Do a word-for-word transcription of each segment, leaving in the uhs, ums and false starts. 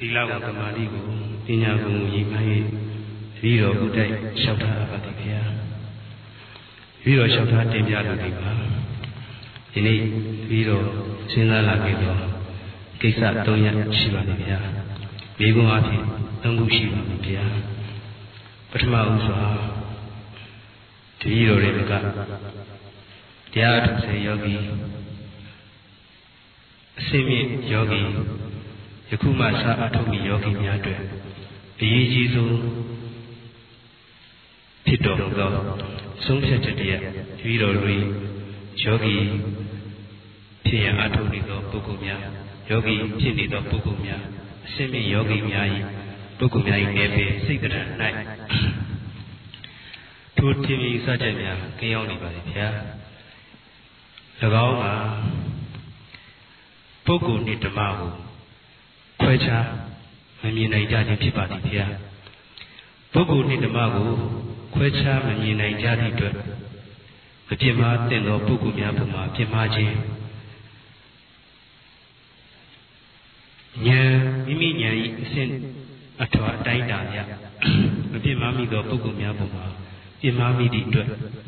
သီလကိုသမာဓိကိုပညာကိုရည်မှန်း၍တပည့်တော်ဥဒ္ဒိုက်လျှောက်ထားပါသည်ဗျာတပည့်တော်လျှောက်ထားတင်ပြလိုသည်ပါဒီနေ့တပည့်တော်စဉ်းစားလာခဲ့သောကိစ္စသုံးရပ်ရှိပါသည်ဗျာမိဂုံအဖြစ်သုံးခုရှိပါသည်ဗျာပထမဦးစွာတပည့်တော်တွေကတရားထုတ်စေယောဂီအစင်းမြင့်ယောဂီယခုမှစာအထုတ်မီယောဂီများအတွက်အရေးကြီးဆုံးဖြစ်တော်မူသောဆုံးဖြတ်ချက်တည်းတပည့်တော်တွေယောဂီဖြစ်ရန်အထုတ်နေသောပုဂ္ဂိုလ်များယောဂီဖြစ်နေသောပုဂ္ဂိုလ်များအစင်းမြင့်ယောဂီများ၏ပုဂ္ဂိုလ်များ၏နေပေစိတ်တရ၌ထိုထင်မြင်စချက်များကင်းရောက်နေပါသည်ဗျာ၎င်းမှာပုဂ္ဂိုလ်နှင့်ဓမ္မကိုခွဲခြားမမြင်နိုင်ကြခြင်းဖြစ်ပါသည်ဗျာပုဂ္ဂိုလ်နှင့်ဓမ္မကိုခွဲခြားမမြင်နိုင်ကြသည့်အတွက်မပြစ်မှားတဲ့သောပုဂ္ဂိုလ်များပုံမှာပြစ်မှားခြင်းဉာဏ်မိမိဉာဏ်၏အစဉ်အထွာအတိုင်းတာရမပြစ်မှားမိသောပုဂ္ဂိုလ်များပုံမှာပြစ်မှားမိသည့်အတွက်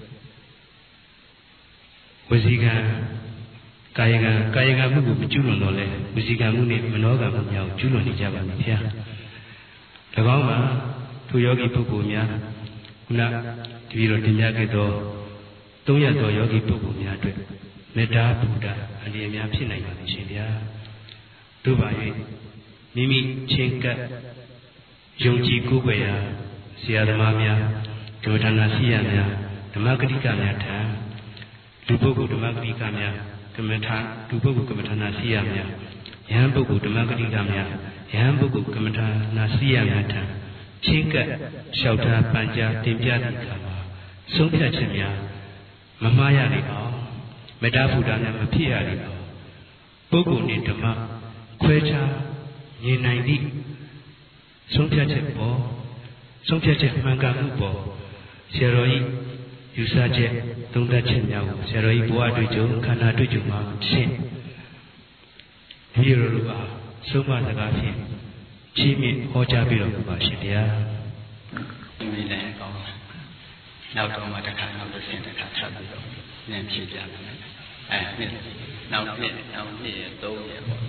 ဝစီကံကာယကံကာယကံမှုကိုမကျူးလွန်တော့လဲဝစီကံမှုနဲ့မနောကံမှုများကိုကျူးလွန်နေကြပါမယ်ဗျာ၎င်းမှာထိုယောဂီပုဂ္ဂိုလ်များခုနတပည့်တော်တင်ပြခဲ့သောသုံးရသောယောဂီပုဂ္ဂိုလ်များအတွက်မေတ္တာဘုဒ္ဓအလျင်များဖြစ်နိုင်ပါလိမ့်ရှင်ဗျာတို့ပါ၍မိမိချင်းကပ်ယုံကြည်ကိုးကွယ်ရာဆရာသမားများဓမ္မဒါနရှိရများဓမ္မဂတိကများထံလူပုဂ္ဂိုလ်ဓမ္မဂတိကများကမ္မထာလူပုဂ္ဂိုလ်ကမ္မထာနာရှိရများယဟန်ပုဂ္ဂိုလ်ဓမ္မဂတိကများယဟန်ပုဂ္ဂိုလ်ကမ္မထာနာရှိရများထံချင်းကပ်လျှောက်ထားပန်ကြားတင်ပြသည့်အခါမှာဆုံးဖြတ်ချက်များမမှားရလေအောင်မေတ္တာဘုဒ္ဓများမဖြစ်ရလေအောင်ပုဂ္ဂိုလ်နှင့်ဓမ္မခွဲခြားမြင်နိုင်သည့်ဆုံးဖြတ်ချက်ပေါ်ဆုံးဖြတ်ချက်မှန်ကန်မှုပေါ်ဆရာတော်ဤယူဆချက်သုံးသပ်ချက်များကိုဆရာတော်ဤဘဝတွေ့ကြုံခန္ဓာတွေ့ကြုံမှာရှင်းဒီလိုလိုပါဆုံးမစကားဖြင့်ချီးမြှင့်ဟောကြားပြီးတော့ပါရှင်ဗျာမိလည်းကောင်းနောက်တော့မှတစ်ခါနောက်တစ်ဆင့်တစ်ခါထပ်ပြီးတော့နည်းဖြည့်ကြမယ်အဲနှစ်နောက်နှစ်နောက်နှစ်သုံးရက်ပေါ့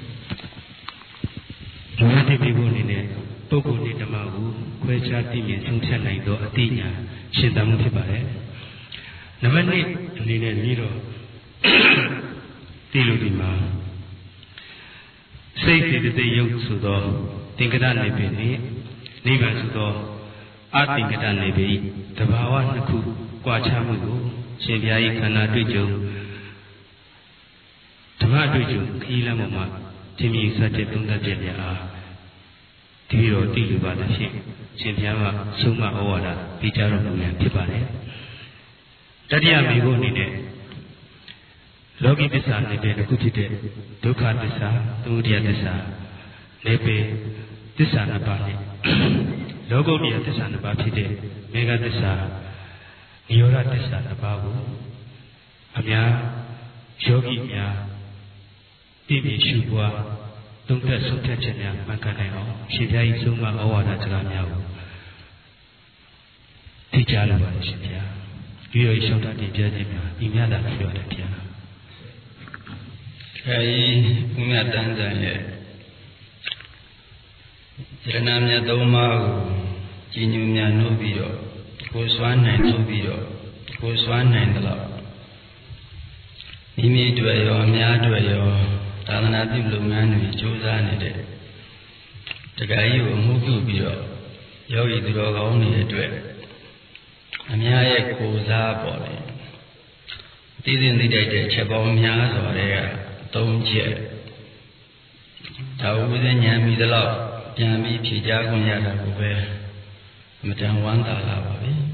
ဒီနေ့ဒီဘုအနေနဲ့ပုဂ္ဂိုလ်နဲ့ဓမ္မကိုခွဲခြားသိမြင်ဆုံးဖြတ်နိုင်သောအသိဉာဏ်ရှင်းသမှုဖြစ်ပါတယ်နံပါတ်နှစ်အနေနဲ့ပြီးတော့ဒီလိုဒီမှာစိတ်စေတသိက်ယုတ်ဆိုသောသင်္ကတနေပေနှင့်နိဗ္ဗာန်ဆိုသောအသင်္ကတနေပေတဘာဝနှစ်ခုကွာခြားမှုကိုရှင်ဘုရား၏ခန္ဓာတွေ့ကြုံဓမ္မတွေ့ကြုံခရီးလမ်းပေါ်မှာသင်မြင်စတဲ့သုံးသပ်ချက်များအားဒီလိုသိလူပါသဖြင့်ရှင်ဘုရားကဆုံးမဩဝါဒပေးကြတော်မူရန်ဖြစ်ပါတယ်တတိယမိဖို့အနေနဲ့လောကီသစ္စာနေပေတစ်ခုဖြစ်တဲ့ဒုက္ခသစ္စာသမုဒယသစ္စာနေပေသစ္စာနှစ်ပါးနဲ့လောကုတ္တရာသစ္စာနှစ်ပါးဖြစ်တဲ့မေဃသစ္စာနိရောဓသစ္စာနှစ်ပါးကိုအများယောဂီများပြည့်ပြည့်ရှုပွားသုံးသပ်ဆုံးဖြတ်ချက်များမှန်ကန်နိုင်အောင်ရှင်ဘုရား၏ဆုံးမဩဝါဒစကားများကိုသိကြလိုပါတယ်ရှင်ဘုရားဒီလိုရှောက်တာတင်ပြခြင်းများဤများသာဖြစ်ရတယ်ဗျာအဲဒီဘုရားတန်ဆန်ရဲ့ယရဏမြတ်သုံးပါးကိုကြီးညိုများနှုတ်ပြီးတော့ကိုယ်စွမ်းနိုင်နှုတ်ပြီးတော့ကိုယ်စွမ်းနိုင်တယ်လို့မိမိအတွက်ရောအများအတွက်ရောသာသနာပြုလုပ်ငန်းတွေကြိုးစားနေတဲ့တခါကြီးကိုမှုပြုပြီးတော့ယောဂီသူတော်ကောင်းတွေအတွက်အများရဲ့ကိုယ်စားပေါ်တယ်သိသိသိတတ်တဲ့ချက်ပေါင်းများစွာတွေကသုံးချက်ဒါဝိဇ္ဇဉာဏ်မိသလောက်ပြန်ပြီးဖြေကြားခွင့်ရတာကိုပဲအမတန်ဝမ်းသာလာပါပြီ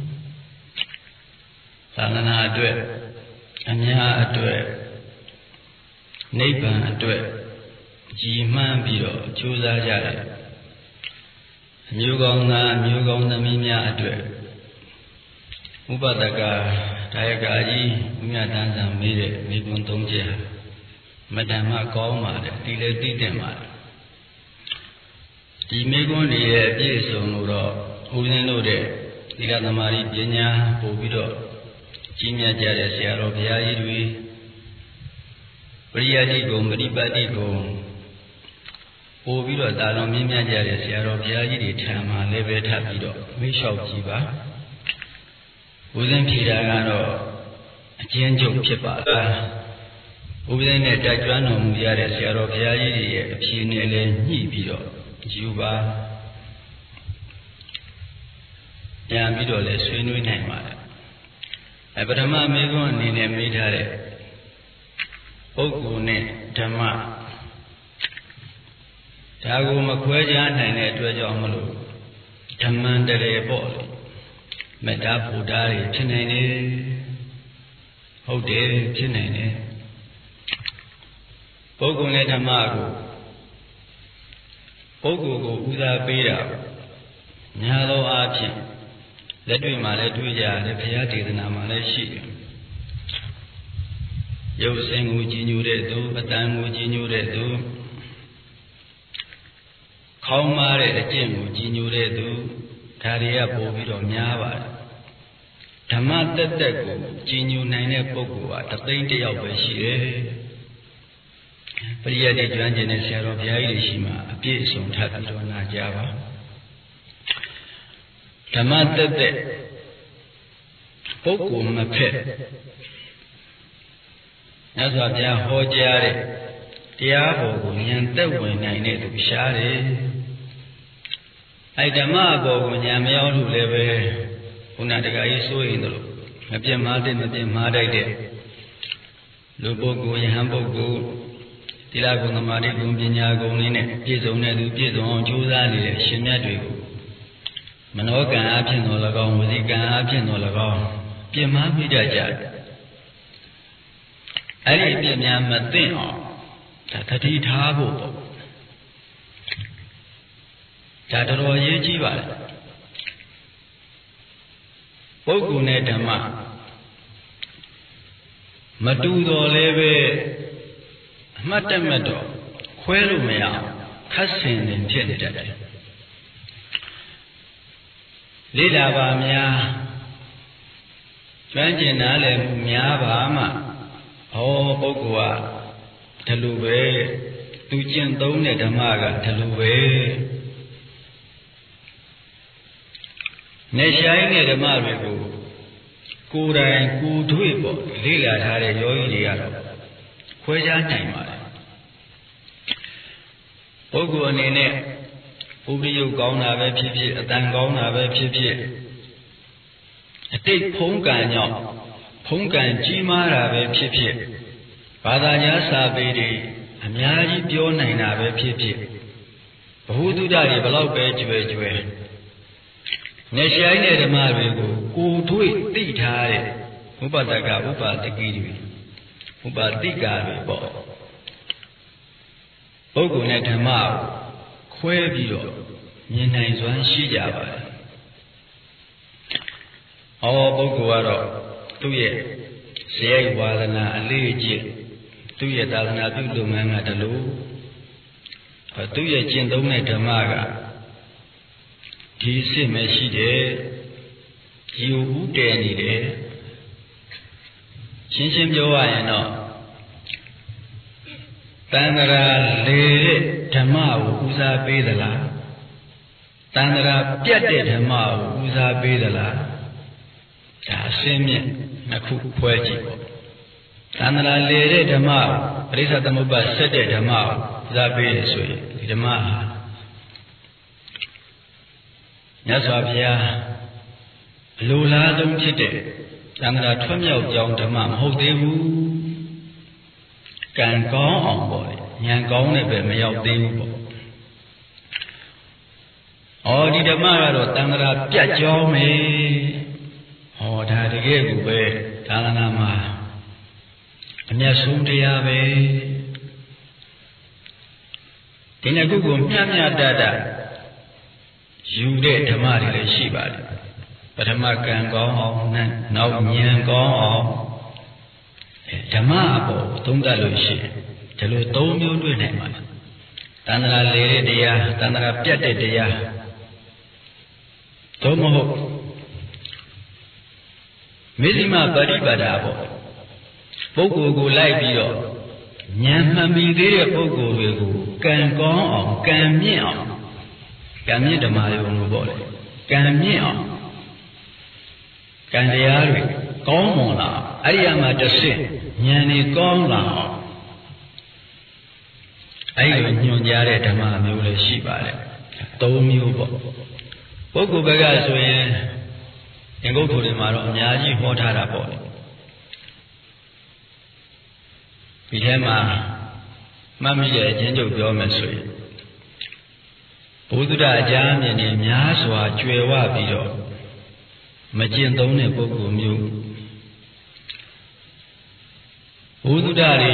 သာသနာအတွက်အများအတွက်နိဗ္ဗာန်အတွက်ကြီးမှန်းပြီးတော့ကြိုးစားကြတယ်အမျိုးကောင်းသားအမျိုးကောင်းသမီးများအတွက်ဥပဒကဒါယကာကြီးဘုရားတန်ဆံမေးတဲ့မိဂုံသုံးချက်မတန်မှကောင်းပါတယ်ဒီလေသိတဲ့မှာဒီမိကွန်းတွေရဲ့အပြည့်အစုံလို့တော့ဦးဇင်းတို့တဲ့သီလသမာဓိပညာပို့ပြီးတော့ကြီးမြတ်ကြတဲ့ဆရာတော်ဘုရားကြီးတွေပရိယတိကုံပရိပတ်တိကုံပို့ပြီးတော့သာလွန်မြင့်မြတ်ကြတဲ့ဆရာတော်ဘုရားကြီးတွေထံမှာလည်းပဲထပ်ပြီးတော့မေ့လျှောက်ကြည့်ပါဦးဇင်းဖြေတာကတော့အကျဉ်းချုပ်ဖြစ်ပါလားဦးဇင်းနဲ့တိုက်ကျွမ်းတော်မူရတဲ့ဆရာတော်ဘုရားကြီးတွေရဲ့အဖြေနဲ့လည်းညှိပြီးတော့ယူပါပြန်ပြီးတော့လည်းဆွေးနွေးနိုင်ပါတယ်အဲပထမမေခွန်းအနေနဲ့မေးထားတဲ့ပုဂ္ဂိုလ်နဲ့ဓမ္မဒါကိုမခွဲခြားနိုင်တဲ့အတွက်ကြောင့်မလို့ဓမ္မံတရေပေါ့လေမေတ္တာဘုဒ္ဓတွေဖြစ်နိုင်တယ်ဟုတ်တယ်ဖြစ်နိုင်တယ်ပုဂ္ဂိုလ်နဲ့ဓမ္မကိုပုဂ္ဂိုလ်ကိုဦးစားပေးတာညာသောအားဖြင့်လက်တွေ့မှာလည်းတွေ့ကြရတယ်ဘုရားဒေသနာမှာလည်းရှိတယ်ရုပ်စင်ကိုကြည်ညိုတဲ့သူအတန်ကိုကြည်ညိုတဲ့သူခေါင်းမာတဲ့အကျင့်ကိုကြည်ညိုတဲ့သူဒါတွေကပို့ပြီးတော့များပါတယ်ဓမ္မတက်တက်ကိုကြည်ညိုနိုင်တဲ့ပုဂ္ဂိုလ်ဟာတသိန်းတစ်ယောက်ပဲရှိတယ်ပရိယတ်ကျွမ်းကျင်တဲ့ဆရာတော်ဘုရားကြီးတွေရှိမှအပြည့်အစုံထပ်ပြီးတော့နာကြပါဓမ္မတက်တက်ပုဂ္ဂိုလ်မဖက်မြတ်စွာဘုရားဟောကြားတဲ့တရားပေါ်ကိုဉာဏ်သက်ဝင်နိုင်တဲ့သူရှားတယ်အဲဓမ္မပေါ်ကိုဉာဏ်မရောက်လို့လည်းပဲခုနတခါကြီးစိုးရင်တို့မပြတ်မှားတဲ့မပြတ်မှားတတ်တဲ့လူပုဂ္ဂိုလ်ယဟန်ပုဂ္ဂိုလ်သီလဂုဏ်သမာဓိဂုဏ်ပညာဂုဏ်လေးနဲ့ပြည့်စုံတဲ့သူပြည့်စုံအောင်ကြိုးစားနေတဲ့ရှင်မြတ်တွေကိုမနောကံအဖြစ်တော်၎င်းဝစီကံအဖြစ်တော်၎င်းပြင်းမှားမိတတ်ကြတယ်အဲ့ဒီပြင်းများမသိအောင်ဒါတတိထားဖို့ပေါ့ဒါတော်တော်ရေးကြည့်ပါလားပုဂ္ဂိုလ်နဲ့ဓမ္မမတူတော်လည်းပဲအမှတ်တမဲ့တော့ခွဲလို့မရအောင်ခတ်ဆင်နေဖြစ်နေတတ်တယ်လေ့လာပါများကျွမ်းကျင်နားလည်မှုများပါမှဟောပုဂ္ဂိုလ်ကဒီလိုပဲသူကျင့်သုံးတဲ့ဓမ္မကဒီလိုပဲနေဆိုင်တဲ့ဓမ္မတွေကိုကိုယ်တိုင်ကိုယ်တွေ့ပေါ့လေ့လာထားတဲ့ယောဂီတွေကတော့ခွဲခြားနိုင်ပါတယ်ပုဂ္ဂိုလ်အနေနဲ့ဥပယုတ်ကောင်းတာပဲဖြစ်ဖြစ်အတန်ကောင်းတာပဲဖြစ်ဖြစ်အတိတ်ဖုံးကံကြောင့်ဖုံးကံကြီးမားတာပဲဖြစ်ဖြစ်ဘာသာကြားစာပေတွေအများကြီးပြောနိုင်တာပဲဖြစ်ဖြစ်ဘ ഹു တုဒ္ဒတွေဘလောက်ပဲကျွယ်ကျွယ်နေဆိုင်တဲ့ဓမ္မတွေကိုကိုယ်တွေ့သိထားတဲ့ဥပဒကဥပဒကိတွေဥပတိကာတွေပေါ့ပုဂ္ဂိုလ်နဲ့ဓမ္မကိုခွဲပြီးတော့မြင်နိုင်စွမ်းရှိကြပါတယ်။အော်ပုဂ္ဂိုလ်ကတော့သူ့ရဲ့ဇေယျဝါဒနာအလေးအကျင့်သူ့ရဲ့သာသနာပြုလုပ်ငန်းကတလို့သူ့ရဲ့ကျင့်သုံးတဲ့ဓမ္မကဒီစစ်မဲ့ရှိတယ်။ယူဥတည်နေတယ်။ရှင်းရှင်းပြောရရင်တော့တန်ត្រာလေတဲ့ဓမ္မကိုဦးစားပေးသလားတန်ត្រာပြတ်တဲ့ဓမ္မကိုဦးစားပေးသလားဒါအစင်းမြင့်နှစ်ခုဖွဲကြည့်ပေါ့တန်ត្រာလေတဲ့ဓမ္မကိုပရိစ္ဆသမုပ္ပါဆက်တဲ့ဓမ္မကိုဦးစားပေးရဆိုရင်ဒီဓမ္မဟာမြတ်စွာဘုရားအလိုလားဆုံးဖြစ်တဲ့တန်ត្រာထွတ်မြောက်ကြောင်းဓမ္မမဟုတ်သေးဘူးကံကောင်းအောင်ပေါ့ဉာဏ်ကောင်းတဲ့ပဲမရောက်သေးဘူးပေါ့ဩဒီဓမ္မကတော့တန်ត្រာပြတ်ကြောင်းပဲဩဒါတကယ်ကိုပဲသာသနာမှာအမျက်ဆုံးတရားပဲဒီနှစ်ခုကိုမျှမျှတတယူတဲ့ဓမ္မတွေလည်းရှိပါတယ်ပထမကံကောင်းအောင်နောက်ဉာဏ်ကောင်းအောင်ဓမ္မအပေါ်သုံးသပ်လို့ရှိရင်ဒီလိုသုံးမျိုးတွေ့နိုင်ပါတယ်တတန္တရာလေတဲ့တရားတန္တရာပြတ်တဲ့တရားသို့မဟုတ်မေဇိမပရိပဒါပေါ့ပုဂ္ဂိုလ်ကိုလိုက်ပြီးတော့ဉာဏ်မှန်ပြီးသေးတဲ့ပုဂ္ဂိုလ်တွေကိုကံကောင်းအောင်ကံမြင့်အောင်ကံမြင့်ဓမ္မယုံလို့ပေါ့လေကံမြင့်အောင်ကံတရားတွေကောင်းမွန်လာအဲ့ဒီအမှာတစ်ဆင့်ဉာဏ်တွေကောင်းလာအောင်အဲ့ဒီညွှန်ကြားတဲ့ဓမ္မမျိုးလည်းရှိပါတယ်သုံးမျိုးပေါ့ပုဂ္ဂိုလ်ဘက်ကဆိုရင်သင်္ကုတ်ထုတွေမှာတော့အများကြီးဟောထားတာပေါ့လေဒီထဲမှာမှတ်မိတဲ့အချင်းချုပ်ပြောမယ်ဆိုရင်ဘုဒ္ဓအကြအမြင်နဲ့များစွာကြွယ်ဝပြီးတော့မကျင့်သုံးတဲ့ပုဂ္ဂိုလ်မျိုးဘုဒ္ဓတွေ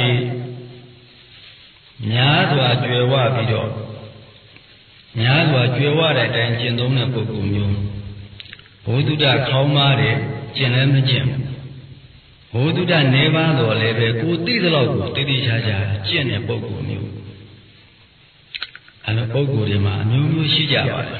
များစွာကြွယ်ဝပြီးတော့များစွာကြွယ်ဝတဲ့အတိုင်းကျင့်သုံးတဲ့ပုဂ္ဂိုလ်မျိုးဘုဒ္ဓခေါင်းမားတယ်ကျင့်လည်းမကျင့်ဘုဒ္ဓနေပါတော့လည်းပဲကိုသိသလောက်ကိုတည်တည်ချာချာကျင့်တဲ့ပုဂ္ဂိုလ်မျိုးအဲလိုပုဂ္ဂိုလ်တွေမှာအမျိုးမျိုးရှိကြပါတယ်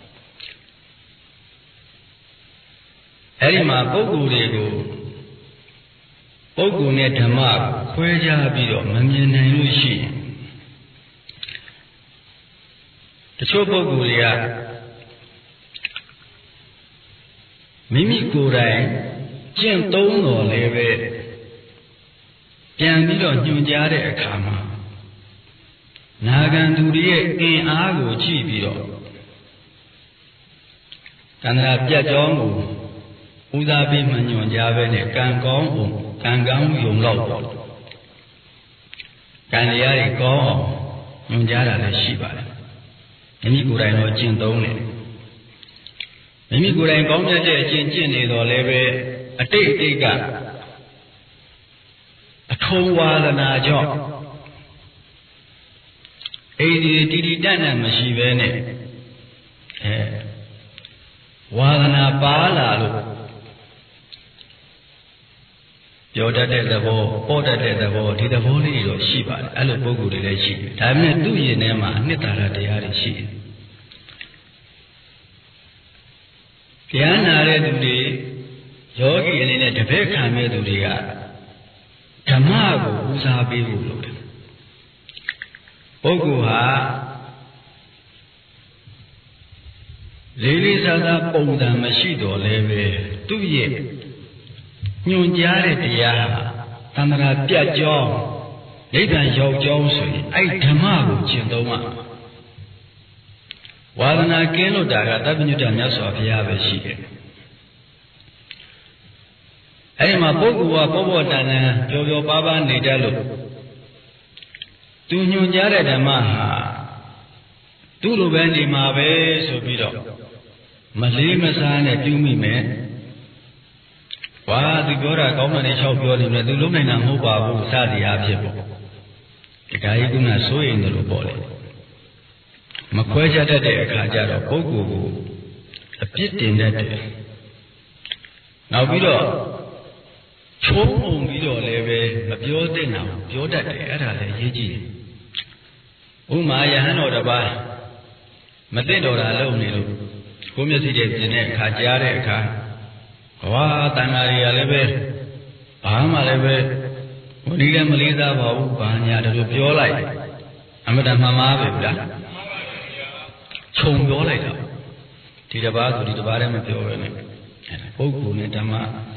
အဲဒီမှာပုဂ္ဂိုလ်တွေကိုပုဂ္ဂိုလ်နဲ့ဓမ္မကိုခွဲခြားပြီးတော့မမြင်နိုင်လို့ရှိရင်တချို့ပုဂ္ဂိုလ်တွေကမိမိကိုယ်တိုင်ကျင့်သုံးတော်လည်းပဲပြန်ပြီးတော့ညွှန်ကြားတဲ့အခါမှာနာဂံသူတွေရဲ့အင်အားကိုကြည့်ပြီးတော့တဏှာပြတ်ကြောင်းကိုဦးစားပေးမှညွှန်ကြားပဲနဲ့ကံကောင်းအောင်ကံကောင်းယုံတော့ပေါ့ကံတရားတွေကောင်းအောင်ညွှန်ကြားတာလည်းရှိပါတယ်မိမိကိုယ်တိုင်တော့ကျင့်သုံးတယ်မိမိကိုယ်တိုင်ကောင်းမြတ်တဲ့အကျင့်ကျင့်နေတော့လည်းပဲအတိတ်အတိတ်ကအထုံးဝါဒနာကြောင့်အိဒီတီတီတတ်နဲ့မရှိဘဲနဲ့အဲဝါဒနာပါလာလို့ပြောတတ်တဲ့သဘောပေါ်တတ်တဲ့သဘောဒီသဘောလေးတော့ရှိပါတယ်အဲ့လိုပုဂ္ဂိုလ်တွေလည်းရှိတယ်ဒါပေမဲ့သူ့ရင်ထဲမှာအနှစ်သာရတရားတွေရှိတယ်တရားနာတဲ့သူတွေယောဂီအနေနဲ့တပည့်ခံမဲ့သူတွေကဓမ္မကိုဦးစားပေးဖို့လုပ်တယ်ပုဂ္ဂိုလ်ဟာလေးလေးစားစားပုံစံမရှိတော့လည်းပဲသူ့ရဲ့ညွန်ကြားတဲ့တရားသန္တရာပြတ်ကြောင်းနိဗ္ဗာန်ရောက်ကြောင်းဆိုရင်အဲ့ဓမ္မကိုကျင့်သုံးရဝါဒနာကင်းလို့တာကသဗ္ဗညုတမြတ်စွာဘုရားပဲရှိတယ်အဲ့ဒီမှာပုဂ္ဂိုလ်ကပေါ်ပေါ်တန်တန်ပျော်ပျော်ပါးပါးနေတတ်လို့သူညွန်ကြားတဲ့ဓမ္မဟာသူ့လိုပဲနေမှာပဲဆိုပြီးတော့မလေးမစားနဲ့ပြုမိမယ်ဝါသူပြောတာကောင်းတယ်နဲ့လျှောက်ပြောနေတယ်သူလုံးနိုင်တာမဟုတ်ပါဘူးစသည်အားဖြင့်ပေါ့ဒီကကြီးကစိုးရိမ်တယ်လို့ပေါ့လေမခွဲခြားတတ်တဲ့အခါကျတော့ပုဂ္ဂိုလ်ကိုအပြစ်တင်တတ်တယ်နောက်ပြီးတော့ချိုးပုံပြီးတော့လည်းပဲမပြောသင့်တာပြောတတ်တယ်အဲ့ဒါလည်းရေးကြည့်ဥမာယဟန်တော်တစ်ပါးမသိတော်တာလုပ်နေလို့ကိုမျက်စိတွေပြင်တဲ့အခါကြားတဲ့အခါဘဝတန်ဃာတွေကလည်းပဲဘာမှလည်းပဲဘုရားလည်းမလေးစားပါဘူးဘာညာတို့ပြောလိုက်အမှန်တမ်းမှန်ပါပဲဗျာခြုံပြောလိုက်တာဒီတစ်ပါးဆိုဒီတစ်ပါးတည်းမပြောပဲနဲ့ပုဂ္ဂိုလ်နဲ့ဓမ္မ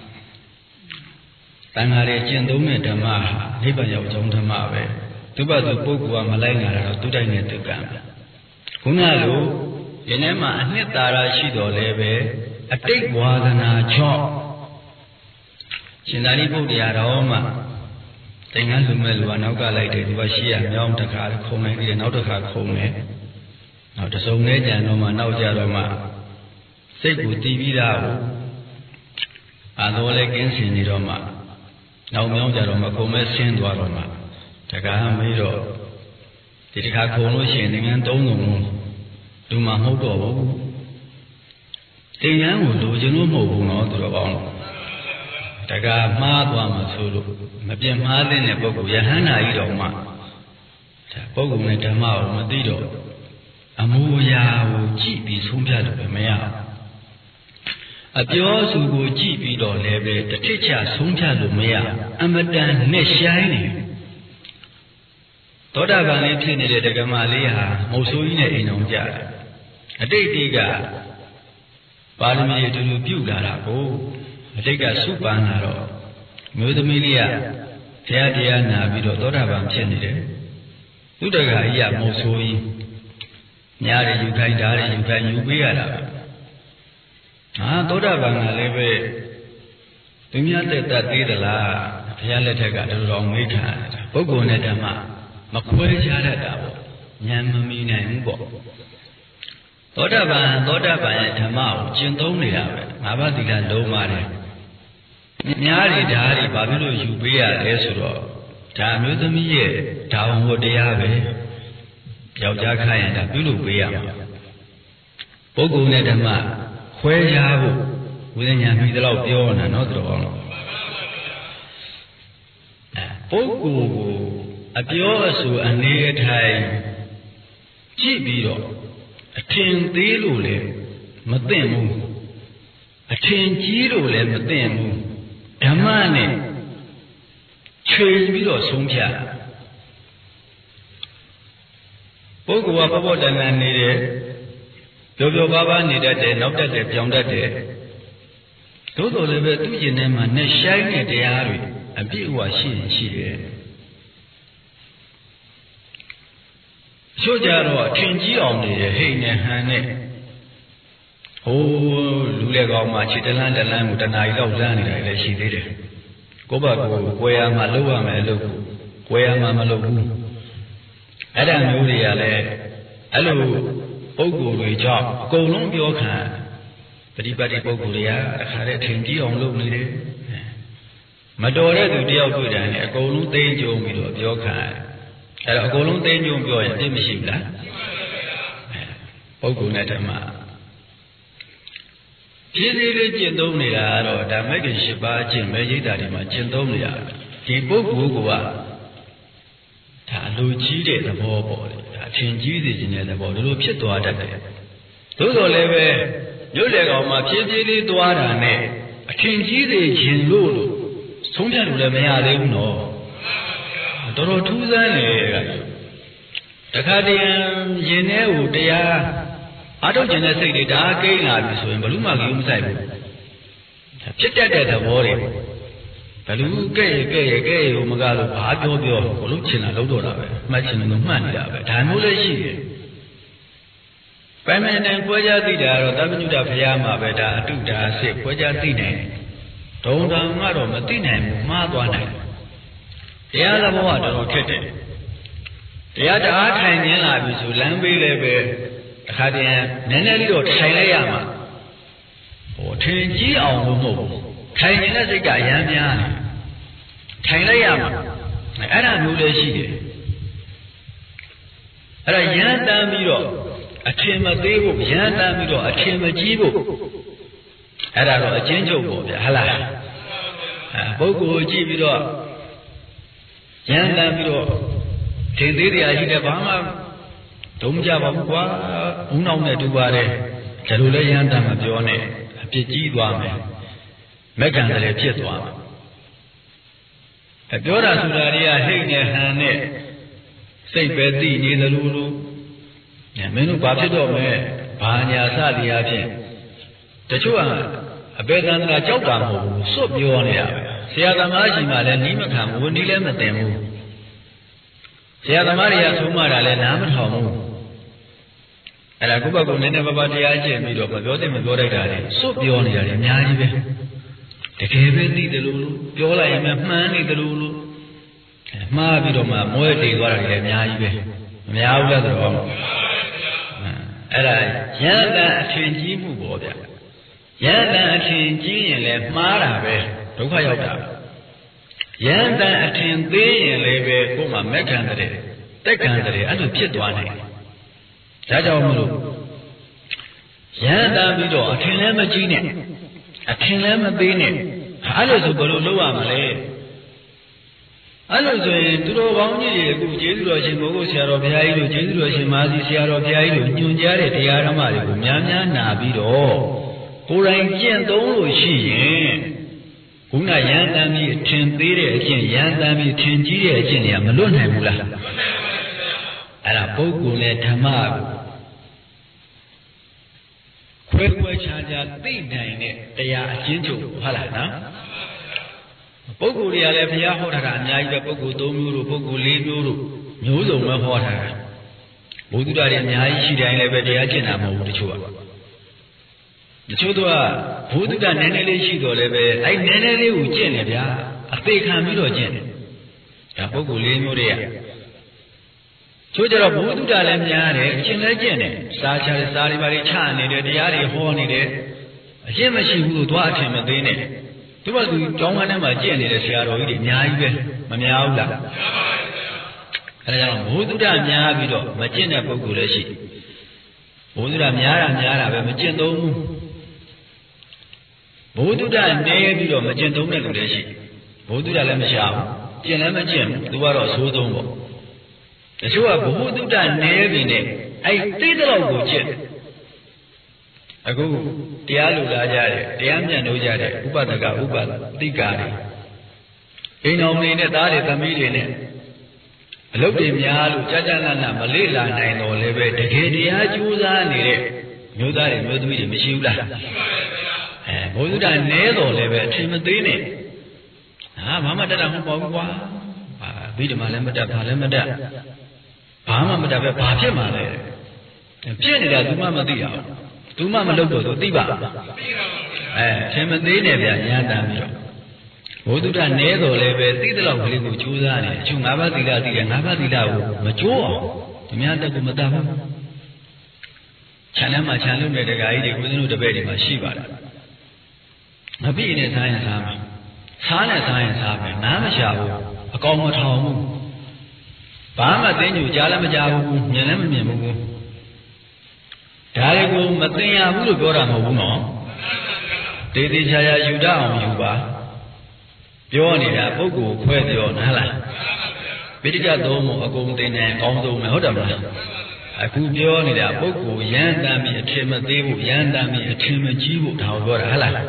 တန်ဃာတွေကျင့်သုံးတဲ့ဓမ္မဟာနိဗ္ဗာန်ရောက်ကြောင်းဓမ္မပဲသူ့ဘသူပုဂ္ဂိုလ်ကမလိုက်နိုင်တာတော့သူတိုင်းနဲ့သူကံပဲခုနလိုယနေ့မှအနှစ်သာရရှိတော်လဲပဲအတိတ်ဝါဒနာကြောင့်ရှင်သာရိပုတ္တရာတော်မှသင်္ကန်းလူမဲ့လူကနောက်ကလိုက်တယ်သူကရှိရမြောင်းတစ်ခါခုံနေပြီးနောက်တစ်ခါခုံနေနောက်တစုံနဲ့ကြံတော့မှနောက်ကြတော့မှစိတ်ကိုတည်ပြီးသားကိုအာတော်လည်းကင်းစင်နေတော့မှနောက်မြောင်းကြတော့မှခုံမဲ့ဆင်းသွားတော့မှတကားမေးတော့ဒီတစ်ခါခုံလို့ရှိရင်သင်္ကန်းသုံးလုံးလူမှမဟုတ်တော့ဘူးသင်္ကန်းကိုလိုချင်လို့မဟုတ်ဘူးနော်သူတော်ကောင်းတကားမှားသွားမှဆိုလို့မပြတ်မှားတဲ့ပုဂ္ဂိုလ်ယဟန္တာကြီးတော်မှပုဂ္ဂိုလ်နဲ့ဓမ္မကိုမသိတော့အမူအရာကိုကြည့်ပြီးဆုံးဖြတ်လို့မရဘူးအပြောစုကိုကြည့်ပြီးတော့လည်းပဲတစ်ထစ်ချဆုံးဖြတ်လို့မရအမတန်နဲ့ရှိုင်းနေသောတာပန်လေးဖြစ်နေတဲ့ဓမ္မလေးဟာမုတ်ဆိုးကြီးနဲ့အိမ်အောင်ကြတယ်အတိတ်တိကပါရမီအတူတူပြုလာတာကိုအတိတ်ကစုပန်းလာတော့မျိုးသမီးလေးကဘုရားတရားနာပြီးတော့သောတာပန်ဖြစ်နေတယ်သူတက္ကကြီးကမုတ်ဆိုးကြီးညားရယူခိုင်းတာရယူခိုင်းယူပေးရတာပဲဟာသောတာပန်ကလည်းပဲသူများတက်တတ်သေးသလားဘုရားလက်ထက်ကတော်တော်မေးခံရတာပုဂ္ဂိုလ်နဲ့ဓမ္မမခွဲခြားတတ်တာပေါ့ဉာဏ်မမီနိုင်ဘူးပေါ့သောတာပန်သောတာပန်ရဲ့ဓမ္မကိုကျင့်သုံးနေတာပဲငါးပါးသီလလုံးပါတယ်များတွေဓာတ်တွေဘာဖြစ်လို့ယူပေးရလဲဆိုတော့ဒါမျိုးသမီးရဲ့ဒါဝန်ဝတ္တရားပဲယောက်ျားခိုင်းရင်ဒါပြုလုပ်ပေးရမှာပုဂ္ဂိုလ်နဲ့ဓမ္မခွဲခြားဖို့ဝိညာဉ်မိသလောက်ပြောနေတာနော်တော်အောင်ပုဂ္ဂိုလ်ကိုအပြောအဆိုအနေအထိုင်ကြည့်ပြီးတော့အထင်သေးလို့လည်းမသိဘူးအထင်ကြီးလို့လည်းမသိဘူးဓမ္မနဲ့ချိန်ပြီးတော့ဆုံးဖြတ်ပုဂ္ဂိုလ်ကပပတဏ္ဍနေတယ်ပြောပြောပါးပါးနေတတ်တယ်နောက်တတ်တယ်ပြောင်းတတ်တယ်သို့တော်လည်းပဲသူ့ရင်ထဲမှာနဲ့ရှိုင်းတဲ့တရားတွေအပြည့်အဝရှိရင်ရှိတယ်ချို့ကြတော့အထင်ကြီးအောင်နေတယ်ဟိတ်နဲ့ဟန်နဲ့ဟိုးလူလက်ကောင်မှခြေတလန်းတလန်းကိုတနားရီလောက်လမ်းနေတာလည်းရှိသေးတယ်ကိုယ့်ဘက်ကိုကိုယ်ရမှာလုပ်ရမယ်လို့ကိုယ်ရမှာမလုပ်ဘူးအဲ့ဒါမျိုးတွေကလည်းအဲ့လိုပုဂ္ဂိုလ်တွေကြောင့်အကုန်လုံးပြောခံပฏิပတ်တိပုဂ္ဂိုလ်တွေကအခါတည်းထင်ကြီးအောင်လုပ်နေတယ်မတော်တဲ့သူတယောက်တွေ့တယ်နဲ့အကုန်လုံးသိကြုံပြီးတော့ပြောခံအဲ့တော့အကုန်လုံးသိကြုံပြောရင်သိမရှိဘူးလားပုဂ္ဂိုလ်နဲ့ဓမ္မဖြည်းဖြည်းလေးကျင့်သုံးနေတာကတော့ဒါမဂ္ဂင်၈ပါးကျင့်ပဲရိတ်တာတွေမှာကျင့်သုံးနေတာဒီပုဂ္ဂိုလ်ကဒါအလိုကြီးတဲ့သဘောပေါ့လေဒါအထင်ကြီးစေခြင်းတဲ့သဘောဒီလိုဖြစ်သွားတတ်တယ်သို့တော်လည်းပဲရုပ်လေကောင်မှာဖြည်းဖြည်းလေးသွားတာနဲ့အထင်ကြီးစေခြင်းလို့လို့ဆုံးဖြတ်လို့လည်းမရသေးဘူးနော်တော်တော်ထူးဆန်းတယ်ကတခါတည်းရင်ထဲကိုတရားအထုတ်ခြင်းတဲ့စိတ်တွေဒါကိန်းလာပြီဆိုရင်ဘလို့မှကြည့်မဆိုင်ဘူးဖြစ်တတ်တဲ့သဘောတွေဘလူကဲ့ရကဲ့ရကဲ့ရမကားလို့ဘာပြောပြောဘလို့ချင်တာလုံးတော့တာပဲမှတ်ချင်တယ်လို့မှတ်နေတာပဲဒါမျိုးလည်းရှိတယ်ပိုင်မန်တန်ခွဲခြားသိတာတော့သဗ္ဗညုတဘုရားမှာပဲဒါအတုဒါအစစ်ခွဲခြားသိနိုင်တယ်ဒုံတံကတော့မသိနိုင်ဘူးမှားသွားနိုင်တယ်တရားသဘောကတော်တော်ခက်တယ်တရားတအားထိုင်နေလာပြီဆိုလမ်းပေးလည်းပဲအခါတည်းနည်းနည်းလေးတော့ထိုင်လိုက်ရမှာဟိုထင်ကြီးအောင်လို့မဟုတ်ဘူးထိုင်နေတဲ့စိတ်ကအရမ်းများတယ်ထိုင်လိုက်ရမှာအဲ့ဒါမျိုးလည်းရှိတယ်အဲ့ဒါရမ်းတမ်းပြီးတော့အထင်မသေးဖို့ရမ်းတမ်းပြီးတော့အထင်မကြီးဖို့အဲ့ဒါတော့အချင်းချုပ်ပေါ့ဗျာဟလားအဲပုဂ္ဂိုလ်ကြည့်ပြီးတော့ရမ်းတမ်းပြီးတော့ထင်သေးတရားရှိတယ်ဘာမှဒုံကြပါဘူးကွာဦးနှောင်းနဲ့တူပါတယ်ဒါလိုလဲရမ်းတမ်းမပြောနဲ့အပြစ်ကြီးသွားမယ်မက္ကံတည်းဖြစ်သွားမယ်အပြောတာဆိုတာတွေကဟိတ်နဲ့ဟန်နဲ့စိတ်ပဲသိနေသလိုလိုမင်းတို့ဘာဖြစ်တော့မဲဘာညာစသည်အဖြစ်တချို့ကအပေသန္တရာကြောက်တာမဟုတ်ဘူးစွတ်ပြောနေတာပဲဆရာသမားကြီးမှလည်းနီးမခံဘူးဝန်ဒီလည်းမတင်ဘူးဆရာသမားတွေကသုံးမတာလည်းနားမထောင်ဘူးအဲ့ဒါကိုယ့်ဘက်ကနည်းနည်းပါးပါးတရားကျင့်ပြီးတော့မပြောတဲ့မပြောတတ်တာလေစွတ်ပြောနေတာလေအများကြီးပဲတကယ်ပဲသိတယ်လို့ပြောလိုက်ရင်မှန်းနေတယ်လို့မှားပြီးတော့မှမွဲတေသွားတာလည်းအများကြီးပဲမများဘူးလားဆိုတော့အဲ့ဒါရဟန္တာအထင်ကြီးမှုပေါ့ဗျရဟန္တာအထင်ကြီးရင်လည်းမှားတာပဲဒုက္ခရောက်တာရဟန္တာအထင်သေးရင်လည်းပဲကိုယ်မှမက်ခံတဲ့တက်ခံတဲ့အဲ့လိုဖြစ်သွားနိုင်တယ်ဒါကြောင့်မလို့ရဟန္တာပြီးတော့အထင်လည်းမကြီးနဲ့အထင်လည်းမသေးနဲ့အဲ့လိုဆိုဘယ်လိုလုပ်ရမလဲအဲ့လိုဆိုရင်သူတော်ကောင်းကြီးတွေအခုကျေးဇူးတော်ရှင်ဘုရားဆရာတော်ဘုရားကြီးတို့ကျေးဇူးတော်ရှင်မာသီဆရာတော်ဘုရားကြီးတို့ညွှန်ကြားတဲ့တရားဓမ္မတွေကိုများများနာပြီးတော့ကိုယ်တိုင်ကျင့်သုံးလို့ရှိရင်ခုနရန်တမ်းပြီးထင်သေးတဲ့အကျင့်ရန်တမ်းပြီးထင်ကြီးတဲ့အကျင့်တွေကမလွတ်နိုင်ဘူးလားအဲ့ဒါပုဂ္ဂိုလ်နဲ့ဓမ္မကိုခွဲခွဲခြားခြားသိနိုင်တဲ့တရားအချင်းချုပ်ဟုတ်လားနော်ပုဂ္ဂိုလ်တွေကလည်းဘုရားဟောတာကအများကြီးပဲပုဂ္ဂိုလ်၃မျိုးတို့ပုဂ္ဂိုလ်၄မျိုးတို့မျိုးစုံပဲဟောတာဘုဒ္ဓတွေအများကြီးရှိတိုင်းလည်းပဲတရားကျင့်တာမဟုတ်ဘူးတချို့ကတချို့တော့ဘုဒ္ဓနည်းနည်းလေးရှိတော့လည်းပဲအဲ့နည်းနည်းလေးကိုကျင့်တယ်ဗျာအသေးခံပြီးတော့ကျင့်တယ်ဒါပုဂ္ဂိုလ်၄မျိုးတွေကချို့ကြတော့ဘုဒ္ဓလည်းများတယ်ကျင့်လည်းကျင့်တယ်စားချတယ်စားတွေပါတွေချနေတယ်တရားတွေဟောနေတယ်အကျင့်မရှိဘူးလို့သွားအထင်မသေးနဲ့သူကသူကျောင်းကန်းထဲမှာကျင့်နေတဲ့ဆရာတော်ကြီးတွေအများကြီးပဲမများဘူးလားအဲဒါကြောင့်ဘုဒ္ဓများပြီးတော့မကျင့်တဲ့ပုဂ္ဂိုလ်လည်းရှိဘုဒ္ဓများတာများတာပဲမကျင့်သုံးဘူးဘုဒ္ဓနည်းပြီးတော့မကျင့်သုံးတဲ့လူလည်းရှိဘုဒ္ဓလည်းမရှာဘူးကျင့်လည်းမကျင့်ဘူးသူကတော့အဆိုးဆုံးပေါ့တချို့ကဘုဒ္ဓနည်းပြီးနဲ့အဲ့တိတဲ့လောက်ကိုကျင့်အခုတရားလူလာကြတယ်တရားမြတ်လို့ကြတယ်ဥပဒကဥပတိကာတွေအိမ်တော်တွေနဲ့သားတွေသမီးတွေနဲ့အလုပ်တွေများလို့ကြာကြာနာနာမလေ့လာနိုင်တော့လည်းပဲတကယ်တရားကြိုးစားနေတဲ့မျိုးသားတွေမျိုးသမီးတွေမရှိဘူးလားအဲဘုရားနည်းတော်လည်းပဲအထင်မသေးနဲ့ဟာဘာမှတတ်တာမဟုတ်ဘူးကွာဟာဘိဓမ္မာလည်းမတတ်ဘာလည်းမတတ်ဘာမှမတတ်ပဲဘာဖြစ်မှာလဲပြည့်နေတာသူမှမသိအောင်သူမှမလုပ်တော့သူသိပါ့မလားအဲအထင်မသေးနဲ့ဗျာညာတမ်းပြီးတော့ဘုဒ္ဓနည်းတော်လည်းပဲသိတဲ့လောက်ကလေးကိုကြိုးစားနေအချုပ်၅ပါးသီလသိတယ်၅ပါးသီလကိုမကြိုးအောင်ဒီများတက်ကိုမတတ်ဘူးခြံထဲမှာခြံလုံးတဲ့ဒကာကြီးတွေဦးဇင်းတို့တပည့်တွေမှာရှိပါတယ်မပြည့်နဲ့စားရင်စားမယ်စားနဲ့စားရင်စားမယ်နားမရှာဘူးအကောင်မထောင်ဘူးဘာမှသိညူကြားလည်းမကြားဘူးမြင်လည်းမမြင်ဘူးဒါတွေကိုမသိရဘူးလို့ပြောတာမဟုတ်ဘူးနော်တေးသေးချာချာယူတတ်အောင်ယူပါပြောနေတာပုဂ္ဂိုလ်ခွဲပြောနားလားပိဋကသုံးဖို့အကုန်သိနေအကောင်းဆုံးပဲဟုတ်တယ်မလားအခုပြောနေတာပုဂ္ဂိုလ်ရန်တမ်းပြီးအထင်မသေးဘူးရန်တမ်းပြီးအထင်မကြီးဘူးဒါကိုပြောတာဟုတ်လား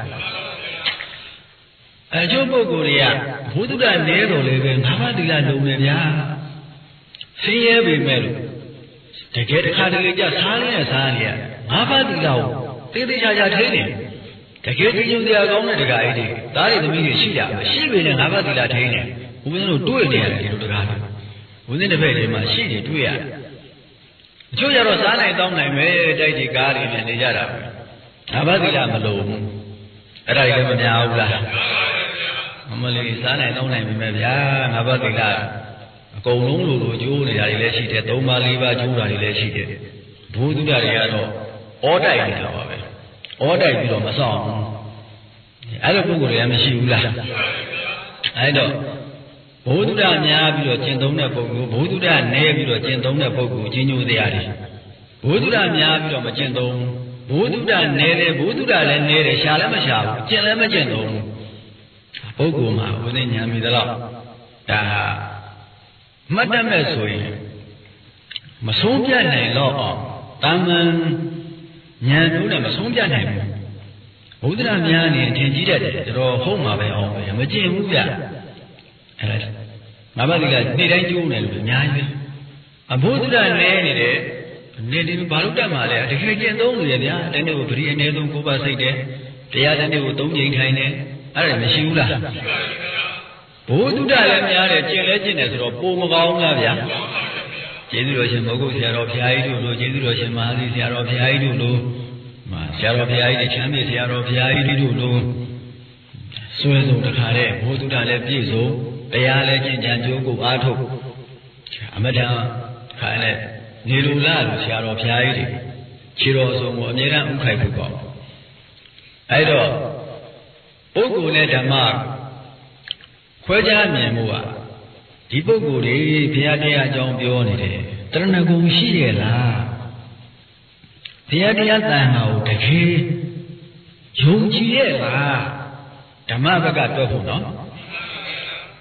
အကျိုးပုဂ္ဂိုလ်တွေကဘုဒ္ဓနည်းတော်လည်းပဲငါးပါးသီလလုံးနေဗျာဆင်းရဲပေမဲ့လို့တကယ်တစ်ခါတလေကြစားရင်းစားနေရငါးပါးသီလကိုသေသေးချာချာထိနေတကယ်ကြည်ညိုတရားကောင်းတဲ့တရားကြီးတွေသားတွေသမီးတွေရှိတာမရှိပေနဲ့ငါးပါးသီလထိနေဦးဇင်းတို့တွေ့နေရတယ်ဒီလိုတရားတွေဦးဇင်းတစ်ဖက်တွေမှာရှိနေတွေ့ရတယ်အချို့ကျတော့စားနိုင်တောင်းနိုင်ပဲတိုက်ဒီကားတွေနဲ့နေကြတာပဲငါးပါးသီလမလို့ဘူးအဲ့ဒါကြီးလည်းမများဘူးလားမမလေးစားနိုင်တောင်းနိုင်ပြီမဲ့ဗျာငါးပါးသီလအကုန်လုံးလိုလိုကျိုးနေတာတွေလည်းရှိတယ်သုံးပါးလေးပါးကျိုးတာတွေလည်းရှိတယ်ဘုဒ္ဓတွေကတော့ဩတိုက်နေတာပါပဲဩတိုက်ပြီးတော့မဆောင်ဘူးအဲ့လိုပုဂ္ဂိုလ်တွေလည်းမရှိဘူးလားအဲ့တော့ဘုဒ္ဓများပြီးတော့ကျင့်သုံးတဲ့ပုဂ္ဂိုလ်ဘုဒ္ဓနည်းပြီးတော့ကျင့်သုံးတဲ့ပုဂ္ဂိုလ်ကြီးညိုတရားတွေဘုဒ္ဓများပြီးတော့မကျင့်သုံးဘုဒ္ဓနည်းတယ်ဘုဒ္ဓလည်းနည်းတယ်ရှာလည်းမရှာဘူးကျင့်လည်းမကျင့်သုံးပုဂ္ဂိုလ်မှာဘုရားဉာဏ်မိသလောက်ဒါမှတ်တတ်မဲ့ဆိုရင်မဆုံးပြနိုင်တော့အောင်တာမန်ဉာဏ်တို့နဲ့မဆုံးပြနိုင်ဘူးဘုဒ္ဓများနေထင်ကြီးတတ်တယ်တော်ဟုတ်မှာပဲအောင်ပဲမကျင့်ဘူးဗျအဲ့ဒါငါးပါးသီလနေ့တိုင်းကျိုးနေလို့အများကြီးပဲအဘုဒ္ဓနဲနေတယ်နေတယ်ဘာလို့တတ်မှာလဲတကယ်ကျင့်သုံးနေရဗျာတနေ့ကိုပရိအနည်းဆုံးကိုးပါးစိတ်တယ်တရားတနေ့ကိုသုံးချိန်ထိုင်တယ်အဲ့ဒါမရှိဘူးလားဘုဒ္ဓလည်းများတယ်ကျင့်လဲကျင့်တယ်ဆိုတော့ပုံမကောင်းလားဗျာကျေးဇူးတော်ရှင်မဟုတ်ဆရာတော်ဘုရားကြီးတို့လိုကျေးဇူးတော်ရှင်မဟာသီဆရာတော်ဘုရားကြီးတို့လိုမှာဆရာတော်ဘုရားကြီးချမ်းမြေဆရာတော်ဘုရားကြီးတို့လိုဆွဲဆုံးတခါတည်းဘုဒ္ဓလည်းပြည့်စုံတရားလည်းကျင့်ကြံကြိုးကိုအားထုတ်အမတန်ခါနဲ့နေလူလာလို့ဆရာတော်ဘုရားကြီးတွေခြေတော်ဆုံးကိုအမြဲတမ်းဥခိုက်ဖို့ကောင်းအဲ့တော့ပုဂ္ဂိုလ်နဲ့ဓမ္မခွဲခြားမြင်မှုဟာဒီပုဂ္ဂိုလ်တွေဘုရားတရားအကြောင်းပြောနေတယ်တရဏဂုံရှိရဲ့လားဘုရားတရားတန်ခါကိုတကယ်ယုံကြည်ရဲ့လားဓမ္မဘက်ကတွက်ဖို့နော်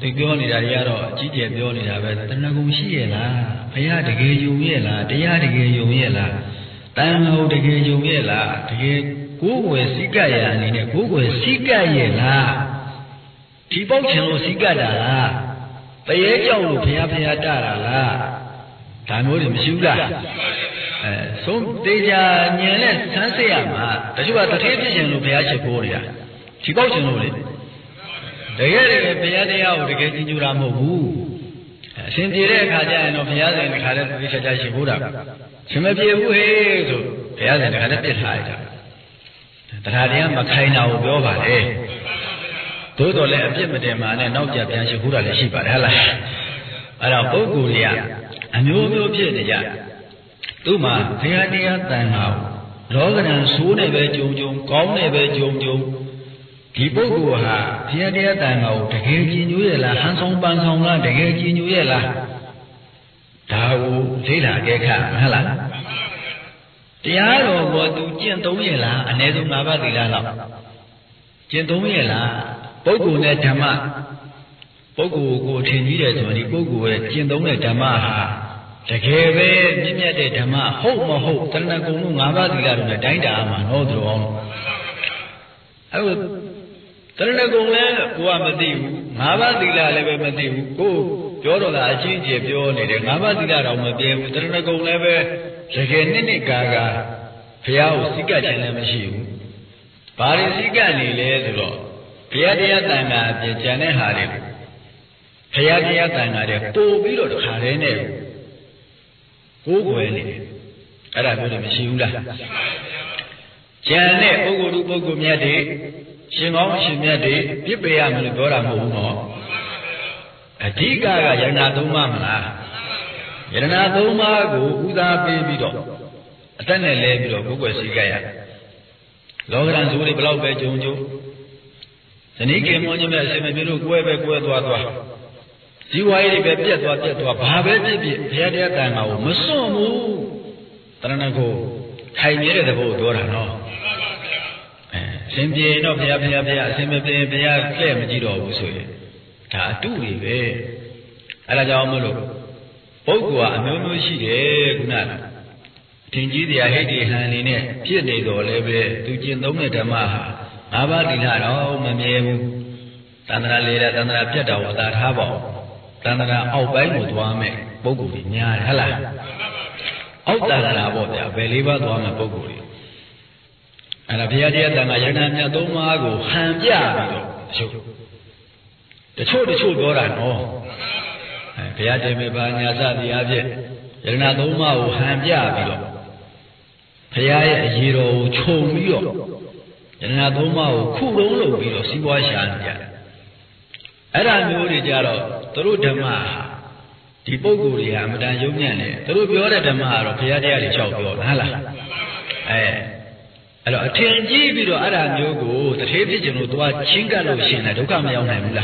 သူပြောနေတာတွေကတော့အကြီးကျယ်ပြောနေတာပဲတဏှာကုန်ရှိရဲ့လားဘုရားတကယ်ယုံရဲ့လားတရားတကယ်ယုံရဲ့လားတန်ခါတကယ်ယုံရဲ့လားတကယ်ကိုယ်ွယ်စိကရအနေနဲ့ကိုယ်ွယ်စိကရဲ့လားဒီပေါက်ချင်လို့စိကတာလားတရေကြောက်လို့ဘုရားဘုရားတတာလားဒါမျိုးတွေမရှိဘူးလားအဲဆုံးတေချာညံနဲ့ဆန်းစစ်ရမှာတချို့ကတထေးဖြစ်ရှင်လို့ဘုရားချစ်ဖို့နေတာဒီပေါက်ချင်လို့လေတကယ်တကယ်ဘုရားတရားကိုတကယ်ကြည်ညိုတာမဟုတ်ဘူးအရှင်ပြေတဲ့အခါကျရင်တော့ဘုရားရှင်တစ်ခါတည်းသိချာချာရှိဖို့တာရှင်မပြေဘူးဟေးဆိုဘုရားရှင်တစ်ခါတည်းပြစ်ထားလိုက်တာတရားတရားမခိုင်းတာကိုပြောပါလေသို့တော်လည်းအပြစ်မတင်ပါနဲ့နောက်ကြပြန်ရှိဖို့တာလည်းရှိပါတယ်ဟဲ့လားအဲ့တော့ပုဂ္ဂိုလ်တွေကအမျိုးမျိုးဖြစ်နေကြသူ့မှာဘုရားတရားတန်ခါလောကဓာတ်ဆိုးနေပဲကြုံကြုံကောင်းနေပဲကြုံကြုံဒီပုဂ္ဂိုလ်ဟာဘုရားတရားတန်ခါကိုတကယ်ကြည်ညိုရဲ့လားဟန်ဆောင်ပန်းဆောင်လားတကယ်ကြည်ညိုရဲ့လားဒါကိုသိတာအကဲခတ်ဟုတ်လားတရားတော်ကိုသူကျင့်သုံးရဲ့လားအနည်းဆုံး၅ပါးသီလလောက်ကျင့်သုံးရဲ့လားပုဂ္ဂိုလ်နဲ့ဓမ္မပုဂ္ဂိုလ်ကိုထင်ကြီးတယ်ဆိုရင်ဒီပုဂ္ဂိုလ်ရဲ့ကျင့်သုံးတဲ့ဓမ္မဟာတကယ်ပဲမြင့်မြတ်တဲ့ဓမ္မဟုတ်မဟုတ်တဏှာကုံလို့၅ပါးသီလတို့နဲ့တိုင်းတာမှာတော့သူတော်အောင်အဲ့လိုတဏှာကုံလည်းကိုကမသိဘူး၅ပါးသီလလည်းပဲမသိဘူးကိုပြောတော့တာအချင်းချင်းပြောနေတယ်၅ပါးသီလတော့မပြေဘူးတဏှာကုံလည်းပဲတကယ်နှစ်နှစ်ကာကာဘုရားကိုစိတ်ကခြင်းလည်းမရှိဘူးဘာတွေစိတ်ကနေလဲဆိုတော့ဘုရားတရားတန်ခါအပြင်ကျန်တဲ့ဟာတွေဘုရားတရားတန်ခါတွေပို့ပြီးတော့တခါတည်းနဲ့ကိုးကွယ်နေတယ်အဲ့ဒါမျိုးတွေမရှိဘူးလားကျန်တဲ့ပုဂ္ဂိုလ်သူပုဂ္ဂိုလ်မြတ်တွေရှင်ကောင်းရှင်မြတ်တွေပြစ်ပယ်ရမယ်လို့ပြောတာမဟုတ်ဘူးနော်အဓိကကယရဏသုံးပါးမလားယရဏသုံးပါးကိုဥသာပေးပြီးတော့အတက်နဲ့လဲပြီးတော့ကိုးကွယ်စည်းကပ်ရလောကဓာတ်ဆိုးတွေဘလောက်ပဲကြုံကြုံဇနီးကင်မောညမဲ့အစင်မပြေလို့ကွဲပဲကွဲသွားသွားဇီဝရေးတွေပဲပြက်သွားပြက်သွားဘာပဲဖြစ်ဖြစ်ဘုရားတရားတန်ခါကိုမစွန့်ဘူးတရဏဂုခိုင်မြဲတဲ့သဘောကိုပြောတာနော်အဲအရှင်ပြေတော့ဘုရားဘုရားဘုရားအရှင်မပြေဘုရားလှဲ့မကြည့်တော့ဘူးဆိုရင်ဒါအတုတွေပဲအဲဒါကြောင့်မလို့ပုဂ္ဂိုလ်ကအမျိုးမျိုးရှိတယ်ခုနကထင်ကြီးတရားဟိတ်ဒီဟန်နေနဲ့ဖြစ်နေတော်လည်းပဲသူကျင့်သုံးတဲ့ဓမ္မဟာငါးပါးသီလတော့မမြဲဘူးတန္တရာလေးတဲ့တန္တရာပြတ်တော်ဝသာထားပါဦးတန္တရာအောက်ပိုင်းကိုသွားမယ်ပုဂ္ဂိုလ်ကြီးများတယ်ဟဟလားအောက်တန္တရာပေါ့ဗျာဘယ်လေးပါးသွားမယ်ပုဂ္ဂိုလ်ကြီးအဲ့ဒါဘုရားတရားတန်ခါယရဏမြတ်သုံးပါးကိုဟန်ပြပြီးတော့တချို့တချို့တချို့ပြောတာနော်အဲဘုရားတင်မေပါညာစသည်အဖြစ်ယရဏသုံးပါးကိုဟန်ပြပြီးတော့ဘုရားရဲ့အရေးတော်ကိုခြုံပြီးတော့ယရဏသုံးပါးကိုခုလုံးလုပ်ပြီးတော့စီးပွားရှာနေကြတယ်အဲ့ဒါမျိုးတွေကြတော့သူတို့ဓမ္မဒီပုဂ္ဂိုလ်တွေဟာအမတန်ယုံညံ့တယ်သူတို့ပြောတဲ့ဓမ္မကတော့ဘုရားတရားတွေ၆ပြောတာဟုတ်လားအဲအဲ့တော့အထင်ကြီးပြီးတော့အဲ့ဒါမျိုးကိုတထေးဖြစ်ခြင်းလို့သွားချင်းကပ်လို့ရှင်တယ်ဒုက္ခမရောက်နိုင်ဘူးလား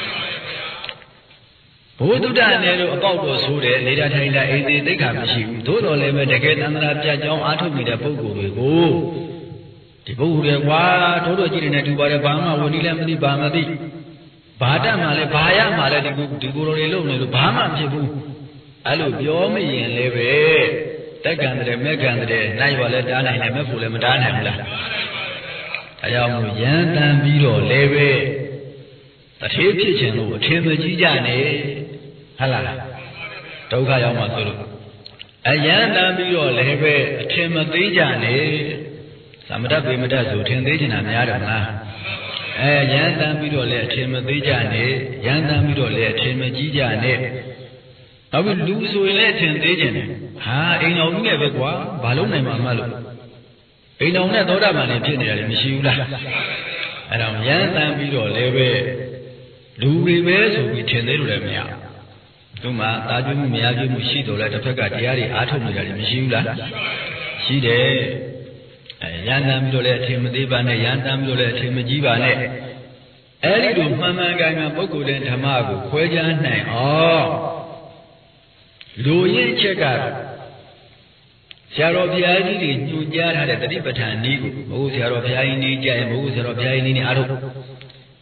ဘုဒ္ဓအနေနဲ့အပေါက်တော်ဆိုးတယ်နေတာထိုင်တာအိမ်သေးသိက္ခာမရှိဘူးသို့တော်လည်းပဲတကယ်တန်ត្រာပြတ်ကြောင်းအားထုတ်နေတဲ့ပုဂ္ဂိုလ်တွေကိုဒီပုဂ္ဂိုလ်တွေကွာထိုးတော်ကြည့်နေတူပါတယ်ဘာမှဝင်နေလည်းမသိဘာမှမသိဘာတတ်မှလည်းဘာရမှလည်းဒီကိုဒီကိုယ်တော်တွေလုံနေလို့ဘာမှမဖြစ်ဘူးအဲ့လိုပြောမရင်လည်းပဲတက်ကံတဲ့မဲ့ကံတဲ့နိုင်ပါလဲတားနိုင်တယ်မဲ့ဖို့လည်းမတားနိုင်ဘူးလားအဲကြောင့်မို့ရန်တန်ပြီးတော့လည်းပဲတထေးဖြစ်ခြင်းလို့အထင်မကြီးကြနဲ့ဟုတ်လားဒုက္ခရောက်မှဆိုလို့အရန်တန်ပြီးတော့လည်းပဲအထင်မသေးကြနဲ့သမထပေမတတ်ဆိုထင်သေးချင်တာများတယ်မလားအဲရန်တန်ပြီးတော့လည်းအထင်မသေးကြနဲ့ရန်တန်ပြီးတော့လည်းအထင်မကြီးကြနဲ့နောက်ပြီးလူဆိုရင်လည်းအထင်သေးကြတယ်ဟာအိမ်တော်ကြီးနဲ့ပဲကွာဘာလို့နိုင်မှာမလို့အိမ်တော်နဲ့သောတာပန်နေဖြစ်နေတယ်မရှိဘူးလားအဲတော့ရန်တန်ပြီးတော့လည်းပဲလူတွေပဲဆိုပြီးထင်သေးလို့လည်းမရသူမှတာကျွေးမှုမရကျွေးမှုရှိတော်လဲတစ်ဖက်ကတရားတွေအားထုတ်နေကြတယ်မရှိဘူးလားရှိတယ်အဲရန်တန်ပြီးတော့လည်းအထင်မသေးပါနဲ့ရန်တန်ပြီးတော့လည်းအထင်မကြီးပါနဲ့အဲဒီလိုမှန်မှန်ကန်ကန်ပုဂ္ဂိုလ်တဲ့ဓမ္မကိုခွဲခြားနိုင်အောင်လူရင်းချက်ကတော့ဆရာတော်ဘုရားကြီးတွေညွှန်ကြားထားတဲ့တတိပဋ္ဌာန်နည်းကိုဘုရားဆရာတော်ဘုရားကြီးနေကြရင်ဘုရားဆရာတော်ဘုရားကြီးနေနေအားထုတ်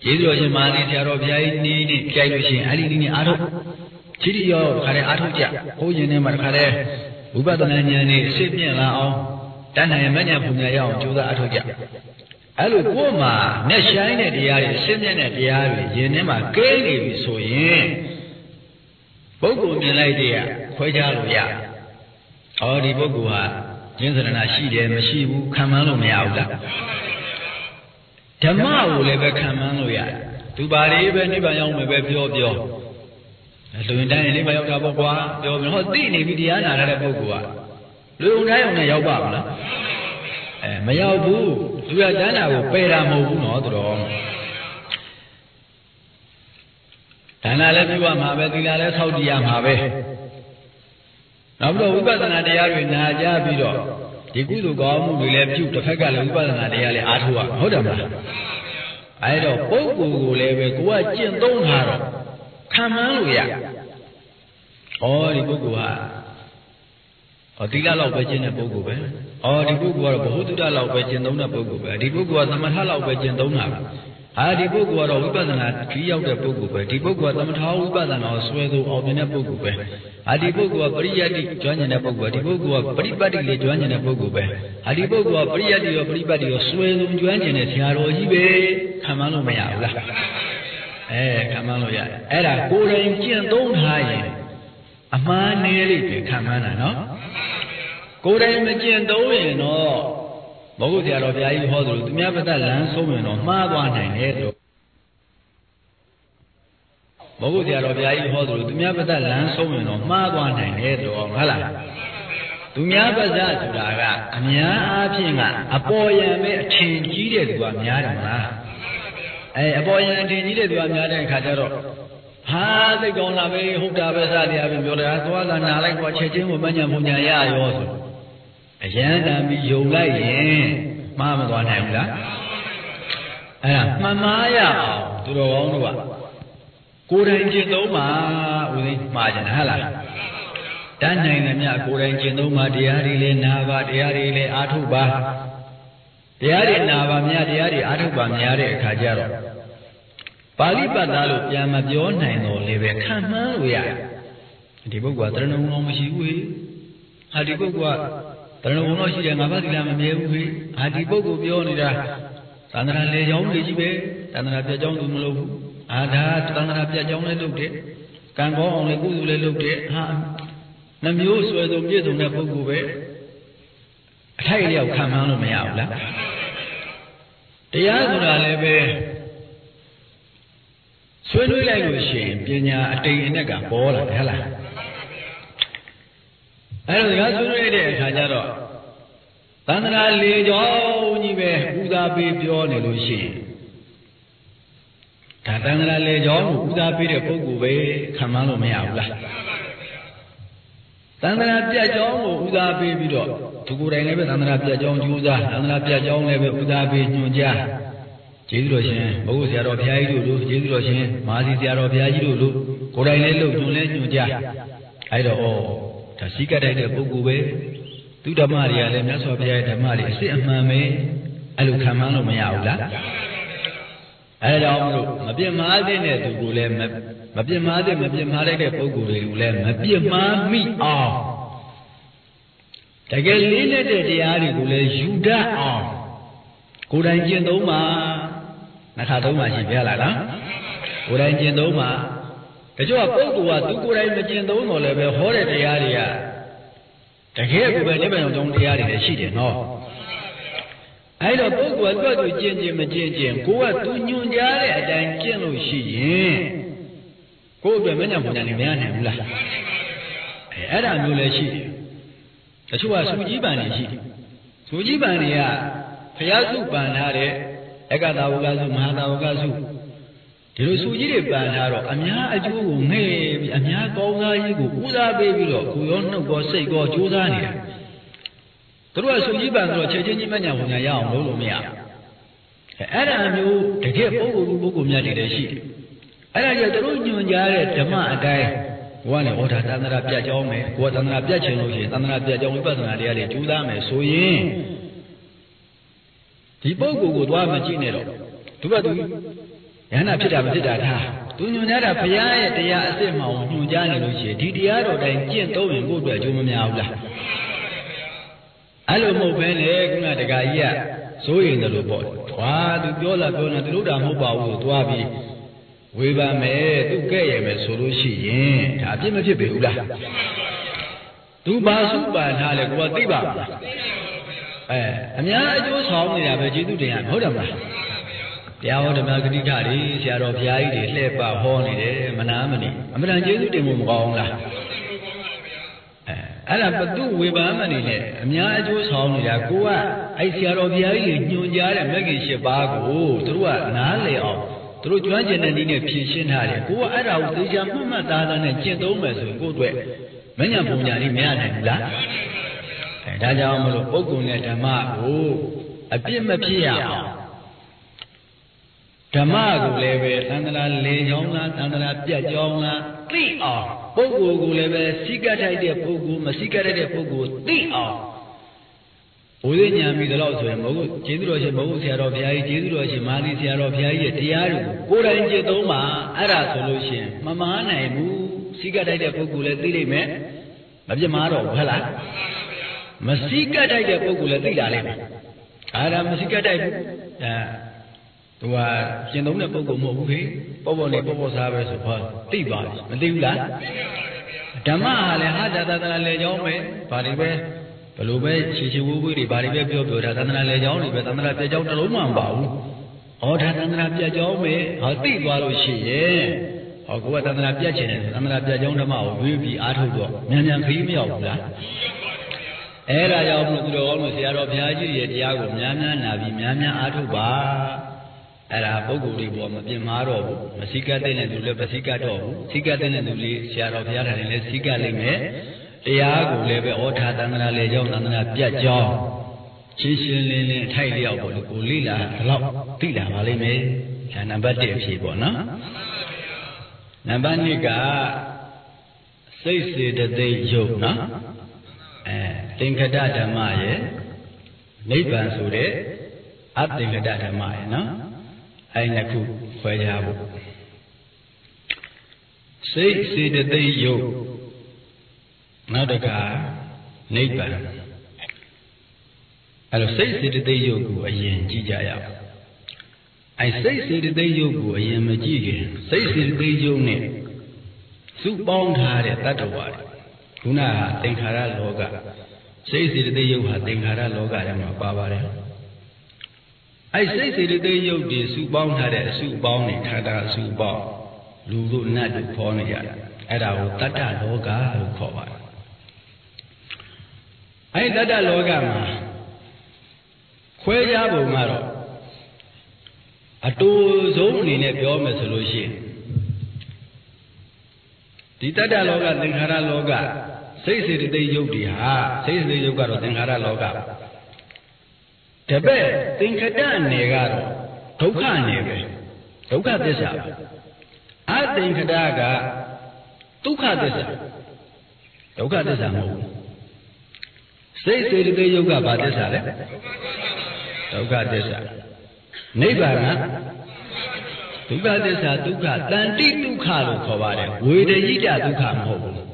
ကျေးဇူးတော်ရှင်မာသီဆရာတော်ဘုရားကြီးနီးနီးကြိုက်လို့ရှိရင်အဲ့ဒီနီးနီးအားထုတ်ချီတီရောခါတဲ့အားထုတ်ကြဟိုးရင်ထဲမှာခါတဲ့ဝိပဿနာဉာဏ်နဲ့အစစ်ပြင့်လာအောင်တဏ္ဍာရမဉ္ဇဉ်ပူညာရအောင်ကြိုးစားအားထုတ်ကြအဲ့လိုကိုယ်မှာနဲ့ဆိုင်တဲ့တရားတွေအစစ်မြင့်တဲ့တရားတွေရင်ထဲမှာကဲနေပြီဆိုရင်ပုဂ္ဂိုလ်မြင်လိုက်တဲ့ခွဲခြားလို့ရ။အော်ဒီပုဂ္ဂိုလ်ဟာဉာဏ်စရဏရှိတယ်မရှိဘူးခံမှန်းလို့မရဘူးလား။ဓမ္မကိုလည်းပဲခံမှန်းလို့ရတယ်။သူပါလေးပဲနိဗ္ဗာန်ရောက်မယ်ပဲပြောပြော။လူရင်တိုင်းနိဗ္ဗာန်ရောက်တာပေါ့ကွာပြောပြီးဟောသိနေပြီတရားနာရတဲ့ပုဂ္ဂိုလ်ကလူုံတိုင်းအောင်နဲ့ရောက်ပါမလား။အဲမရောက်ဘူး။သူကတဏ္ဍာကိုပယ်တာမဟုတ်ဘူးနော်သူတော်။ဒါနလည်းပြုရမှာပဲသီလလည်းဆောက်တည်ရမှာပဲနောက်ပြီးတော့ဝိပဿနာတရားတွေနာကြပြီးတော့ဒီကုသိုလ်ကောင်းမှုတွေလည်းပြုတစ်ဖက်ကလည်းဝိပဿနာတရားလည်းအားထုတ်ရဟုတ်တယ်မလားအဲဒါပုဂ္ဂိုလ်ကိုလည်းပဲကိုကကျင့်သုံးတာတော့ခံမှန်းလို့ရဩဒီပုဂ္ဂိုလ်ဟာဩသီလလောက်ပဲကျင့်တဲ့ပုဂ္ဂိုလ်ပဲဩဒီပုဂ္ဂိုလ်ကတော့ဘ ഹു တုတလောက်ပဲကျင့်သုံးတဲ့ပုဂ္ဂိုလ်ပဲဒီပုဂ္ဂိုလ်ကသမထလောက်ပဲကျင့်သုံးတာပဲအာဒီပုဂ္ဂိုလ်ကတော့ဝိပဿနာခီးရောက်တဲ့ပုဂ္ဂိုလ်ပဲဒီပုဂ္ဂိုလ်ကသမထဝိပဿနာကိုဆွဲသူအောင်မြင်တဲ့ပုဂ္ဂိုလ်ပဲအာဒီပုဂ္ဂိုလ်ကပရိယတ္တိကျွမ်းကျင်တဲ့ပုဂ္ဂိုလ်ဒီပုဂ္ဂိုလ်ကပရိပတ်တိလေးကျွမ်းကျင်တဲ့ပုဂ္ဂိုလ်ပဲအာဒီပုဂ္ဂိုလ်ကပရိယတ္တိရောပရိပတ်တိရောဆွဲသူကျွမ်းကျင်တဲ့ဆရာတော်ကြီးပဲခံမှန်းလို့မရဘူးလားအဲခံမှန်းလို့ရတယ်အဲ့ဒါကိုယ်တိုင်ကျင့်သုံးထားရင်အမှားနည်းလေးပဲခံမှန်းတာနော်ကိုယ်တိုင်မကျင့်သုံးရင်တော့ဘုရားဆရာတော်ဘုရားကြီးဟောသလိုသူများပဒလမ်းဆုံးရင်တော့မှားသွားနိုင်တယ်လို့ဘုရားဆရာတော်ဘုရားကြီးဟောသလိုသူများပဒလမ်းဆုံးရင်တော့မှားသွားနိုင်တယ်လို့ဟုတ်လားသူများပဒဆိုတာကအများအားဖြင့်ကအပေါ်ယံပဲအထင်ကြီးတဲ့သူကများတယ်မလားအဲအပေါ်ယံအထင်ကြီးတဲ့သူကများတဲ့အခါကျတော့ဟာသိကောင်းလာပဲဟုတ်တာပဲစသည်အပြင်ပြောတယ်ဟာသွားလာနာလိုက်ကွာချက်ချင်းကိုမညံပုံညာရရောဆိုအရန်တမ်းပြီးယုံလိုက်ရင်မှားမသွားနိုင်ဘူးလားအဲ့ဒါမှန်မှားရအောင်သူတော်ကောင်းတို့ကကိုယ်တိုင်ကျင့်သုံးပါဦးသိမှားကြတယ်ဟဟလားတန်းနိုင်တယ်မြတ်ကိုယ်တိုင်ကျင့်သုံးပါတရားတွေလည်းနာပါတရားတွေလည်းအားထုတ်ပါတရားတွေနာပါမြတ်တရားတွေအားထုတ်ပါများတဲ့အခါကျတော့ပါဠိပတ်သားလို့ပြန်မပြောနိုင်တော့လေပဲခံမှန်းလို့ရတယ်ဒီပုဂ္ဂိုလ်ကတရဏုံလုံးမရှိဘူးဟာဒီပုဂ္ဂိုလ်ကတရဏုံလုံးရှိတယ်ငါးပါးသီလမမြဲဘူးခေဟာဒီပုဂ္ဂိုလ်ပြောနေတာသန္တရာလေကြောင်းလေးကြီးပဲသန္တရာပြတ်ကြောင်းသူမလုပ်ဘူးအာဒါသန္တရာပြတ်ကြောင်းလည်းလုပ်တယ်ကံကောင်းအောင်လည်းကုသိုလ်လည်းလုပ်တယ်ဟာနှမျိုးဆွဲစုံပြည့်စုံတဲ့ပုဂ္ဂိုလ်ပဲအထိုက်အလျောက်ခံမှန်းလို့မရဘူးလားတရားဆိုတာလည်းပဲဆွေးနွေးလိုက်လို့ရှိရင်ပညာအတိမ်အနက်ကပေါ်လာတယ်ဟဲ့လားအဲ့တော့ဒါဆွေးနွေးတဲ့အခါကျတော့သန္တရာလေကြောင်းကြီးပဲဥသာပေးပြောနေလို့ရှိရင်ဒါသန္တရာလေကြောင်းကိုဥသာပေးတဲ့ပုဂ္ဂိုလ်ပဲခံမှန်းလို့မရဘူးလားသန္တရာပြတ်ကြောင်းကိုဥသာပေးပြီးတော့သူကိုယ်တိုင်လည်းပဲသန္တရာပြတ်ကြောင်းကြိုးစားသန္တရာပြတ်ကြောင်းလည်းပဲဥသာပေးညွှန်ကြားကျေးဇူးတော်ရှင်ဘုရားဆရာတော်ဘုရားကြီးတို့လို့ကျေးဇူးတော်ရှင်မာသီဆရာတော်ဘုရားကြီးတို့လို့ကိုယ်တိုင်လည်းလုပ်ညွှန်လည်းညွှန်ကြားအဲ့တော့ဩဒါရှိကတိုက်တဲ့ပုဂ္ဂိုလ်ပဲသူဓမ္မတွေကလည်းမြတ်စွာဘုရားရဲ့ဓမ္မတွေအစစ်အမှန်ပဲအဲ့လိုခံမှန်းလို့မရဘူးလားအဲ့ဒါကြောင့်မလို့မပြစ်မှားတဲ့သူကိုလည်းမပြစ်မှားတဲ့မပြစ်မှားလိုက်တဲ့ပုဂ္ဂိုလ်တွေကိုလည်းမပြစ်မှားမိအောင်တကယ်လေးနဲ့တဲ့တရားတွေကိုလည်းယူတတ်အောင်ကိုယ်တိုင်ကျင့်သုံးပါနှခါသုံးပါရှိပြလားနော်ကိုယ်တိုင်ကျင့်သုံးပါတချို့ကပုဂ္ဂိုလ်ကသူကိုယ်တိုင်မကျင့်သုံးတော့လည်းပဲဟောတဲ့တရားတွေကတကယ်ကိုပဲနိဗ္ဗာန်ကြောင့်တရားတွေလည်းရှိတယ်နော်အဲ့တော့ပုဂ္ဂိုလ်ကသူ့သူကျင့်ခြင်းမကျင့်ခြင်းကိုကသူညွန်ကြားတဲ့အတိုင်းကျင့်လို့ရှိရင်ကိုယ့်အတွက်မညံ့ပုံညာနေမရနိုင်ဘူးလားအဲအဲ့ဒါမျိုးလည်းရှိတယ်တချို့ကစူကြီးပန်တွေရှိတယ်စူကြီးပန်တွေကဘုရားစုပန်ထားတဲ့ဧကတာဝကစုမဟာတာဝကစုဒီလိုစူကြီးတွေပန်ထားတော့အများအကျိုးကိုငဲ့ပြီးအများကောင်းစားရေးကိုဦးစားပေးပြီးတော့ကိုရောနှုတ်ကောစိတ်ကောကြိုးစားနေတာသူတို့ကစူကြီးပန်ဆိုတော့ချက်ချင်းကြီးမညာပုံညာရအောင်လုပ်လို့မရဘူးအဲ့ဒါမျိုးတကယ်ပုဂ္ဂိုလ်ပုဂ္ဂိုလ်များတွေလည်းရှိတယ်အဲ့ဒါကြောင့်သူတို့ညွှန်ကြားတဲ့ဓမ္မအတိုင်းကိုကလည်းဟောတာသန္တရာပြတ်ကြောင်းမယ်ကိုကသန္တရာပြတ်ချင်လို့ရှိရင်သန္တရာပြတ်ကြောင်းဝိပဿနာတရားတွေကြိုးစားမယ်ဆိုရင်ဒီပုဂ္ဂိုလ်ကိုသွားမကြည့်နဲ့တော့သူကသူနာဖြစ်တာမဖြစ်တာထားသူညွှန်ကြတာဘုရားရဲ့တရားအစ်စ်မှောင်ညွှန်ကြားနေလို့ရှိရင်ဒီတရားတော်တိုင်းကျင့်သုံးရင်ကိုယ့်အတွက်အကျိုးမများဘူးလားအဲ့လိုမဟုတ်ဘဲနဲ့ခုနတခါကြီးကစိုးရင်တယ်လို့ပေါ့။ဟာသူပြောလာပြောနေသူတို့တာမဟုတ်ပါဘူး။သွားပြီးဝေပါမယ်သူကဲ့ရမယ်ဆိုလို့ရှိရင်ဒါအပြစ်မဖြစ်ပေဘူးလား။သူပါစုပါထားလဲကိုကသိပါမလား။အဲအများအကျိုးဆောင်နေတာပဲကျေးဇူးတင်ရမဟုတ်တယ်မလား။တရားဟောဓမ္မဂတိကတွေဆရာတော်ဘုရားကြီးတွေလှည့်ပဟောနေတယ်မနာမနေအမှန်တန်ကျေးဇူးတင်ဖို့မကောင်းဘူးလား။အဲ့ဒါဘသူဝေဘာမနေနဲ့အများအကျိုးဆောင်နေတာကိုကအဲ့ဆရာတော်ဘုရားကြီးညွှန်ကြားတဲ့မဂ္ဂင်၈ပါးကိုသူတို့ကနားလည်အောင်သူတို့ကျွမ်းကျင်တဲ့နည်းနဲ့ဖြည့်ရှင်းထားတယ်ကိုကအဲ့ဒါကိုသိချာမှတ်မှတ်သားသားနဲ့ကျင့်သုံးမယ်ဆိုရင်ကိုယ့်အတွက်မဉ္ဇဉ်ပုံညာလေးမရနိုင်ဘူးလားအဲဒါကြောင့်မလို့ပုဂ္ဂိုလ်နဲ့ဓမ္မကိုအပြစ်မဖြစ်ရအောင်ဓမ္မကိုလည်းပဲသံဃာလေကြောင်းလားသံဃာပြတ်ကြောင်းလားသိအောင်ပုဂ္ဂိုလ်ကိုလည်းပဲစိကထိုက်တဲ့ပုဂ္ဂိုလ်မစိကထိုက်တဲ့ပုဂ္ဂိုလ်သိအောင်ဘုရားညာမိသလောက်ဆိုရင်မဟုတ်ကျေးဇူးတော်ရှင်မဟုတ်ဆရာတော်ဘုရားကြီးကျေးဇူးတော်ရှင်မာသီဆရာတော်ဘုရားကြီးရဲ့တရားတွေကိုကိုယ်တိုင်ကျင့်သုံးပါအဲ့ဒါဆိုလို့ရှိရင်မမားနိုင်ဘူးစိကထိုက်တဲ့ပုဂ္ဂိုလ်လည်းသိလိမ့်မယ်မပြတ်မားတော့ဘူးဟုတ်လားမစိကထိုက်တဲ့ပုဂ္ဂိုလ်လည်းသိလာလိမ့်မယ်အဲ့ဒါမစိကထိုက်ဘူးဒါသူကကျင့်သုံးတဲ့ပုဂ္ဂိုလ်မဟုတ်ဘူးခေပေါ့ပေါ့လေးပေါ့ပေါ့စားပဲဆိုဟောသိပါလိမ့်မသိဘူးလားဓမ္မဟာလည်းဟာသာသနာလေကြောင်းပဲဘာတွေပဲဘယ်လိုပဲခြေခြေဝှဝှတွေဘာတွေပဲပြောပြောတာသန္တနာလေကြောင်းတွေပဲသန္တနာပြကြောင်းတစ်လုံးမှမပါဘူးဟောဒါသန္တနာပြကြောင်းပဲဟောသိသွားလို့ရှိရဲ့ဟောကိုကသန္တနာပြချင်တယ်သန္တနာပြကြောင်းဓမ္မကိုဝေးပြီးအားထုတ်တော့မြန်မြန်ခရီးမရောက်ဘူးလားအဲ့ဒါကြောင့်မို့သူတော်ကောင်းတို့ဆရာတော်ဘုရားကြီးရဲ့တရားကိုများများနာပြီးများများအားထုတ်ပါအဲ့ဒါပုဂ္ဂိုလ်တွေပေါ်မပြင်းမာတော့ဘူးမစိကတ်တဲ့သူလည်းမစိကတ်တော့ဘူးစိကတ်တဲ့သူလေးဆရာတော်ဘုရားတိုင်းလည်းစိကတ်လိမ့်မယ်တရားကိုလည်းပဲဩထာသံဃာလေကြောင်းသံဃာပြတ်ကြောင်းရှင်းရှင်းလင်းလင်းအထိုက်လျောက်ပေါ့လေကိုလိလာဒီလောက်သိလာပါလိမ့်မယ်ဒါနံပါတ်၁အဖြေပေါ့နော်နံပါတ်၂ကစိတ်စေတသိက်ယုတ်နော်အဲသင်္ခတဓမ္မရဲ့နိဗ္ဗာန်ဆိုတဲ့အသင်္ခတဓမ္မရဲ့နော်အဲ့နှစ်ခုခွဲခြားဖို့စိတ်စေတသိက်ယုတ်နောက်တကနိဗ္ဗာန်အဲ့တော့စိတ်စေတသိက်ယုတ်ကိုအရင်ကြည့်ကြရအောင်အဲ့စိတ်စေတသိက်ယုတ်ကိုအရင်မကြည့်ခင်စိတ်စေတသိက်ယုတ်နဲ့စုပေါင်းထားတဲ့တတ္တဝါတွေခုနကသင်္ခါရလောကစိတ်စေတသိက်ယုတ်ဟာသင်္ခါရလောကထဲမှာပါပါတယ်အဲ့စိတ်စေတသိက်ယုတ်တွေစုပေါင်းထားတဲ့အစုပေါင်းတွေခန္ဓာအစုပေါင်းလူတို့နတ်တို့ခေါ်နေကြတာအဲ့ဒါကိုတတ္တလောကလို့ခေါ်ပါတယ်အဲ့တတ္တလောကမှာခွဲခြားပုံကတော့အတူဆုံးအနေနဲ့ပြောမယ်ဆိုလို့ရှိရင်ဒီတတ္တလောကသင်္ခါရလောကစိတ်စေတသိက်ယုတ်တွေဟာစိတ်စေတသိက်ယုတ်ကတော့သင်္ခါရလောကတပည့်သင်္ခတနယ်ကတော့ဒုက္ခနယ်ပဲဒုက္ခသစ္စာပဲအသင်္ခတကဒုက္ခသစ္စာဒုက္ခသစ္စာမဟုတ်ဘူးစိတ်စေတသိက်ယုတ်ကဘာသစ္စာလဲဒုက္ခသစ္စာနိဗ္ဗာန်ကဒုက္ခသစ္စာဒုက္ခတန်တိဒုက္ခလို့ခေါ်ပါတယ်ဝေဒယိတဒုက္ခမဟုတ်ဘူး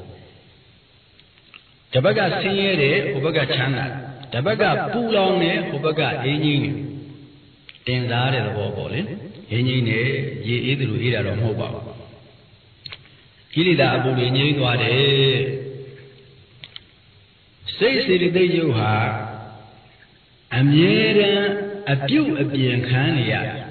တစ်ဘက်ကဆင်းရဲတယ်ဟိုဘက်ကချမ်းသာတစ်ဘက်ကပူလောင်တယ်ဟိုဘက်ကအေးငြိမ်းတယ်တင်စားတဲ့သဘောပေါ့လေအေးငြိမ်းတယ်ရေအေးတယ်လို့အေးတာတော့မဟုတ်ပါဘူးကိလေသာအပူတွေငြိမ်းသွားတယ်စိတ်စေတသိက်ယုတ်ဟာအမြဲတမ်းအပြုတ်အပြင်ခံနေရတယ်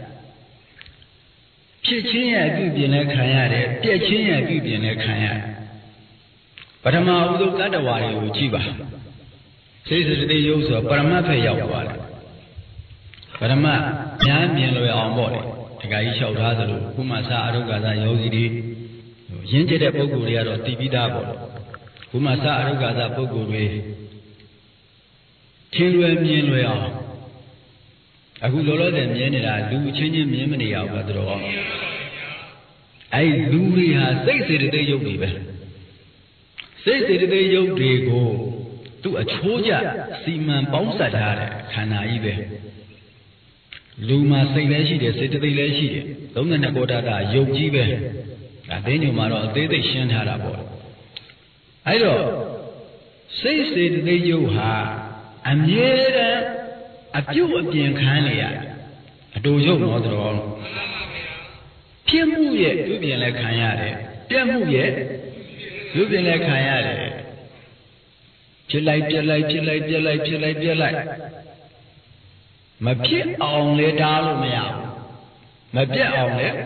ဖြစ်ချင်းရဲ့အပြုတ်ပြင်လည်းခံရတယ်ပြက်ချင်းရဲ့အပြုတ်ပြင်လည်းခံရတယ်ပထမဥဒုတ္တဝါတွေကိုကြည့်ပါစိတ်စေတသိက်ယုတ်ဆိုပရမတ်ဖက်ရောက်သွားတယ်ပရမတ်ညာမြင်လွယ်အောင်ပေါ့လေတခါကြီးလျှောက်ထားသလိုခုမှစအရုက္ခသာယောဂီတွေရင်းကျက်တဲ့ပုဂ္ဂိုလ်တွေကတော့သိပြီးသားပေါ့ခုမှစအရုက္ခသာပုဂ္ဂိုလ်တွေထင်လွယ်မြင်လွယ်အောင်အခုလောလောဆယ်မြင်နေတာလူချင်းချင်းမြင်မနေရဘူးလားတော်တော်အဲ့လူတွေဟာစိတ်စေတသိက်ယုတ်တွေပဲစိတ်စေတသိက်ယုတ်တွေကိုသူ့အချိုးကျစီမံပေါင်းစပ်ထားတဲ့ခန္ဓာကြီးပဲလူမှာစိတ်လည်းရှိတယ်စေတသိက်လည်းရှိတယ်သုံးတဲ့ကောဓာတာယုတ်ကြီးပဲဒါသိညုံမှာတော့အသေးစိတ်ရှင်းထားတာပေါ့အဲ့တော့စိတ်စေတသိက်ယုတ်ဟာအမြဲတမ်းအပြုတ်အပြင်ခံနေရအတူယုတ်တော့တော်ဖြစ်မှုရဲ့ပြုပြင်လည်းခံရတယ်ပြက်မှုရဲ့ပြုပြင်လည်းခံရတယ်ဖြစ်လိုက်ပြက်လိုက်ဖြစ်လိုက်ပြက်လိုက်ဖြစ်လိုက်ပြက်လိုက်မဖြစ်အောင်လေတားလို့မရဘူးမပြက်အောင်လေ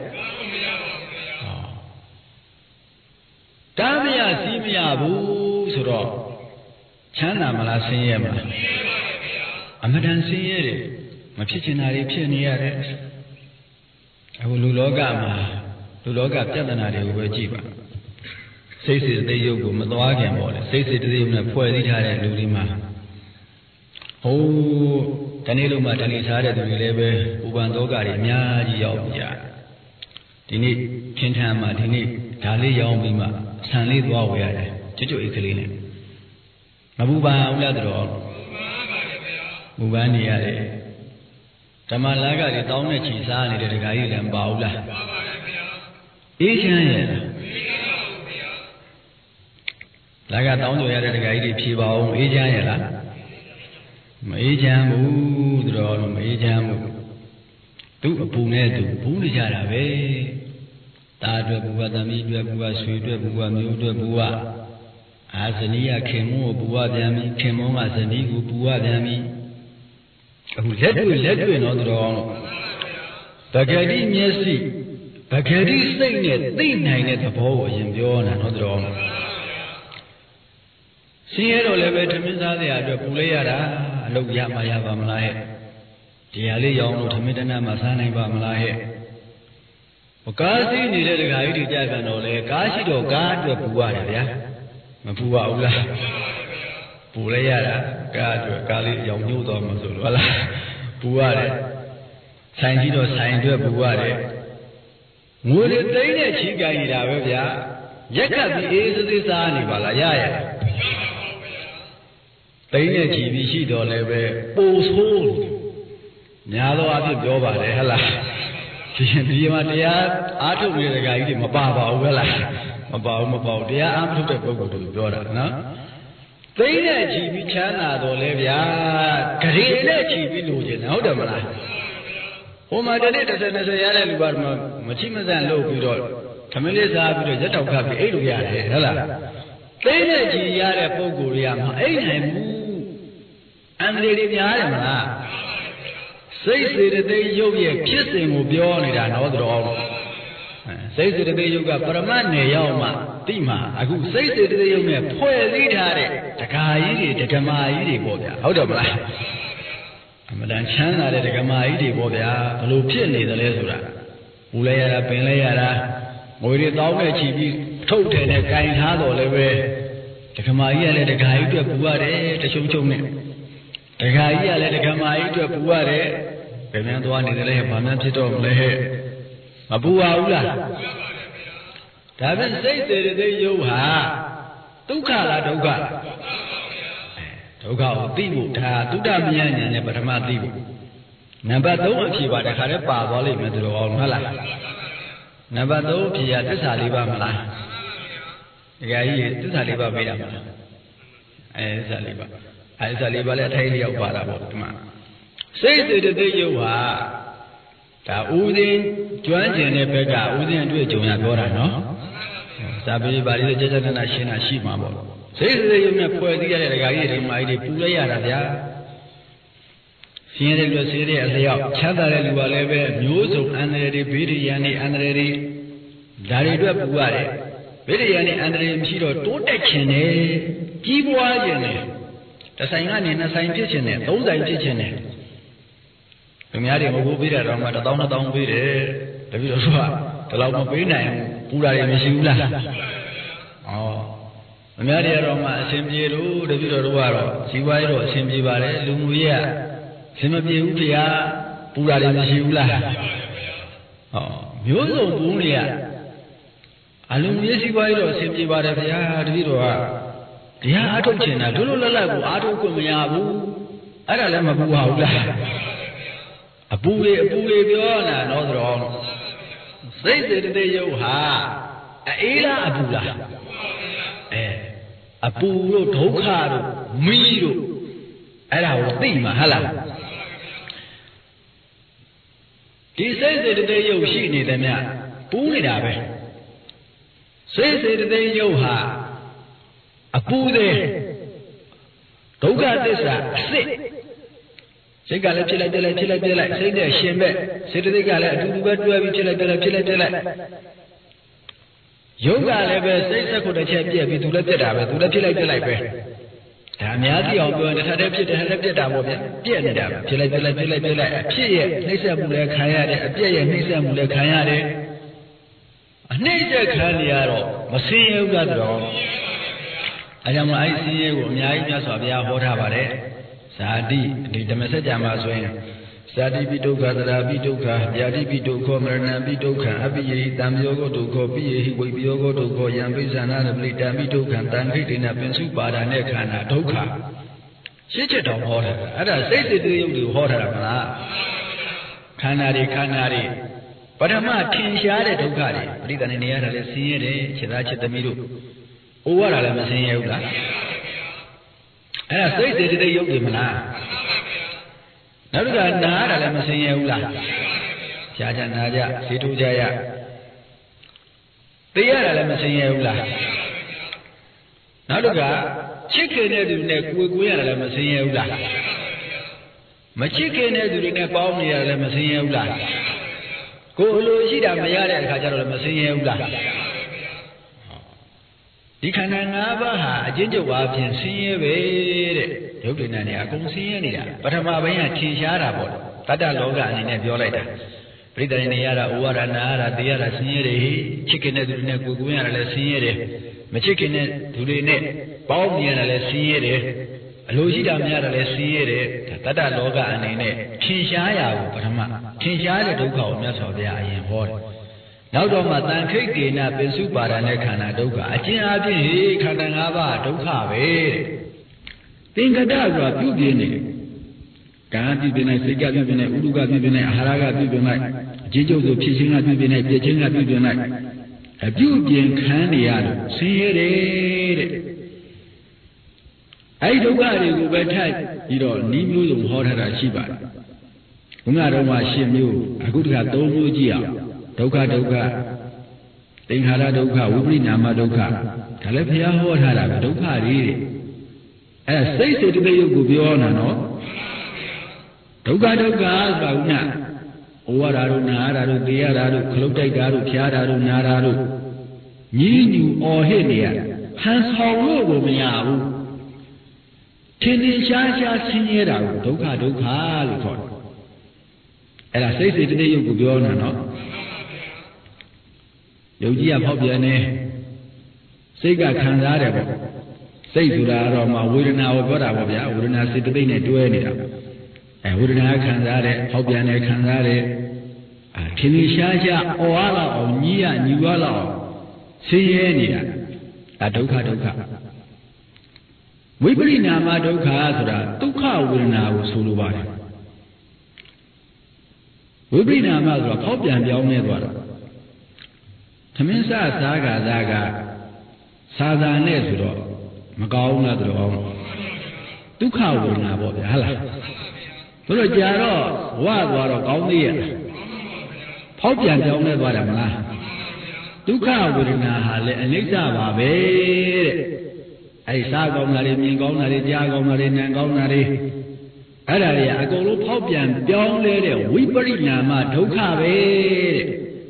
တားမရစီးမရဘူးဆိုတော့ချမ်းသာမလားဆင်းရဲမလားအမတန်ဆင်းရဲတယ်မဖြစ်ချင်တာတွေဖြစ်နေရတယ်အခုလူလောကမှာလူလောကပြဿနာတွေကိုပဲကြည့်ပါစိတ်စေတသိက်ယုတ်ကိုမသွားခင်ပေါ့လေစိတ်စေတသိက်ယုတ်နဲ့ဖွဲ့စည်းထားတဲ့လူတွေမှာဟိုးတနေ့လုံးမှာတဏှိစားတဲ့သူတွေလည်းပဲဥပ္ပန်သောကတွေအများကြီးရောက်ကြဒီနေ့ခင်ထမ်းမှာဒီနေ့ဒါလေးရောင်းပြီးမှဆန်လေးသွားဝယ်ရတယ်ကျွတ်ကျွတ်အိတ်ကလေးနဲ့မပူပန်အောင်လားတော်ပူပန်နေရတယ်ဓမ္မလာကတွေတောင်းနဲ့ချီစားနေတဲ့ဒကာကြီးလည်းမပါဘူးလားပါပါတယ်ဗျာအေးချမ်းရဲ့လားအေးချမ်းပါဘူးဗျာလာကတောင်းကြရတဲ့ဒကာကြီးတွေဖြေပါအောင်အေးချမ်းရဲ့လားမအေးချမ်းဘူးတော်မအေးချမ်းဘူးသူ့အပူနဲ့သူဘူးနေကြတာပဲตาအတွက်ဘူဝသမီးအတွက်ဘူဝဆွေအတွက်ဘူဝမျိုးအတွက်ဘူဝအာဇနီးကခင်မုန်းကိုဘူဝပြန်ပြီခင်မုန်းကဇနီးကိုဘူဝပြန်ပြီအခုလက်တွေ့လက်တွေ့တော့တော်ဗဂတိမျက်စိဗဂတိစိတ်နဲ့သိနိုင်တဲ့သဘောကိုအရင်ပြောတာတော့တော်ဆင်းရဲတော့လည်းပဲထမင်းစားစရာအတွက်ပူလိုက်ရတာအလုပ်ရမှရပါမလားဟဲ့တရားလေးရောင်းလို့ထမင်းတနတ်မှစားနိုင်ပါမလားဟဲ့မကားစီးနေတဲ့ဒကာကြီးတွေကြပြန်တော့လေကားရှိတော့ကားအတွက်ပူရတယ်ဗျာမပူပါဘူးလားပူလိုက်ရတာကားအတွက်ကားလေးရောင်ညှို့တော့မှဆိုလို့ဟုတ်လားပူရတယ်ဆိုင်ကြီးတော့ဆိုင်အတွက်ပူရတယ်ငွေတွေသိမ်းတဲ့ချီးကြိုင်နေတာပဲဗျာရက်ကပ်ပြီးအေးစေးသေးစားနေပါလားရရသိမ်းတဲ့ချီပြီးရှိတော့လည်းပဲပိုဆိုးညာတော့အဖြစ်ပြောပါတယ်ဟဲ့လားဒီဒီမှာတရားအားထုတ်နေတဲ့ဒကာကြီးတွေမပါပါဘူးဟဲ့လားမပါဘူးမပါဘူးတရားအားထုတ်တဲ့ပုဂ္ဂိုလ်တွေပြောတာနော်သိတဲ့ချီပြီးချမ်းသာတော့လေဗျာဂရေနဲ့ချီပြီးလို့ခြင်းဟုတ်တယ်မလားဟိုမှာတနေ့တစ်ဆယ်နှစ်ဆယ်ရတဲ့လူပါတော့မချိမဆန့်လုပ်ပြီးတော့ခမင်းလေးစားပြီးတော့ရက်တောက်ခတ်ပြီးအိတ်လို့ရတယ်ဟုတ်လားသိတဲ့ချီရတဲ့ပုဂ္ဂိုလ်တွေကမအိတ်နိုင်ဘူးအန္တရာယ်တွေများတယ်မလားစိတ်စေတသိက်ယုတ်ရဲ့ဖြစ်စဉ်ကိုပြောနေတာတော့တော်စိတ်စေတသိက်ယုတ်ကပရမတ်နယ်ရောက်မှသိမှာအခုစိတ်စေတသိက်ယုတ်နဲ့ဖွဲ့စည်းထားတဲ့ဒကာကြီးတွေဒကမာကြီးတွေပေါ့ဗျာဟုတ်တယ်မလားအမှန်တန်ချမ်းသာတဲ့ဒကမာကြီးတွေပေါ့ဗျာဘလို့ဖြစ်နေတယ်လဲဆိုတာပူလဲရတာပင်လဲရတာငွေတွေတောင်းနဲ့ချီပြီးထုတ်တယ်နဲ့ကင်ထားတော်လည်းပဲဒကမာကြီးကလည်းဒကာကြီးအတွက်ပူရတယ်တချုံချုံနဲ့ဒကာကြီးကလည်းဒကမာကြီးအတွက်ပူရတယ်ဘယ်မှန်းသွားနေတယ်လဲဘာမှဖြစ်တော့မလဲဟဲ့မပူပါဘူးလားဒါဖြင့်စိတ်စေတသိက်ယုတ်ဟာဒုက္ခလားဒုက္ခဒုက္ခကိုသိဖို့ဒါသုဒ္ဓမယဉာဏ်နဲ့ပထမသိဖို့နံပါတ်သုံးအဖြေပါတခါတည်းပါသွားလိမ့်မယ်သူတော်ဟုတ်လားနံပါတ်သုံးအဖြေကသစ္စာလေးပါမလားဒကာကြီးသစ္စာလေးပါပေးတာမလားအဲသစ္စာလေးပါအဲသစ္စာလေးပါလည်းအထိုက်လျောက်ပါတာပေါ့ဒီမှာစိတ်စေတသိက်ယုတ်ဟာဒါဥစဉ်ကျွမ်းကျင်တဲ့ဘက်ကဥစဉ်အတွေ့အကြုံရပြောတာနော်စာပေပါဠိနဲ့ကြကြနနာရှင်းတာရှိမှာပေါ့စိတ်စေတသိက်ယုတ်နဲ့ဖွဲ့စည်းရတဲ့ဒကာကြီးတွေဓမ္မကြီးတွေပူလိုက်ရတာဗျာဆင်းရဲတဲ့လူဆင်းရဲတဲ့အလျောက်ချမ်းသာတဲ့လူကလည်းပဲမျိုးစုံအန္တရာယ်တွေဘေးဒဏ်ရန်တွေအန္တရာယ်တွေဒါတွေအတွက်ပူရတယ်ဘေးဒဏ်ရန်တွေအန္တရာယ်မရှိတော့တိုးတက်ခြင်းနဲ့ကြီးပွားခြင်းနဲ့တစ်ဆိုင်ကနေနှစ်ဆိုင်ဖြစ်ခြင်းနဲ့သုံးဆိုင်ဖြစ်ခြင်းနဲ့သူများတွေမဟုတ်ပေးတဲ့တော့မှတစ်သောင်းနှစ်သောင်းပေးတယ်တပည့်တော်ကဒီလောက်မပေးနိုင်ဘူးပူတာတွေမရှိဘူးလားဩမများတွေတော့မှအရှင်ပြေလို့တပည့်တော်တို့ကတော့ဇီဝရေးတော့အရှင်ပြေပါတယ်လူမှုရေးကအရှင်မပြေဘူးဗျာပူတာတွေမရှိဘူးလားဟောမျိုးစုံပူနေရအလုံးကြီးဇီဝရေးတော့အရှင်ပြေပါတယ်ဗျာတပည့်တော်ကတရားအားထုတ်ချင်တာတို့လိုလတ်လတ်ကိုအားထုတ်ခွင့်မရဘူးအဲ့ဒါလည်းမပူပါဘူးလားအပူတွေအပူတွေပြောနာတော့ဆိုတော့စိတ်စေတသိက်ယုတ်ဟာအေးလားအပူလားအဲအပူတို့ဒုက္ခတို့မီးတို့အဲ့ဒါကိုသိမှာဟုတ်လားဒီစိတ်စေတသိက်ယုတ်ရှိနေတယ်မြတ်ပူးနေတာပဲစိတ်စေတသိက်ယုတ်ဟာအပူတဲ့ဒုက္ခသစ္စာအစစ်စိတ်ကလည်းဖြစ်လိုက်ပြလိုက်ဖြစ်လိုက်ပြလိုက်စိတ်နဲ့ရှင်ပဲစေတသိက်ကလည်းအတူတူပဲတွဲပြီးဖြစ်လိုက်ပြလိုက်ဖြစ်လိုက်ပြလိုက်ယုတ်ကလည်းပဲစိတ်ဆက်ကိုတစ်ချက်ပြက်ပြီးသူလည်းပြက်တာပဲသူလည်းဖြစ်လိုက်ပြလိုက်ပဲဒါအများကြီးအောင်ပြောရင်တစ်ထပ်တည်းဖြစ်တစ်ထပ်တည်းပြက်တာပေါ့ဗျပြက်နေတာဖြစ်လိုက်ပြလိုက်ဖြစ်လိုက်ပြလိုက်အဖြစ်ရဲ့နှိမ့်ဆက်မှုလည်းခံရတယ်အပြက်ရဲ့နှိမ့်ဆက်မှုလည်းခံရတယ်အနှိမ့်ဆက်ခံနေရတော့မစင်ရဘူးလားတော့အဲကြောင့်မို့အဲ့ဒီစင်ရဲကိုအများကြီးမြတ်စွာဘုရားဟောထားပါတယ်ဇာတိဒီဓမ္မစကြာမှာဆိုရင်ဇာတိပိဒုက္ခသရာပိဒုက္ခဗျာတိပိဒုက္ခမရဏပိဒုက္ခအပိယေဟိတံယောဂဒုက္ခပိယေဟိဝိပယောဂဒုက္ခယံပိစ္ဆာနာပလိတံပိဒုက္ခတံခိတေနပင်စုပါဒာနဲ့ခန္ဓာဒုက္ခရှင်းချက်တော်ဟောတာအဲ့ဒါစိတ်စိတ်တွေယုတ်တွေဟောထားတာမလားခန္ဓာတွေခန္ဓာတွေပထမထင်ရှားတဲ့ဒုက္ခတွေပရိသဏနေရတာလဲဆင်းရဲတယ်ခြေသားခြေသမီးတို့အိုးရတာလည်းမဆင်းရဲဘူးလားအဲ့ဒါစိတ်စေတသိက်ယုတ်တယ်မလားနောက်တစ်ခါနားရတာလည်းမဆင်းရဲဘူးလားရှားကြနာကြဈေးထိုးကြရသိရတာလည်းမဆင်းရဲဘူးလားနောက်တစ်ခါချစ်ခင်တဲ့သူနဲ့ကိုယ်ကိုယ်ရတာလည်းမဆင်းရဲဘူးလားမချစ်ခင်တဲ့သူတွေနဲ့ပေါင်းနေရတာလည်းမဆင်းရဲဘူးလားကိုယ်အလိုရှိတာမရတဲ့အခါကျတော့လည်းမဆင်းရဲဘူးလားဒီခန္ဓာ၅ပါးဟာအကျဉ်းချုပ်ပါဖြင့်ဆင်းရဲပဲတဲ့ယုတ်တိဏ္ဍနေအကုန်ဆင်းရဲနေတာပထမပိုင်းကထင်ရှားတာပေါ့တတ္တလောကအနေနဲ့ပြောလိုက်တာပရိသတ်နေရတာဩဝါဒနာရတာသိရတာဆင်းရဲတယ်ချစ်ခင်တဲ့သူတွေနဲ့ကိုယ်ကိုယ်ရတာလည်းဆင်းရဲတယ်မချစ်ခင်တဲ့သူတွေနဲ့ပေါင်းမြင်ရတာလည်းဆင်းရဲတယ်အလိုရှိတာမရတာလည်းဆင်းရဲတယ်တတ္တလောကအနေနဲ့ထင်ရှားရကိုပထမထင်ရှားတဲ့ဒုက္ခကိုမြတ်စွာဘုရားအရင်ဟောတယ်နောက်တော့မှတန်ခိတ်ကေနပင်စုပါဒာနဲ့ခန္ဓာဒုက္ခအကျဉ်းအပြည့်ဟေခန္ဓာ၅ပါးဒုက္ခပဲသင်္ကတဆိုတာပြုပြင်းနေကာပြုပြင်းနေစိတ်ကပြုပြင်းနေဥဒုကပြုပြင်းနေအာဟာရကပြုပြင်းလိုက်အကျဉ်းချုပ်ဆိုဖြစ်ခြင်းကပြုပြင်းနေပြည့်ခြင်းကပြုပြင်းလိုက်အပြုပြင်းခံနေရလို့ဆင်းရဲတယ်တဲ့အဲ့ဒီဒုက္ခတွေကိုပဲထိုက်ပြီးတော့ဤမျိုးစုံဟောထားတာရှိပါတယ်ဘုရားတော်မှာရှင်းမျိုးအခုတခါသုံးမျိုးကြည့်အောင်ဒုက္ခဒုက္ခသင်္ခါရဒုက္ခဝိပရိနာမဒုက္ခဒါလည်းဘုရားဟောထားတာပဲဒုက္ခတွေတဲ့အဲစိတ်စေတသိက်ယုတ်ကိုပြောတာနော်ဒုက္ခဒုက္ခဆိုတာကဩဝါဒတို့နာရတို့သိရတာတို့ခလုတ်တိုက်တာတို့ဖျားတာတို့နာတာတို့ညီးညူအော်ဟစ်နေရဟန်ဆောင်လို့ကိုမရဘူးထင်ထင်ရှားရှားဆင်းရဲတာကိုဒုက္ခဒုက္ခလို့ခေါ်တယ်အဲ့ဒါစိတ်စေတသိက်ယုတ်ကိုပြောတာနော်ယုတ်ကြီးကဖောက်ပြန်နေစိတ်ကခံစားတယ်ပေါ့စိတ်ဆိုတာတော့မှဝေဒနာကိုပြောတာပေါ့ဗျာဝေဒနာစေတသိက်နဲ့တွဲနေတာအဲဝေဒနာခံစားတယ်ဖောက်ပြန်တယ်ခံစားတယ်အဲထင်ထင်ရှားရှားအော်ရလောက်အောင်ညီးရညီွားလောက်အောင်ဆင်းရဲနေတာဒါဒုက္ခဒုက္ခဝိပရိနာမဒုက္ခဆိုတာဒုက္ခဝေဒနာကိုဆိုလိုပါတယ်ဝိပရိနာမဆိုတာဖောက်ပြန်ပြောင်းနေသွားတာသမင်းစားစားကစားကစာသာနဲ့ဆိုတော့မကောင်းလားတော့ဒုက္ခဝေဒနာပေါ့ဗျာဟုတ်လားဆိုတော့ကြာတော့ဝါသွားတော့ကောင်းသေးရဲ့ဖောက်ပြန်ပြောင်းနေသွားတာမလားဒုက္ခဝေဒနာဟာလည်းအနိစ္စပါပဲတဲ့အဲစားကောင်းတာတွေမြင်ကောင်းတာတွေကြားကောင်းတာတွေနားကောင်းတာတွေအဲ့ဒါတွေအကုန်လုံးဖောက်ပြန်ပြောင်းလဲတဲ့ဝိပရိနာမဒုက္ခပဲတဲ့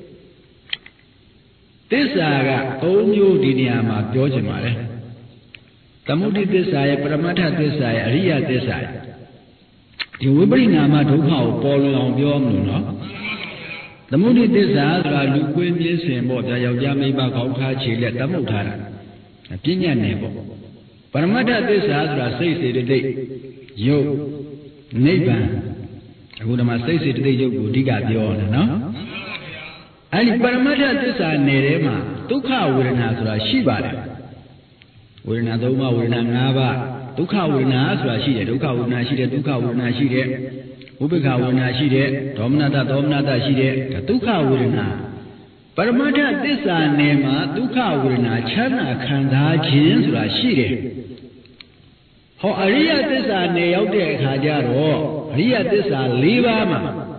သစ္စာကသုံးမျိုးဒီနေရာမှာပြောချင်ပါတယ်သမုဒိသစ္စာရဲ့ပရမတ္ထသစ္စာရဲ့အရိယသစ္စာရဲ့ဒီဝိပရိနာမဒုက္ခကိုပေါ်လွင်အောင်ပြောမလို့နော်သမုဒိသစ္စာဆိုတာလူကွင်းမြင်းစင်ပေါ့ဗျာယောက်ျားမိန်းမခေါင်းခါခြေလက်သမုတ်ထားတာပညာနယ်ပေါ့ပရမတ္ထသစ္စာဆိုတာစိတ်စေတသိက်ယုတ်နိဗ္ဗာန်အခုဒီမှာစိတ်စေတသိက်ယုတ်ကိုအဓိကပြောနေတာနော်အဲ့ဒီပရမတ္ထသစ္စာနယ်ထဲမှာဒုက္ခဝေဒနာဆိုတာရှိပါတယ်ဝေဒနာသုံးပါးဝေဒနာ၅ပါးဒုက္ခဝေဒနာဆိုတာရှိတယ်ဒုက္ခဝေဒနာရှိတယ်ဒုက္ခဝေဒနာရှိတယ်ဥပ္ပခဝေဒနာရှိတဲ့ဒေါမနတဒေါမနတရှိတဲ့ဒုက္ခဝေဒနာပရမတ္ထသစ္စာနယ်မှာဒုက္ခဝေဒနာချမ်းသာခံစားခြင်းဆိုတာရှိတယ်ဟောအရိယသစ္စာနယ်ရောက်တဲ့အခါကျတော့အရိယသစ္စာ၄ပါးမှာ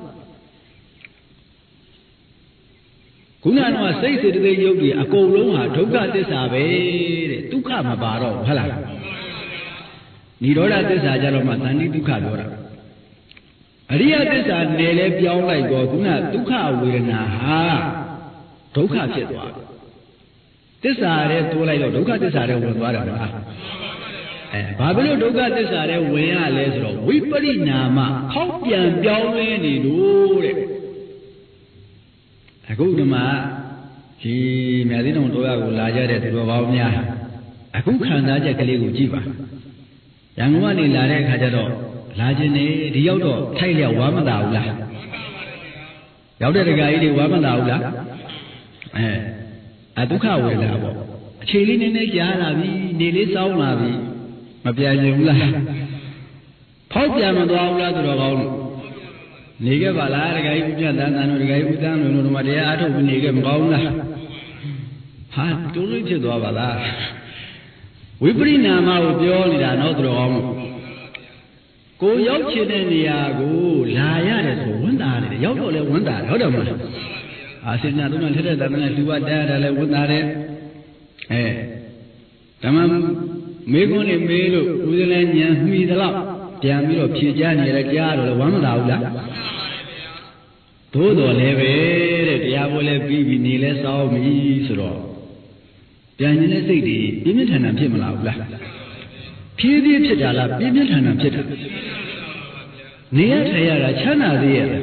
ခုနကစိတ်စေတသိက်ယုတ်တွေအကုန်လုံးဟာဒုက္ခသစ္စာပဲတဲ့ဒုက္ခမပါတော့ဟုတ်လားនិရောဓသစ္စာကြတော့မှသန္တိဒုက္ခပြောတာအရိယသစ္စာနယ်လဲပြောင်းလိုက်တော့ခုနဒုက္ခဝေဒနာဟာဒုက္ခဖြစ်သွားတယ်သစ္စာရဲတိုးလိုက်တော့ဒုက္ခသစ္စာရဲဝင်သွားတယ်မလားအဲဘာဖြစ်လို့ဒုက္ခသစ္စာရဲဝင်ရလဲဆိုတော့ဝိပရိနာမခောက်ပြန်ပြောင်းလဲနေလို့တဲ့အခုဒီမှာဒီမြတ်သီးတော်တော်ရကိုလာကြတဲ့သူတော်ကောင်းများအခုခံစားချက်ကလေးကိုကြည့်ပါရန်ကုန်ကနေလာတဲ့အခါကျတော့လာခြင်းနေဒီရောက်တော့ထိုက်လျောက်ဝမ်းမသာဘူးလားရောက်တဲ့ဒကာကြီးတွေဝမ်းမသာဘူးလားအဲအဒုက္ခဝေဒနာပေါ့အခြေလေးနည်းနည်းကြားလာပြီနေလေးစောင်းလာပြီမပြန်ရင်ဘူးလားဖောက်ပြန်မသွားဘူးလားသူတော်ကောင်းလို့နေခဲ့ပါလားဒကာကြီးဦးပြတ်တန်းတန်းတို့ဒကာကြီးဦးတန်းတို့တို့မှတရားအားထုတ်ပြီးနေခဲ့မကောင်းဘူးလားဟာတူးလို့ဖြစ်သွားပါလားဝိပရိနာမကိုပြောနေတာနော်သူတော်ကောင်းလို့ကိုရောက်ချင်တဲ့နေရာကိုလာရတယ်ဆိုဝန်တာတယ်ရောက်တော့လဲဝန်တာတယ်ဟုတ်တယ်မလားအာစိနာတို့နဲ့ထက်တဲ့တမန်နဲ့လူဝတားတယ်လဲဝန်တာတယ်အဲဓမ္မမေကွန်းနေမေးလို့ဦးဇင်းလည်းညံမှီသလောက်ပြန်ပြီးတော့ဖြေချနေရကြားတော့လဲဝမ်းမသာဘူးလားသို့တော်လည်းပဲတဲ့တရားပွဲလဲပြီးပြီနေလဲစောင်းပြီဆိုတော့ပြန်ရင်တဲ့စိတ်တွေပြင်းပြထန်ထန်ဖြစ်မလားဘူးလားဖြည်းဖြည်းဖြစ်တာလားပြင်းပြထန်ထန်ဖြစ်တာနေရထိုင်ရတာချမ်းသာသေးရဲ့ဟော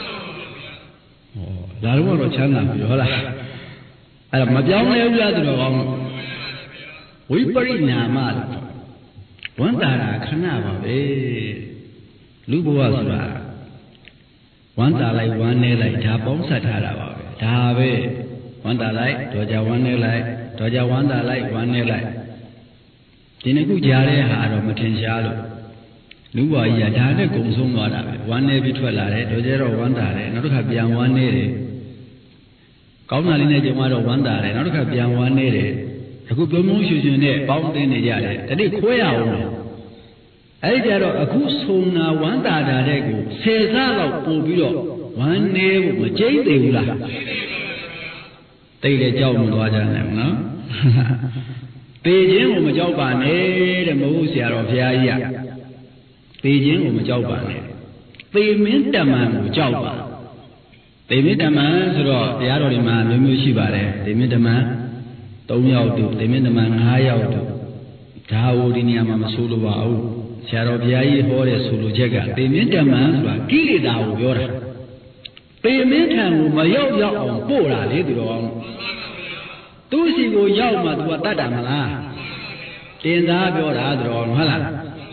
လာတော့တော့ချမ်းသာပြီဟုတ်လားအဲ့ဒါမပြောင်းလဲဘူးလားသူတော်ကောင်းဝိပရိနာမလို့ဝန်တာတာခဏပါပဲလူဘဝဆိုတာဝန်တာလိုက်ဝမ်းနေလိုက်ဒါပေါင်းဆက်ထားတာပါပဲဒါပဲဝန်တာလိုက်တော့ကြဝမ်းနေလိုက်တော့ကြဝမ်းတာလိုက်ဝမ်းနေလိုက်ဒီနှစ်ခုကြားတဲ့ဟာတော့မထင်ရှားလို့လူဘဝကြီးကဒါနဲ့ကုံဆုံးသွားတာပဲဝမ်းနေပြီးထွက်လာတယ်တော့ကြတော့ဝမ်းတာတယ်နောက်တစ်ခါပြန်ဝမ်းနေတယ်ကောင်းတာလေးနဲ့ကြုံတော့ဝမ်းတာတယ်နောက်တစ်ခါပြန်ဝမ်းနေတယ်အခုပြုံးပြုံးရွှင်ရွှင်နဲ့ပေါင်းသိနေကြတယ်တတိခွဲရအောင်လို့အဲ့ဒီကြတော့အခုဆုံနာဝမ်းတာတာတဲ့ကိုဆယ်စားလောက်ပို့ပြီးတော့ဝမ်းနေဖို့မကျိမ့်သေးဘူးလားတိတ်လေကြောက်မသွားကြနဲ့နော်ပေခြင်းကိုမကြောက်ပါနဲ့တဲ့မဟုတ်ဆရာတော်ဘုရားကြီးကပေခြင်းကိုမကြောက်ပါနဲ့ပေမင်းတမန်ကိုကြောက်ပါပေမင်းတမန်ဆိုတော့တရားတော်တွေမှာမျိုးမျိုးရှိပါတယ်ပေမင်းတမန်သုံးယောက်တူပေမင်းတမန်ငါးယောက်တူဒါဟိုဒီနေရာမှာမဆိုလိုပါဘူးဆရာတော်ဘုရားကြီးဟောတဲ့ဆိုလိုချက်ကပေမင်းတမန်ဆိုတာကိလေသာကိုပြောတာပေမင်းထံကိုမရောက်ရောက်အောင်ပို့တာလေသူတော်သူစီကိုရောက်မှသူကတတ်တာမလားတင်သားပြောတာသူတော်ဟုတ်လား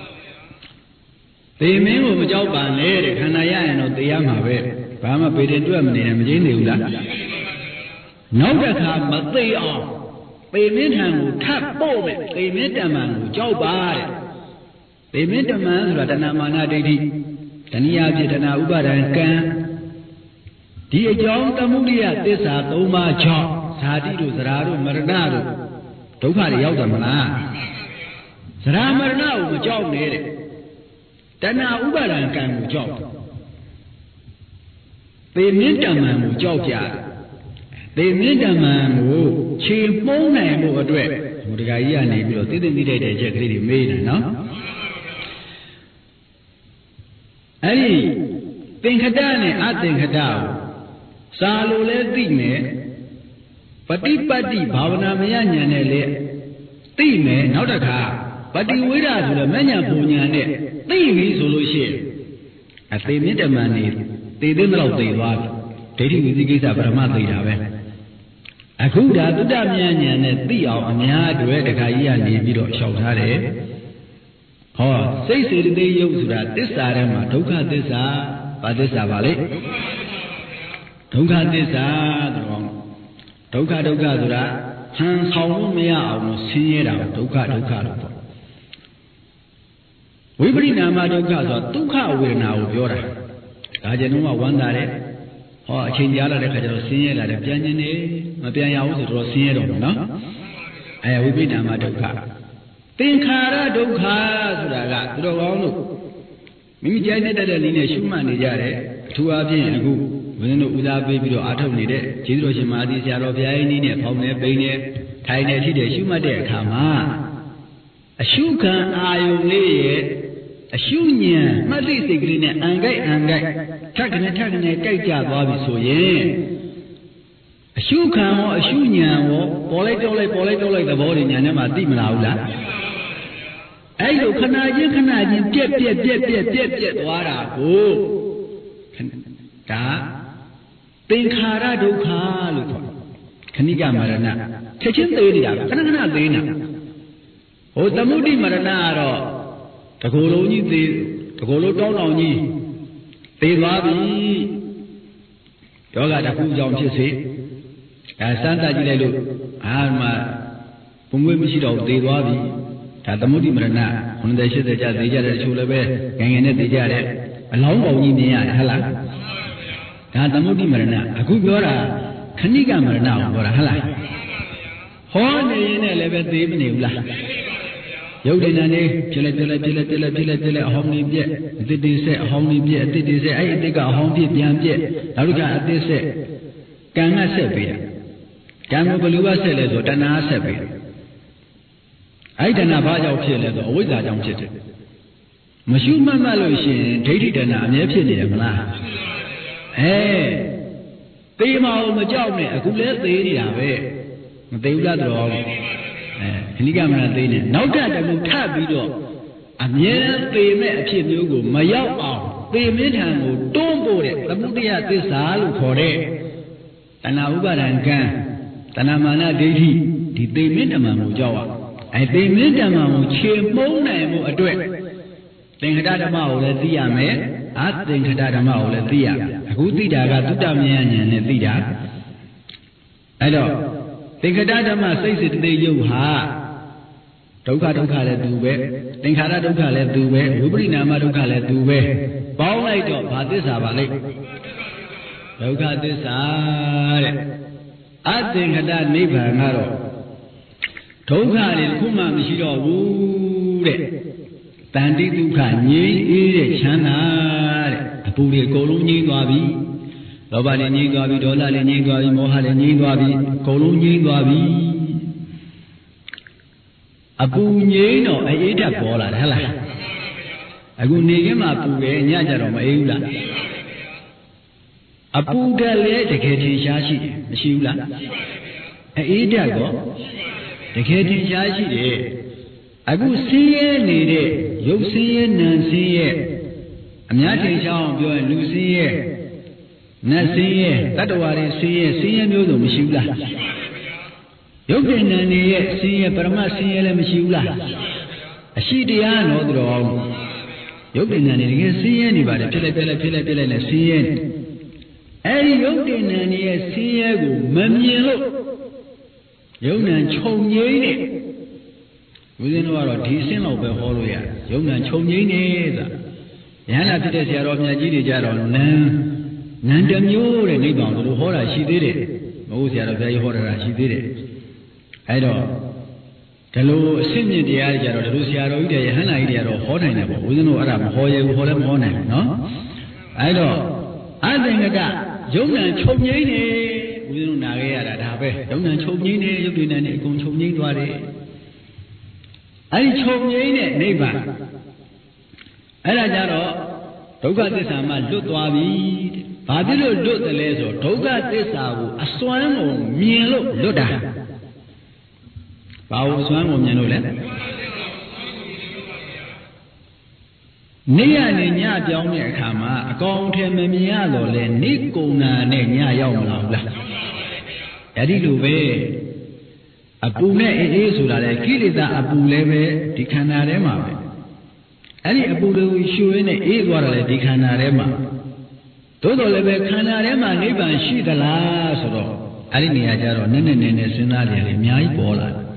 ပေမင်းကိုမကြောက်ပါနဲ့တဲ့ခန္ဓာရရင်တော့သိရမှာပဲဘာမှပေတယ်တွေ့မနေနဲ့မကျင်းနေဘူးလားနောက်တစ်ခါမသိအောင်ပေမင်းထံကိုထပ်ပို့မယ်ပေမင်းတမန်ကိုကြောက်ပါတဲ့ပေမင်းတမန်ဆိုတာတဏမာနဒိဋ္ဌိတဏှာဖြစ်တဏှာဥပါဒံကံဒီအကြောင်းသမုဒိယသစ္စာ၃ပါးကြောင့်ဇာတိတို့ဇရာတို့မရဏတို့ဒုက္ခတွေရောက်တယ်မလားဇရာမရဏကိုမကြောက်နဲ့တဲ့တဏှာဥပါဒံကံကိုကြောက်ပေမင်းတမန်ကိုကြောက်ကြပေမင်းတမန်ကိုခြေမှုန်းနိုင်ဖို့အတွက်ဘုရားကြီးကနေပြီးတော့သိသိသိတဲ့ချက်ကလေးတွေမေးနေနော်အဲ့ဒီသင်္ခတနဲ့အသင်္ခတကိုစာလိုလဲသိမယ်ပฏิပတ်တိဘာဝနာမယဉာဏ်နဲ့လေသိမယ်နောက်တစ်ခါပฏิဝေဒဆိုတော့မဉဏ်ပူဉဏ်နဲ့သိပြီဆိုလို့ရှိရင်အသေမြင့်တမန်နေသေသေးမလို့သိသွားပြီဒိဋ္ဌိဝိသိကိစ္စပရမသိတာပဲအခုဒါသုတ္တမြဉာဏ်နဲ့သိအောင်အများအတွက်တခါကြီးကနေပြီးတော့လျှောက်ထားတယ်ဟောစိတ်စေတသိက်ယုတ်ဆိုတာသစ္စာထဲမှာဒုက္ခသစ္စာဘာသစ္စာပါလဲဒုက္ခသစ္စာတော့ဒုက္ခဒုက္ခဆိုတာဟန်ဆောင်လို့မရအောင်လို့ဆင်းရဲတာဒုက္ခဒုက္ခလို့ပေါ့ဝိပရိနာမဒုက္ခဆိုတာဒုက္ခဝေဒနာကိုပြောတာဒါကျတော့ဝမ်းသာတယ်ဟောအချိန်ကြာလာတဲ့ခါကျတော့ဆင်းရဲလာတယ်ပြန်ခြင်းနေမပြန်ရဘူးဆိုတော့ဆင်းရဲတော့မယ်နော်အဲဝိပိဋ္ဌာမဒုက္ခသင်္ခါရဒုက္ခဆိုတာကသူတော်ကောင်းတို့မိမိကြိုက်နေတဲ့တဲ့နည်းနဲ့ရှုမှတ်နေကြတယ်အထူးအားဖြင့်အခုဝင်းတို့ဦးစားပေးပြီးတော့အားထုတ်နေတဲ့ကျေးဇူးတော်ရှင်မဟာသီဆရာတော်ဘုရားကြီးနည်းနဲ့ဖောင်းနေပိန်နေထိုင်နေထိတဲ့ရှုမှတ်တဲ့အခါမှာအရှုခံအာယုန်လေးရဲ့အရှုဉဏ်မှတ်သိစိတ်ကလေးနဲ့အံကြိုက်အံကြိုက်ထက်ကနေထက်ကနေကြိုက်ကြသွားပြီဆိုရင်အရှုခံရောအရှုဉဏ်ရောပေါ်လိုက်တော့လိုက်ပေါ်လိုက်တော့လိုက်သဘောတွေဉာဏ်ထဲမှာသိမလားဘူးလားအဲ့လိုခဏချင်းခဏချင်းပြက်ပြက်ပြက်ပြက်ပြက်ပြက်သွားတာကိုဒါသင်္ခါရဒုက္ခလို့ခေါ်တယ်ခဏိကမရဏချက်ချင်းသေးနေတာခဏခဏသေးနေတာဟိုသမုဒိမရဏကတော့တကူလုံးကြီးသေးတကူလုံးတောင်းတောင်းကြီးသေသွားပြီယောဂတစ်ခုကြောင့်ဖြစ်စေအဲစမ်းသပ်ကြည့်လိုက်လို့အာမှပုံမွေးမရှိတော့သေသွားပြီဒါသမုဒိမရဏခုနှစ်ရှစ်ဆယ်ကျသေးကြတဲ့တချို့လည်းပဲငယ်ငယ်နဲ့သေကြတယ်အလောင်းပေါင်းကြီးမြင်ရတယ်ဟုတ်လားဒါသမုဒိမရဏအခုပြောတာခဏိကမရဏကိုပြောတာဟုတ်လားဟောနေရင်လည်းပဲသေမနေဘူးလားရုပ်တဏ္ဍာနေဖြစ်လိုက်ဖြစ်လိုက်ဖြစ်လိုက်ဖြစ်လိုက်ဖြစ်လိုက်ဖြစ်လိုက်အဟောင်းနေပြက်အတိတ်တိဆက်အဟောင်းနေပြက်အတိတ်တိဆက်အဲ့အတိတ်ကအဟောင်းပြက်ပြန်ပြက်နောက်တစ်ခါအတိတ်ဆက်ကံကဆက်ပေးတယ်ကံကိုဘယ်လိုကဆက်လဲဆိုတဏှာဆက်ပေးတယ်အဲ့တဏှာဘာကြောင့်ဖြစ်လဲဆိုအဝိဇ္ဇာကြောင့်ဖြစ်တယ်မရှုမှတ်မှလို့ရှိရင်ဒိဋ္ဌိတဏှာအမြဲဖြစ်နေတယ်မလားအဲသေမအောင်မကြောက်နဲ့အခုလဲသေးနေတာပဲမသေးဘူးလားတော့အဲခဏိကမရဏသေးနေနောက်ထပ်တခုထပ်ပြီးတော့အမြဲသေမဲ့အဖြစ်မျိုးကိုမရောက်အောင်သေမင်းထံကိုတွန်းပို့တဲ့သမုဒယသစ္စာလို့ခေါ်တဲ့တဏှာဥပါဒံကံတဏှာမာနဒိဋ္ဌိဒီသေမင်းဓမ္မကိုကြောက်ရအဲသေမင်းဓမ္မကိုခြေမှုန်းနိုင်မှုအတွက်သင်္ခတဓမ္မကိုလည်းသိရမယ်အသင်္ခတဓမ္မကိုလည်းသိရမယ်အခုသိတာကသုတမယဉာဏ်နဲ့သိတာအဲ့တော့သင်္ခတဓမ္မစိတ်စိတ်တေယုတ်ဟာဒုက္ခဒုက္ခလည်းသူပဲသင်္ခါရဒုက္ခလည်းသူပဲဝိပရိနာမဒုက္ခလည်းသူပဲပေါင်းလိုက်တော့ဘာသစ္စာပါလိမ့်ဒုက္ခသစ္စာတဲ့အသင်္ခတနိဗ္ဗာန်ကတော့ဒုက္ခတွေတစ်ခုမှမရှိတော့ဘူးတဲ့တန်တိဒုက္ခငြိမ်းအေးတဲ့ချမ်းသာတဲ့အပူတွေအကုန်လုံးငြိမ်းသွားပြီလောဘလည်းငြိမ်းသွားပြီဒေါသလည်းငြိမ်းသွားပြီမောဟလည်းငြိမ်းသွားပြီအကုန်လုံးငြိမ်းသွားပြီအပူငြိမ်းတော့အေးဓာတ်ပေါ်လာတယ်ဟဲ့လားအခုနေခင်းမှာပူတယ်ညကြတော့မအေးဘူးလားအပူဓာတ်လည်းတကယ်ထင်ရှားရှိတယ်မရှိဘူးလားအေးဓာတ်ကောတကယ်ထင်ရှားရှိတယ်အခုဆင်းရဲနေတဲ့ရုပ်ဆင်းရဲနာမ်ဆင်းရဲအများထင်ရှားအောင်ပြောရင်လူဆင်းရဲနတ်ဆင်းရဲတတ္တဝါတွေဆင်းရဲဆင်းရဲမျိုးစုံမရှိဘူးလားရုပ်ဉာဏ်နဲ့ရဲ့ဆင်းရဲပရမတ်ဆင်းရဲလည်းမရှိဘူးလားအရှိတရားတော်တော်ရုပ်ဉာဏ်နဲ့တကယ်ဆင်းရဲနေပါတယ်ဖြစ်လိုက်ပြလိုက်ဖြစ်လိုက်ပြလိုက်နဲ့ဆင်းရဲအဲဒီရုပ်ဉာဏ်နဲ့ရဲ့ဆင်းရဲကိုမမြင်လို့ရုပ်ဉာဏ်ခြုံငိမ့်နေဦးဇင်းတို့ကတော့ဒီအဆင့်လောက်ပဲဟောလို့ရရုပ်ဉာဏ်ခြုံငိမ့်နေဆိုတာယဟန္တာဖြစ်တဲ့ဆရာတော်မြတ်ကြီးတွေကြတော့နန်းနန်းတစ်မျိုးတဲ့နိဗ္ဗာန်တို့ဟောတာရှိသေးတယ်မဟုတ်ဆရာတော်ဘုရားကြီးဟောတာရှိသေးတယ်အဲ့တော့ဒီလိုအဆင့်မြင့်တရားတွေကြတော့ဒီလိုဆရာတော်ကြီးတွေယဟန္တာကြီးတွေကတော့ဟောနိုင်တယ်ပေါ့ဦးဇင်းတို့အဲ့ဒါမဟောရဘူးဟောလည်းမဟောနိုင်ဘူးနော်အဲ့တော့အသင်္ကတရုပ်ဉာဏ်ခြုံငိမ့်နေဦးဇင်းတို့နာခဲ့ရတာဒါပဲရုပ်ဉာဏ်ခြုံငိမ့်နေရုပ်ဉာဏ်နဲ့အကုန်ခြုံငိမ့်သွားတယ်အဲ့ဒီခြုံငိမ့်တဲ့နိဗ္ဗာန်အဲ့ဒါကြတော့ဒုက္ခသစ္စာမှလွတ်သွားပြီတဲ့ဘာဖြစ်လို့လွတ်တယ်လဲဆိုဒုက္ခသစ္စာကိုအစွမ်းကိုမြင်လို့လွတ်တာဘာလို့အစွမ်းကိုမြင်လို့လဲနေ့ရနေညပြောင်းတဲ့အခါမှာအကောင်ထဲမမြင်ရတော့လဲနေ့ကုန်တာနဲ့ညရောက်မလာဘူးလားအဲ့ဒီလိုပဲအပူနဲ့အေးအေးဆိုတာလေကိလေသာအပူလည်းပဲဒီခန္ဓာထဲမှာပဲအဲ့ဒီအပူတွေကိုရှူရင်းနဲ့အေးသွားတယ်လေဒီခန္ဓာထဲမှာသို့တော်လည်းပဲခန္ဓာထဲမှာနိဗ္ဗာန်ရှိသလားဆိုတော့အဲ့ဒီနေရာကျတော့နည်းနည်းနည်းနည်းစဉ်းစားကြတယ်အများကြီးပေါ်လာတယ်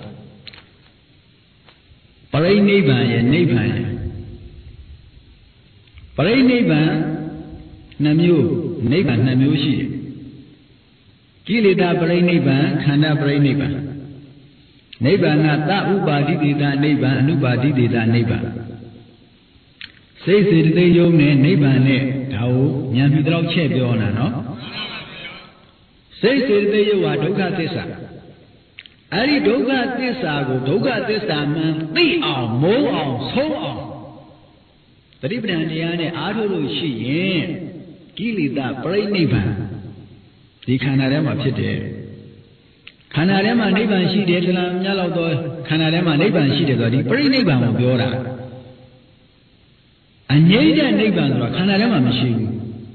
ပရိနိဗ္ဗာန်ရဲ့နိဗ္ဗာန်ရဲ့ပရိနိဗ္ဗာန်နှစ်မျိုးနိဗ္ဗာန်နှစ်မျိုးရှိတယ်ကိလေသာပရိနိဗ္ဗာန်ခန္ဓာပရိနိဗ္ဗာန်နိဗ္ဗာန်ကသဥပါတိတေတာနိဗ္ဗာန်အနုပါတိတေတာနိဗ္ဗာန်စိတ်စေတသိက်ယုံနဲ့နိဗ္ဗာန်နဲ့ဒါကိုဉာဏ်ပြီးတော့ချက်ပြောတာနော်စိတ်စေတသိက်ယုံဟာဒုက္ခသစ္စာအဲ့ဒီဒုက္ခသစ္စာကိုဒုက္ခသစ္စာမှန်သိအောင်မုန်းအောင်ဆုံးအောင်ပရိပဒံတရားနဲ့အားထုတ်လို့ရှိရင်ကိလေသာပရိနိဗ္ဗာန်ဒီခန္ဓာထဲမှာဖြစ်တယ်ခန္ဓာထဲမှာနိဗ္ဗာန်ရှိတယ်တလားမြတ်လောက်တော့ခန္ဓာထဲမှာနိဗ္ဗာန်ရှိတယ်ဆိုတော့ဒီပရိနိဗ္ဗာန်ကိုပြောတာအငြိမ့်တဲ့နိဗ္ဗာန်ဆိုတာခန္ဓာထဲမှာမရှိဘူး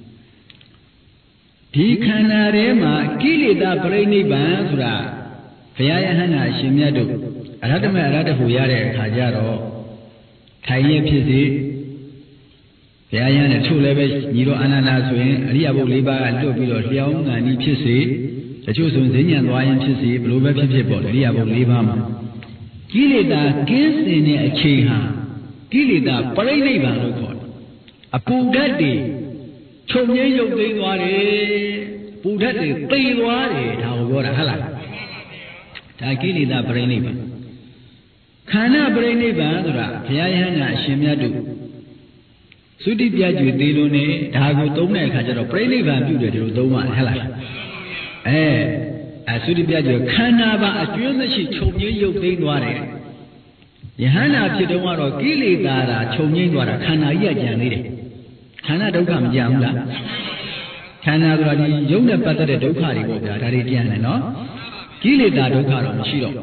ဒီခန္ဓာထဲမှာကိလေသာပရိနိဗ္ဗာန်ဆိုတာဘုရားယဟန္တာရှင်မြတ်တို့အရဟတမေအရဟတဟူရတဲ့အခါကျတော့ထိုင်ရဖြစ်စေဘုရားယဟန်နဲ့ထို့လည်းပဲညီတော်အာနန္ဒာဆိုရင်အရိယဘုတ်၄ပါးကလွတ်ပြီးတော့လျှောင်းငံဤဖြစ်စေတချို့ဆိုရင်ဈဉ္ဉံသွားရင်ဖြစ်စေဘလို့ပဲဖြစ်ဖြစ်ပေါ့အရိယဘုတ်၄ပါးမှာကိလေသာကင်းစင်တဲ့အချိန်ဟာကိလေသာပရိနိဗ္ဗာန်လို့ခေါ်တယ်အပူဓာတ်တွေချုပ်ငြိမ်းရုပ်သိမ်းသွားတယ်ပူဓာတ်တွေသိသွားတယ်ဒါကိုပြောတာဟုတ်လားဒါကိလေသာပရိနိဗ္ဗာန်ခန္ဓာပရိနိဗ္ဗာန်ဆိုတာဘုရားယဟန်ကအရှင်မြတ်တို့သုတိပြကျွေသေးလို့နေဒါကိုသုံးတဲ့အခါကျတော့ပြိဋိဘံပြုတယ်ဒီလိုသုံးပါဟဲ့လားအဲအသုတိပြကျွေခန္ဓာပါအကျွမ်းမရှိချုပ်ငြိမ်းရုပ်သိမ်းသွားတယ်ယဟန္တာဖြစ်တော့ကတော့ကိလေသာတာချုပ်ငြိမ်းသွားတာခန္ဓာကြီးကကြံသေးတယ်ခန္ဓာဒုက္ခမကြံဘူးလားခန္ဓာဆိုတာဒီရုပ်နဲ့ပတ်သက်တဲ့ဒုက္ခတွေပေါ့ဗျာဒါတွေကြံတယ်နော်ကိလေသာဒုက္ခတော့မရှိတော့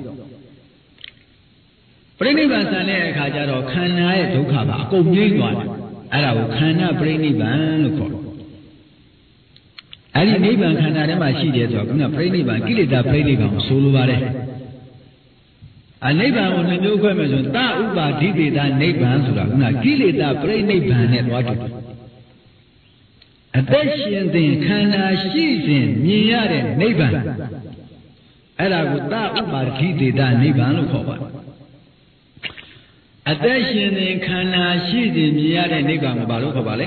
ပြိဋိဘံဆန်တဲ့အခါကျတော့ခန္ဓာရဲ့ဒုက္ခပါအကုန်ငြိမ်းသွားတယ်အဲ့ဒါကိုခန္ဓာပရိနိဗ္ဗာန်လို့ခေါ်တယ်အဲ့ဒီနိဗ္ဗာန်ခန္ဓာထဲမှာရှိတယ်ဆိုတော့ခုနပရိနိဗ္ဗာန်ကိလေသာပရိနိဗ္ဗာန်ကိုဆိုလိုပါတယ်အနိဗ္ဗာန်ကိုနှမျိုးခွဲမယ်ဆိုရင်သဥပါဒိတေတာနိဗ္ဗာန်ဆိုတာခုနကိလေသာပရိနိဗ္ဗာန်နဲ့တွားတူတယ်အသက်ရှင်သင်ခန္ဓာရှိစဉ်မြင်ရတဲ့နိဗ္ဗာန်အဲ့ဒါကိုသဥပါဒိတေတာနိဗ္ဗာန်လို့ခေါ်ပါတယ်အသက်ရှင်သင်ခန္ဓာရှိစဉ်မြင်ရတဲ့နိဗ္ဗာန်ကိုဘာလို့ခေါ်ပါလဲ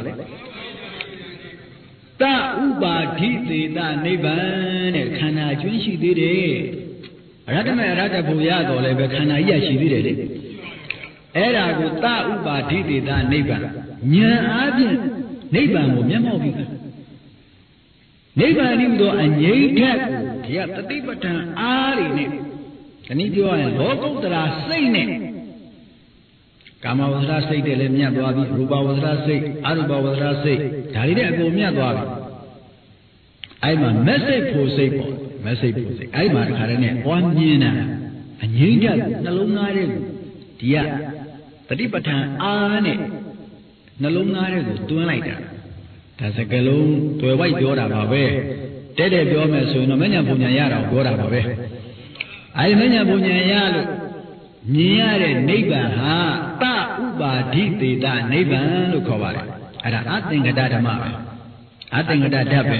သဥပါဒိသေတနိဗ္ဗာန်တဲ့ခန္ဓာကျွင်းရှိသေးတယ်အရဟတမေအရဟတဘုရားတော်လည်းပဲခန္ဓာကြီးရရှိသေးတယ်လေအဲ့ဒါကိုသဥပါဒိသေတနိဗ္ဗာန်ဉာဏ်အားဖြင့်နိဗ္ဗာန်ကိုမျက်မှောက်ပြီးနိဗ္ဗာန်ဤသို့အငြိမ့်ထက်ကိုဒီကတတိပဋ္ဌာန်အားတွေနဲ့ဒီနည်းပြောရရင်လောကုတ္တရာစိတ်နဲ့ကာမဝဇ္ဇရာစိတ်တွေလည်းမြတ်သွားပြီရူပဝဇ္ဇရာစိတ်အရူပဝဇ္ဇရာစိတ်ဒါတွေနဲ့အကုန်မြတ်သွားပြီအဲ့မှာမက်စိတ်ဖို့စိတ်ပေါ့မက်စိတ်ဖို့စိတ်အဲ့မှာတခါတည်းနဲ့ပွားမြင်တာအငြိမ့်တဲ့နှလုံးသားတဲ့ကိုဒီကတတိပဋ္ဌာန်အားနဲ့နှလုံးသားတဲ့ကိုတွန်းလိုက်တာဒါစကလုံးတွေ့ဝိုက်ပြောတာပါပဲတဲ့တဲ့ပြောမယ်ဆိုရင်တော့မဉ္ဇဉ်ပုံညာရတာကိုပြောတာပါပဲအဲ့ဒီမဉ္ဇဉ်ပုံညာရလို့မြင်ရတဲ့နိဗ္ဗာန်ဟာသဥပါဒိသေတနိဗ္ဗာန်လို့ခေါ်ပါတယ်အဲ့ဒါအသင်္ကတဓမ္မပဲအသင်္ကတဓာတ်ပဲ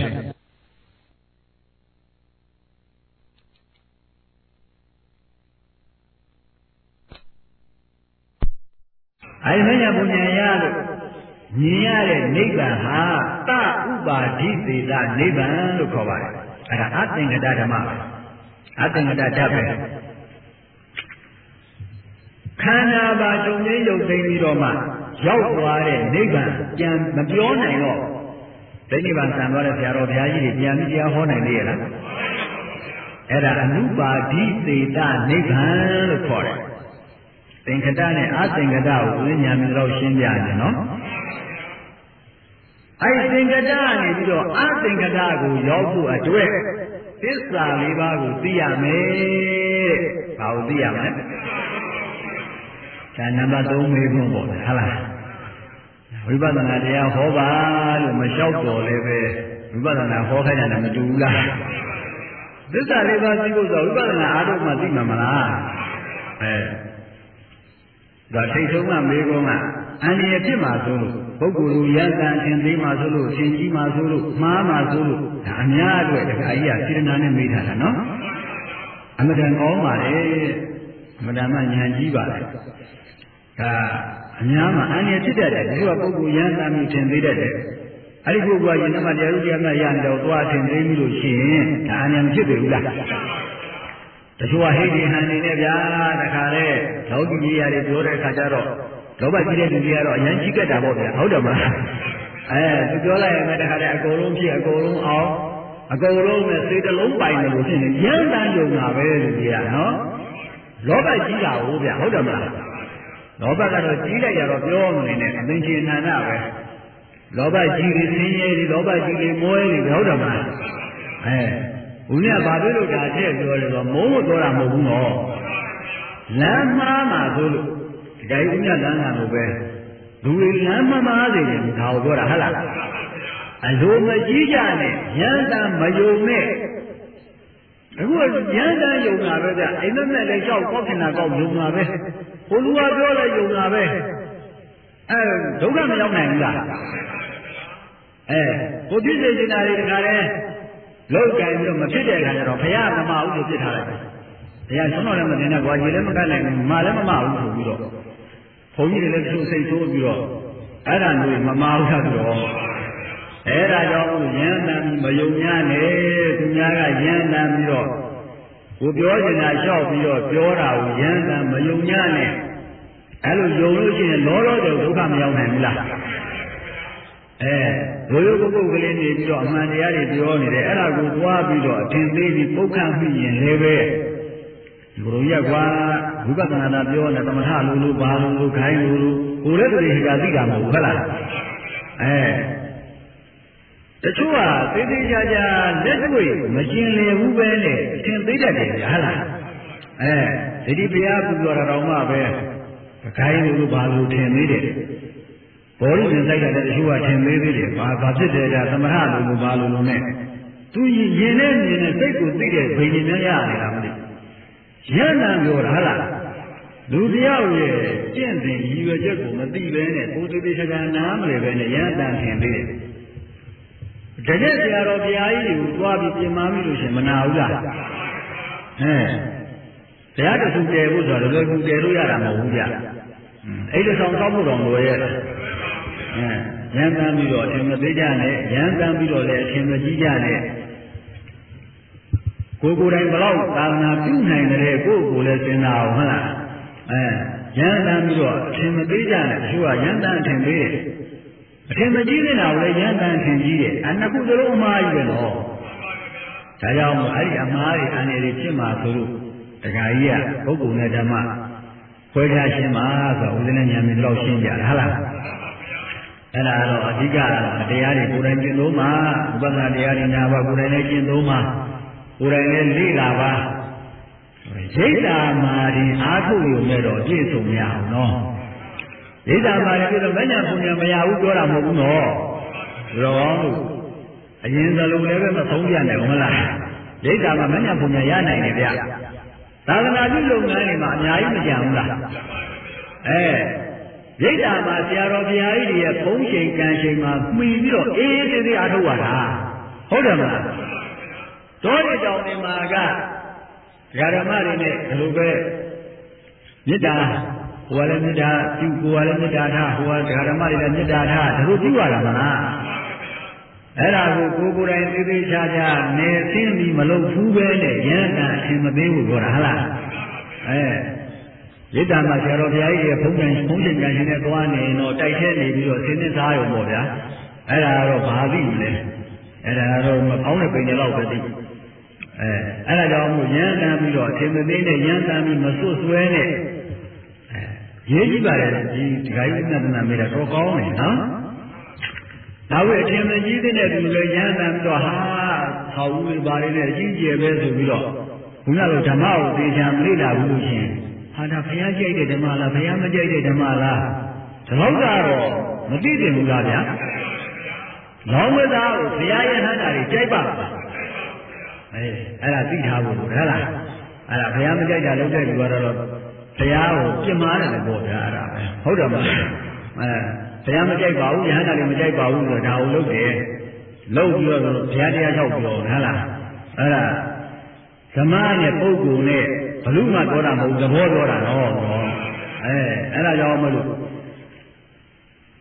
အဲ့ဒီမညာပူညာရလို့မြင်ရတဲ့နိဗ္ဗာန်ဟာသဥပါဒိသေတနိဗ္ဗာန်လို့ခေါ်ပါတယ်အဲ့ဒါအသင်္ကတဓမ္မပဲအသင်္ကတဓာတ်ပဲခန္ဓာပါတုံငင်းရုပ်သိမ်းပြီးတော့မှရောက်သွားတဲ့နိဗ္ဗာန်ပြန်မပြောနိုင်တော့ဒိဋ္ဌိပါဆံသွားတဲ့ဆရာတော်ဘုရားကြီးတွေပြန်ပြီးတရားဟောနိုင်သေးရဲ့လားအဲ့ဒါအနုပါဒိသေတနိဗ္ဗာန်လို့ခေါ်တယ်သင်္ခတနဲ့အသင်္ခတကိုဝိညာဉ်မျိုးတော့ရှင်းပြတယ်နော်အဲ့သင်္ခတကနေပြီးတော့အသင်္ခတကိုရောက်ဖို့အတွက်သစ္စာလေးပါးကိုသိရမယ်တဲ့ဘာကိုသိရမလဲဒါနံပါတ်သုံးမေးခွန်းပေါ့ဟုတ်လားဝိပဿနာတရားဟောပါလို့မလျှောက်တော်လည်းပဲဝိပဿနာဟောခိုင်းတာမတူဘူးလားသစ္စာလေးပါးသိဖို့ဆိုဝိပဿနာအားထုတ်မှသိမှာမလားအဲဒါထိတ်ဆုံးကမေးခွန်းကအန္တရာယ်ဖြစ်မှာဆိုလို့ပုဂ္ဂိုလ်လူရန်တန်သင်သေးမှာဆိုလို့သင်ကြီးမှာဆိုလို့မှားမှာဆိုလို့ဒါအများအတွက်တခါကြီးကစေတနာနဲ့မေးထားတာနော်အမှန်တန်ကောင်းပါလေအမှန်တန်မှဉာဏ်ကြီးပါလေဒါအများမှာအန္တရာယ်ဖြစ်တတ်တယ်ဒီကပုဂ္ဂိုလ်ရန်တန်မှုသင်သေးတတ်တယ်အဲ့ဒီပုဂ္ဂိုလ်ကယင်ထဲမှာတရားဥတရားများရနေတော့သွားအထင်သေးပြီလို့ရှိရင်ဒါအញ្ញံဖြစ်ပြီလားတချို့ကဟိတ်ဒီဟန်နေနဲ့ဗျာတခါလေလောကီကြီးရတယ်ပြောတဲ့အခါကျတော့လောဘကြီးတဲ့လူတွေကတော့အရန်ကြီးကက်တာပေါ့ဗျာဟုတ်တယ်မလားအဲသူပြောလိုက်ရင်တခါလေအကုန်လုံးဖြစ်အကုန်လုံးအောင်အကုန်လုံးနဲ့စိတ်တစ်လုံးပိုင်တယ်လို့ဖြစ်နေရမ်းတမ်းယုံတာပဲလူကြီးကနော်လောဘကြီးတာဟုတ်ဗျာဟုတ်တယ်မလားလောဘကတော့ကြီးလိုက်ရတော့ပြောမနေနဲ့အသိဉာဏ်နာနာပဲလောဘကြီးတွေဆင်းရဲတွေလောဘကြီးတွေမွဲတွေဟုတ်တယ်မလားအဲဦးမြတ်ဘာဖြစ်လို့ဒါထည့်ပြောလဲဆိုတော့မုန်းလို့ပြောတာမဟုတ်ဘူးနော်လမ်းမှားမှာဆိုလို့ဒီဦးမြတ်လမ်းကလို့ပဲလူတွေလမ်းမမှားစေတယ်ဒါကိုပြောတာဟုတ်လားအလိုမကြီးကြနဲ့ရမ်းတမ်းမယုံနဲ့အခုရမ်းတမ်းယုံတာပဲဗျအိမ်မက်နဲ့လည်းကြောက်ကောက်ခင်တာကောက်ယုံတာပဲဘုလူကပြောလဲယုံတာပဲအဲဒုက္ခမရောက်နိုင်ဘူးလားအဲကိုပြည့်စေချင်တာတွေတခါလဲလောက်ကင်ပြီးတော့မဖြစ်တဲ့အခါကျတော့ဘုရားမမဟုတ်လို့ပြစ်ထားလိုက်တယ်ဘုရားဆုံးတော့လည်းမတင်နဲ့ကွာကြီးလည်းမကတ်နိုင်ဘူးမလည်းမမဟုတ်ဆိုပြီးတော့ဘုန်းကြီးတွေလည်းသူ့စိတ်ဆိုးပြီးတော့အဲ့ဒါမျိုးမမဟုတ်တာဆိုတော့အဲ့ဒါကြောင့်ရမ်းတမ်းပြီးမယုံများနဲ့သူများကရမ်းတမ်းပြီးတော့ကိုပြောချင်တာလျှောက်ပြီးတော့ပြောတာကိုရမ်းတမ်းမယုံများနဲ့အဲ့လိုယုံလို့ရှိရင်လောလောဆယ်ဒုက္ခမရောက်နိုင်ဘူးလားအဲရိုးရိုးပုဂ္ဂိုလ်ကလေးနေပြီးတော့အမှန်တရားတွေပြောနေတယ်အဲ့ဒါကိုသွားပြီးတော့အထင်သေးပြီးပုတ်ခတ်မိရင်လည်းပဲဒီလိုရက်ကွာဝိပဿနာတာပြောနေသမထလိုလိုဘာလိုလိုခိုင်းလိုလိုကိုယ်လည်းတည်းကသိတာမဟုတ်ဘူးဟုတ်လားအဲတချို့ကသေးသေးချာချာလက်တွေ့မကျင်လည်ဘူးပဲနဲ့အထင်သေးတတ်တယ်ဟုတ်လားအဲဒီဒီဘုရားပူဇော်တာတော့မှပဲခိုင်းလိုလိုဘာလိုထင်သေးတယ်ဘောဓိဝင်ဆိုင်တဲ့တချို့ကထင်သေးသေးတယ်ဘာဘာဖြစ်တယ်ဒါသမထလိုလိုဘာလိုလိုနဲ့သူရင်နဲ့မြင်နဲ့စိတ်ကိုသိတဲ့ဘိညာဉ်များရနေတာမသိရဟန္တာပြောတာလားလူတရားရဲ့ကျင့်စဉ်ရည်ရွယ်ချက်ကိုမသိဘဲနဲ့ကိုယ်သေးသေးချာချာနားမလည်ဘဲနဲ့ရဟန္တာထင်သေးတယ်တကယ်ဆရာတော်ဘုရားကြီးကိုသွားပြီးပြင်မာမိလို့ရှင်မနာဘူးလားဟဲ့ဘုရားတခုတည်ဖို့ဆိုတော့လည်းကူတည်လို့ရတာမဟုတ်ဘူးဗျအဲ့ဒီဆောင်သောက်ဖို့တော့လိုရဲ့အဲရမ်းတမ်းပြီးတော့အထင်မသေးကြနဲ့ရမ်းတမ်းပြီးတော့လည်းအထင်မကြီးကြနဲ့ကိုယ်ကိုယ်တိုင်ဘလောက်သာသနာပြုနိုင်တယ်ကိုယ်ကိုယ်လည်းစဉ်းစားအောင်ဟုတ်လားအဲရမ်းတမ်းပြီးတော့အထင်မသေးကြနဲ့တချို့ကရမ်းတမ်းအထင်သေးတယ်အထင်မကြီးနေတာကိုလည်းရမ်းတမ်းအထင်ကြီးတယ်အနှစ်ခုစလုံးအမှားကြီးပဲနော်ဒါကြောင့်အဲ့ဒီအမှားတွေအန္တရာယ်ဖြစ်မှာဆိုလို့တရားကြီးကပုဂ္ဂိုလ်နဲ့ဓမ္မခွဲခြားရှင်းမှာဆိုဦးဇင်းနဲ့ဉာဏ်မြင်တော့ရှင်းကြတာဟုတ်လားအဲ့ဒါတော့အဓိကတော့တရားတွေကိုယ်တိုင်ကျင့်သုံးမှာဥပဒနာတရားတွေနာပါကိုယ်တိုင်လည်းကျင့်သုံးမှာကိုယ်တိုင်လည်းလေ့လာပါရိတ်တာမာဒီအားထုတ်ရုံနဲ့တော့ပြည့်စုံမရအောင်နော်ရိတ်တာမာဒီပြီးတော့မညာပုံညာမရဘူးပြောတာမဟုတ်ဘူးနော်ဒါတော့အရင်စလုံးလည်းပဲမဆုံးပြနိုင်ဘူးမလားရိတ်တာမှာမညာပုံညာရနိုင်တယ်ဗျသာသနာပြုလုပ်ငန်းတွေမှာအများကြီးမကြံဘူးလားအဲရိတ်တာမှာဆရာတော်ဘုရားကြီးရဲ့ဘုန်းချိန်ကံချိန်မှာမှီပြီးတော့အေးအေးသေးသေးအားထုတ်ရတာဟုတ်တယ်မလားတောတွေတောင်တွေမှာကဓမ္မတွေနဲ့ဒီလိုပဲမေတ္တာဟိုကလည်းမေတ္တာပြုကိုယ်ကလည်းမေတ္တာထားဟိုကဓမ္မတွေလည်းမေတ္တာထားဒါလိုပြုရတာမလားအဲ့ဒါကိုကိုယ်ကိုယ်တိုင်သေးသေးချာချာနေသိပြီးမလုပ်ဘူးပဲနဲ့ရဟန္တာအထင်မသေးဘူးပြောတာဟုတ်လားအဲရိတ္တမှာဆရာတော်ဘုရားကြီးရဲ့ဘုန်းကြီးဘုန်းကြီးကြံရှင်နဲ့သွားနေတော့တိုက်ထဲနေပြီးတော့ဆင်းနေသားရုံပေါ့ဗျာအဲ့ဒါတော့ဘာသိမလဲအဲ့ဒါတော့မကောင်းတဲ့ပိန်တွေတော့ပဲသိအဲအဲ့ဒါကြောင့်မို့ရဟန္တာပြီးတော့အထင်မသေးနဲ့ရဟန္တာပြီးမစွတ်စွဲနဲ့အဲရေးကြည့်ပါလေဒီဒကာကြီးနဲ့တနာမေးတာတော့ကောင်းတယ်နော်ဒါဝိအထင်မကြီးတဲ့သူလည်းရဟန္တာပြီးတော့ဟာဟောက်ဦးလေးပါလေးနဲ့အကြီးကျယ်ပဲဆိုပြီးတော့ဘုရားတို့ဓမ္မကိုသိချင်မလေ့လာဘူးလို့ရှင်ဟာဒါဘုရားကြိုက်တဲ့ဓမ္မလားဘုရားမကြိုက်တဲ့ဓမ္မလားဒီလောက်ကတော့မသိတင်ဘူးလားဗျာလောင်းမသားကိုဘုရားရဲ့ဟန္တာတွေကြိုက်ပါလားအဲအဲ့ဒါသိထားဖို့ဟုတ်လားအဲ့ဒါဘုရားမကြိုက်တာလုပ်တဲ့လူကတော့ဘုရားကိုပြစ်မှားတယ်ပေါ့ဗျာအဲ့ဒါပဲဟုတ်တယ်မလားအဲဘုရားမကြိုက်ပါဘူးယဟန္တာတွေမကြိုက်ပါဘူးဆိုတော့ဒါကိုလုပ်တယ်လုပ်ပြီးတော့ဘုရားတရားလျှောက်ပြောဟုတ်လားအဲ့ဒါဓမ္မနဲ့ပုဂ္ဂိုလ်နဲ့ဘလူမှပြောတာမဟုတ်သဘောပြောတာနော်အဲအဲ့ဒါကြောင့်မလို့မ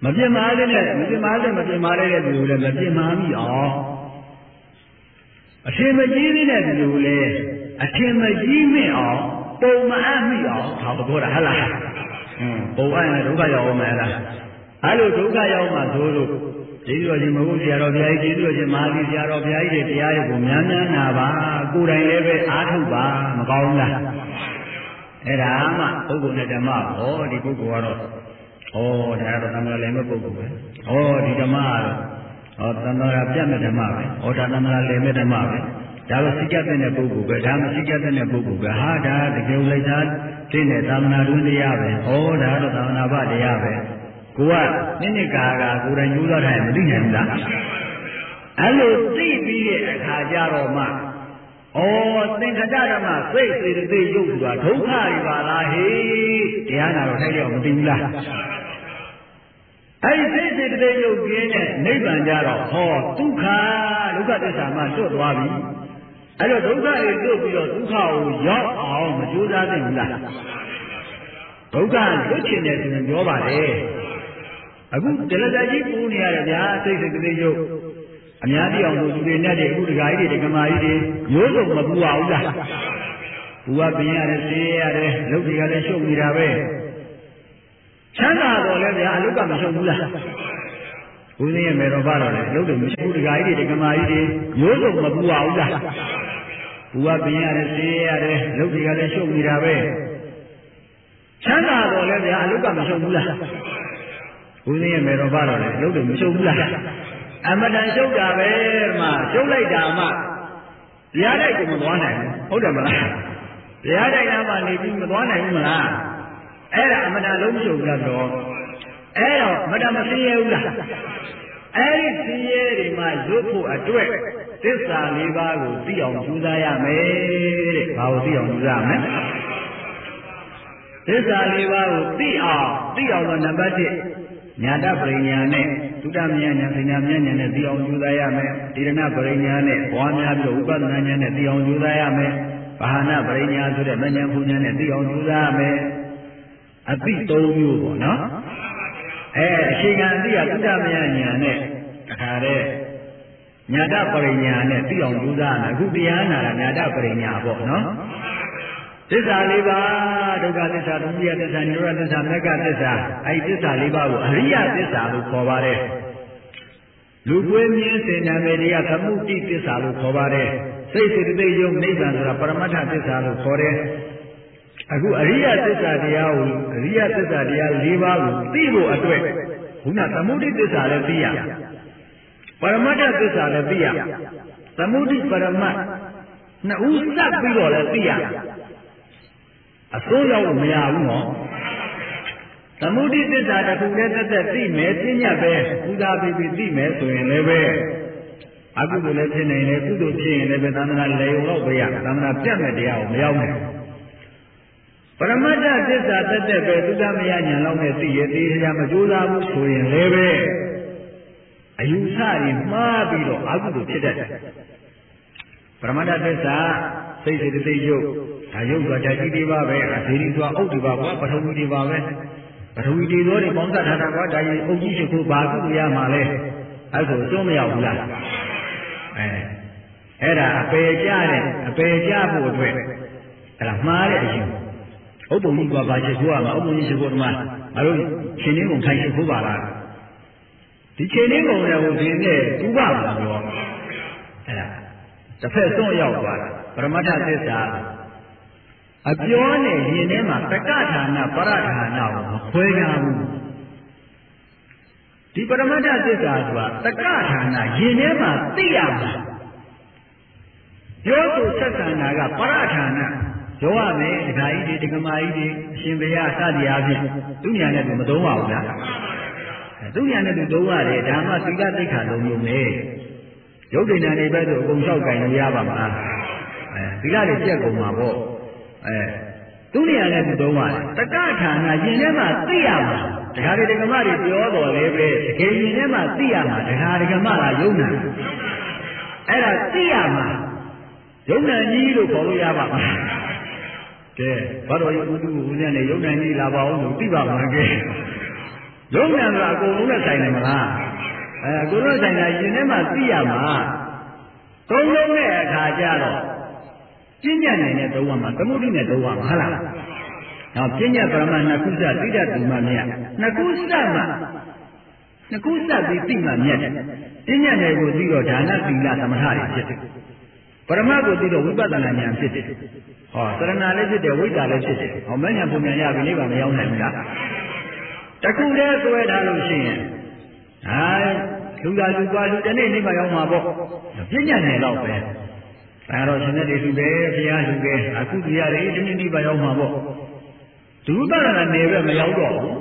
မပြစ်မှားတဲ့နဲ့မပြစ်မှားတဲ့မပြစ်မှားတဲ့လူတွေလည်းမပြစ်မှားမိအောင်အထင်မကြီးသေးတဲ့လူတွေလည်းအထင်မကြီးမိအောင်ပုံမအပ်မိအောင်ဒါတော့ပြောတာဟဲ့လားဟွန်းပုံအပ်ရင်ဒုက္ခရောက်အောင်မလားအဲ့လိုဒုက္ခရောက်မှဆိုလို့ကျေးဇူးတော်ရှင်မဟုတ်ဆရာတော်ဘုရားကြီးကျေးဇူးတော်ရှင်မဟာကြီးဆရာတော်ဘုရားကြီးတွေတရားတွေကိုများများနာပါကိုယ်တိုင်လည်းပဲအားထုတ်ပါမကောင်းဘူးလားအဲ့ဒါမှပုဂ္ဂိုလ်နဲ့ဓမ္မဟောဒီပုဂ္ဂိုလ်ကတော့ဩဒါကတော့သံဃာလည်းမဲ့ပုဂ္ဂိုလ်ပဲဩဒီဓမ္မကတော့ဩသံဃာပြတ်မဲ့ဓမ္မပဲဩဒါသံဃာလည်းမဲ့ဓမ္မပဲဒါကစိတ်ကြတဲ့ပုဂ္ဂိုလ်ပဲဒါမှစိတ်ကြတဲ့ပုဂ္ဂိုလ်ပဲဟာဒါတကယ်လိုက်တာသိတဲ့သာမဏေတွင်တရားပဲဩဒါကတော့သာမဏေဘတရားပဲကိုကနိမ့်ကာကကိုယ်တိုင်ယူသွားတယ်မသိနိုင်ဘူးလားအဲ့လိုသိပြီးတဲ့အခါကျတော့မှဩသင်္ခတဓမ္မစိတ်စေတသိက်ရုပ်ဆိုတာဒုက္ခတွေပါလားဟေးတရားနာတော့ထိုက်တော့မသိဘူးလားအဲ့ဒီစိတ်စေတသိက်ရုပ်ပြင်းတဲ့နိဗ္ဗာန်ကြတော့ဟောဒုက္ခဒုက္ခသစ္စာမှတွတ်သွားပြီအဲ့တော့ဒုက္ခတွေတွတ်ပြီးတော့ဒုက္ခကိုရောက်အောင်မကြိုးစားသင့်ဘူးလားဒုက္ခလွတ်ချင်တယ်ဆိုရင်ပြောပါလေအခုတလတကြီးပူနေရတယ်ဗျာစိတ်စိတ်ကလေးရုပ်အများကြီးအောင်လို့သူတွေနဲ့တည်းအခုဒကာကြီးတွေဒကမာကြီးတွေရိုးစုံမပူပါဘူးလားပူကပင်ရတယ်ဆေးရတယ်လုပ်တွေကလည်းရှုပ်နေတာပဲချမ်းသာတော့လည်းဗျာအလုတ်ကမရှုပ်ဘူးလားဘုန်းကြီးရဲ့မေတော်ဘာတော်လည်းလုပ်တယ်မရှိဘူးဒကာကြီးတွေဒကမာကြီးတွေရိုးစုံမပူပါဘူးလားပူကပင်ရတယ်ဆေးရတယ်လုပ်တွေကလည်းရှုပ်နေတာပဲချမ်းသာတော့လည်းဗျာအလုတ်ကမရှုပ်ဘူးလားဘုန်းကြီးရဲ့မေတော်ဘာတော်လည်းလုပ်တယ်မရှုပ်ဘူးလားအမတန်ရှုပ်တာပဲမှရှုပ်လိုက်တာမှတရားတိုက်ကိုမသွားနိုင်ဘူးဟုတ်တယ်မလားတရားတိုက်တာမှနေပြီးမသွားနိုင်ဘူးမလားအဲ့ဒါအမတန်လုံးရှုပ်ကြတော့အဲ့တော့မတန်မသိရဘူးလားအဲ့ဒီသိရတွေမှရုပ်ဖို့အတွက်သစ္စာလေးပါးကိုသိအောင်ကြိုးစားရမယ်တဲ့ဘာကိုသိအောင်ကြိုးစားမလဲသစ္စာလေးပါးကိုသိအောင်သိအောင်တော့နံပါတ်တစ်ညာတပရိညာနဲ့သုတ္တမယညာပညာမယညာနဲ့သိအောင်ကြိုးစားရမယ်တိရဏပရိညာနဲ့ဘွားများပြီးဥပဒနာညာနဲ့သိအောင်ကြိုးစားရမယ်ဘာဟာနာပရိညာဆိုတဲ့မဉ္ဇဉ်ဘုညာနဲ့သိအောင်ကြိုးစားရမယ်အသိသုံးမျိုးပေါ့နော်အဲအခြေခံအသိကသုတ္တမယညာနဲ့တခါတည်းညာတပရိညာနဲ့သိအောင်ကြိုးစားရမယ်အခုတရားနာတာညာတပရိညာပေါ့နော်သစ္စာလေးပါးဒုက္ခသစ္စာသမုဒယသစ္စာនិရောဓသစ္စာမဂ္ဂသစ္စာအဲဒီသစ္စာလေးပါးကိုအရိယသစ္စာလို့ခေါ်ပါတယ်လူကွေးမြင်းစင်နာမေတွေကသမုဒိသစ္စာလို့ခေါ်ပါတယ်စိတ်စေတသိက်ယုံနိဗ္ဗာန်ဆိုတာပရမတ္ထသစ္စာလို့ခေါ်တယ်အခုအရိယသစ္စာတရားကိုအရိယသစ္စာတရားလေးပါးကိုသိဖို့အတွက်ခုနသမုဒိသစ္စာလည်းသိရပရမတ္ထသစ္စာလည်းသိရသမုဒိပရမတ်နှစ်ဦးစပ်ပြီးတော့လည်းသိရအစိုးရောက်မရဘူးနော်သမုဒိသစ္စာတစ်ခုနဲ့တက်တက်သိမယ်သိညတ်ပဲဥဒါပြီးပြီးသိမယ်ဆိုရင်လည်းပဲအကုသိုလ်လည်းဖြစ်နိုင်တယ်ကုသိုလ်ဖြစ်ရင်လည်းပဲသံဃာလေုံတော့ပဲရသံဃာပြတ်မဲ့တရားကိုမရောက်နိုင်ပရမတ္ထသစ္စာတက်တက်ပဲသုတ္တမယညာလောက်နဲ့သိရသေးတရားမကြိုးစားဘူးဆိုရင်လည်းပဲအယူဆတွေမှားပြီးတော့အကုသိုလ်ဖြစ်တတ်တယ်ပရမတ္ထသစ္စာစိတ်စေတသိက်ယုတ်ဒါယုတ်ကဓာတ်ကြီးတွေပါပဲအသေးကြီးဆိုတာအုတ်တွေပါကွာပထဝီတွေပါပဲပထဝီတွေသောတွေပေါင်းစပ်ထားတာကွာဒါကြီးအုတ်ကြီးရှိဖို့ဘာကုသိုလ်ရမှာလဲအဲ့ဆိုသုံးမရောက်ဘူးလားအဲအဲ့ဒါအပေကြတဲ့အပေကြဖို့အတွက်အဲ့ဒါမှားတဲ့အရင်ဥပ္ပုံကြီးကဘာရှိခိုးရမှာဥပ္ပုံကြီးရှိခိုးတော့မှငါတို့ရှင်င်းကုန်ထိုင်ရှိခိုးပါလားဒီရှင်င်းကုန်လည်းဟိုဒီနဲ့တူပါမှာပြောအဲ့ဒါတစ်ဖက်ဆုံးရောက်သွားတာပရမတ္ထသစ္စာအပြောနဲ့ရင်ထဲမှာတက္ကဌာနပရဌာနကိုမခွဲခြားဘူးဒီပရမတ္ထသစ္စာဆိုတာတက္ကဌာနရင်ထဲမှာသိရမှာပြောဆိုဆက်ဆံတာကပရဌာနပြောရမယ်ဒကာကြီးတွေဒကမာကြီးတွေအရှင်ဘုရားစသည်အားဖြင့်သူညာနဲ့သူမသုံးပါဘူးလားသူညာနဲ့သူသုံးရတယ်ဒါမှသီလသိက္ခာလုံးမျိုးပဲရုပ်ဒိဏတွေပဲဆိုအကုန်လျှောက်ကင်လို့ရပါမလားအဲဒီကလည်းပြက်ကုန်မှာပေါ့အဲသူနေရာနဲ့သူသုံးပါတယ်တက္ကဌာနရင်ထဲမှာသိရမှာဒကာတွေဒကမတွေပြောတော်လဲပဲတကယ်ရင်ထဲမှာသိရမှာဒကာဒကမလားယုံနာအဲ့ဒါသိရမှာယုံနာကြီးလို့ခေါ်လို့ရပါမှာကဲဘာတော်ကြီးဥဒုဥညနဲ့ယုံနာကြီးလာပါအောင်လို့သိပါမှာကဲလုံးဉာဏ်ဆိုတာအကုန်လုံးနဲ့ဆိုင်တယ်မလားအဲအကုန်လုံးဆိုင်တာရှင်ထဲမှာသိရမှာသုံးလုံးနဲ့အခါကျတော့ပညာနဲ့နဲ့သုံးရမှာသမုဒိနဲ့သုံးရမှာဟုတ်လားနောက်ပညာပရမနှစ်ခုစသိတတ်သူမှမြတ်နှစ်ခုစမှနှစ်ခုစပြီးသိမှမြတ်တယ်ပညာနဲ့ကိုသိတော့ဒါနသီလသမထတွေဖြစ်တယ်ပရမကိုသိတော့ဝိပဿနာဉာဏ်ဖြစ်တယ်ဟောသရဏလည်းဖြစ်တယ်ဝိဇ္ဇာလည်းဖြစ်တယ်ဟောမဉ္ဇဉ်ပုံဉာဏ်ရပြီနိဗ္ဗာန်မရောက်နိုင်ဘူးလားတခုတည်းဆွဲထားလို့ရှိရင်ဟာလူသာလူပါလူတနေ့နိဗ္ဗာန်ရောက်မှာပေါ့ပညာနဲ့တော့ပဲအဲတော့ရှင်တဲ့လူပဲဘုရားလူပဲအခုတရားတွေဒီနေ့နိဗ္ဗာန်ရောက်မှာပေါ့ဒုပဒနာနေပဲမရောက်တော့ဘူး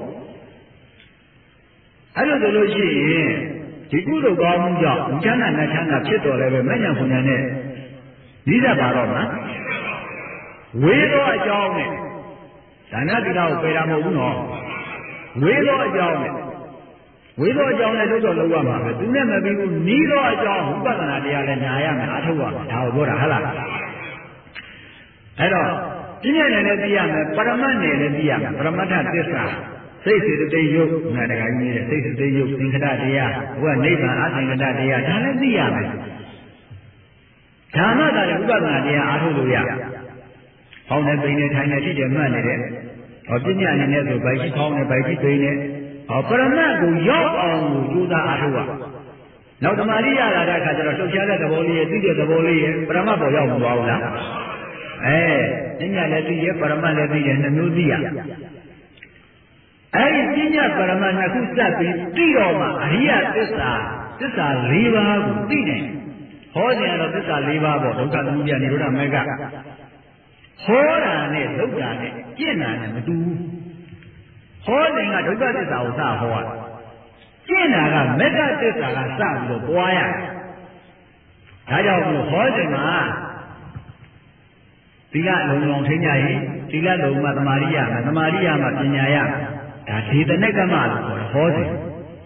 အဲ့လိုဆိုလို့ရှိရင်ဒီကုသိုလ်ကောင်းမှုကြောင့်ဉာဏ်နဲ့ဉာဏ်နဲ့ဖြစ်တော်လည်းပဲမဉ္ဇဉ်ပုံဉာဏ်နဲ့နိဒတ်ပါတော့မှာဝေသောအကြောင်းနဲ့ဒါနတိတာကိုပယ်တာမဟုတ်ဘူးနော်ဝေသောအကြောင်းနဲ့ဝေသောအကြောင်းနဲ့တို့တော့လောက်ရမှာပဲသူနဲ့မပြီးဘူးနီးသောအကြောင်းဝိပဿနာတရားလည်းညာရမယ်အထုတ်ရမယ်ဒါကိုပြောတာဟုတ်လားအဲ့တော့ပြည့်ညံနဲ့သိရမယ်ပရမတ်နဲ့လည်းသိရမယ်ပရမတ္ထသစ္စာစိတ်စေတသိက်ယုတ်ငါတခါကြီးနေတဲ့စိတ်စေတသိက်ယုတ်သင်္ခတတရားဘုရားနိဗ္ဗာန်အသင်္ခတတရားဒါလည်းသိရမယ်ဓမ္မကလည်းဝိပဿနာတရားအားထုတ်လို့ရဟောင်းနေပိန်နေထိုင်နေဖြစ်တယ်မှတ်နေတယ်ဟောပညာအနေနဲ့ဆိုဗိုက်ကြီးဟောင်းနေဗိုက်ကြီးပိန်နေဟောပရမတ်ကိုရောက်အောင်ကိုကြိုးစားအားထုတ်ရနောက်သမာဓိရလာတဲ့အခါကျတော့လှုပ်ရှားတဲ့သဘောလေးရဲ့သိတဲ့သဘောလေးရဲ့ပရမတ်ပေါ်ရောက်မသွားဘူးလားအဲပညာလည်းသိရဲ့ပရမတ်လည်းသိရဲ့နှမျိုးသိရအဲဒီပညာပရမတ်နှစ်ခုစပ်ပြီးသိတော့မှအရိယသစ္စာသစ္စာ၄ပါးကိုသိနိုင်ဟောကြတော့သစ္စာ၄ပါးပေါ့ဒုက္ခသမုဒယနိရောဓမေဃဟောတာနဲ့လုပ်တာနဲ့ကျင့်တာနဲ့မတူဘူးဟောတယ်ကဒုက္ခသစ္စာကိုစဟောရကျင့်တာကမေဃသစ္စာကစပြီးတော့ပွားရဒါကြောင့်ဟောတယ်မှာသီလလုံလုံထိညာရင်သီလလုံမှသမာဓိရမှာသမာဓိရမှာပညာရဒါဒေသနကမလို့ခေါ်တယ်ဟောတယ်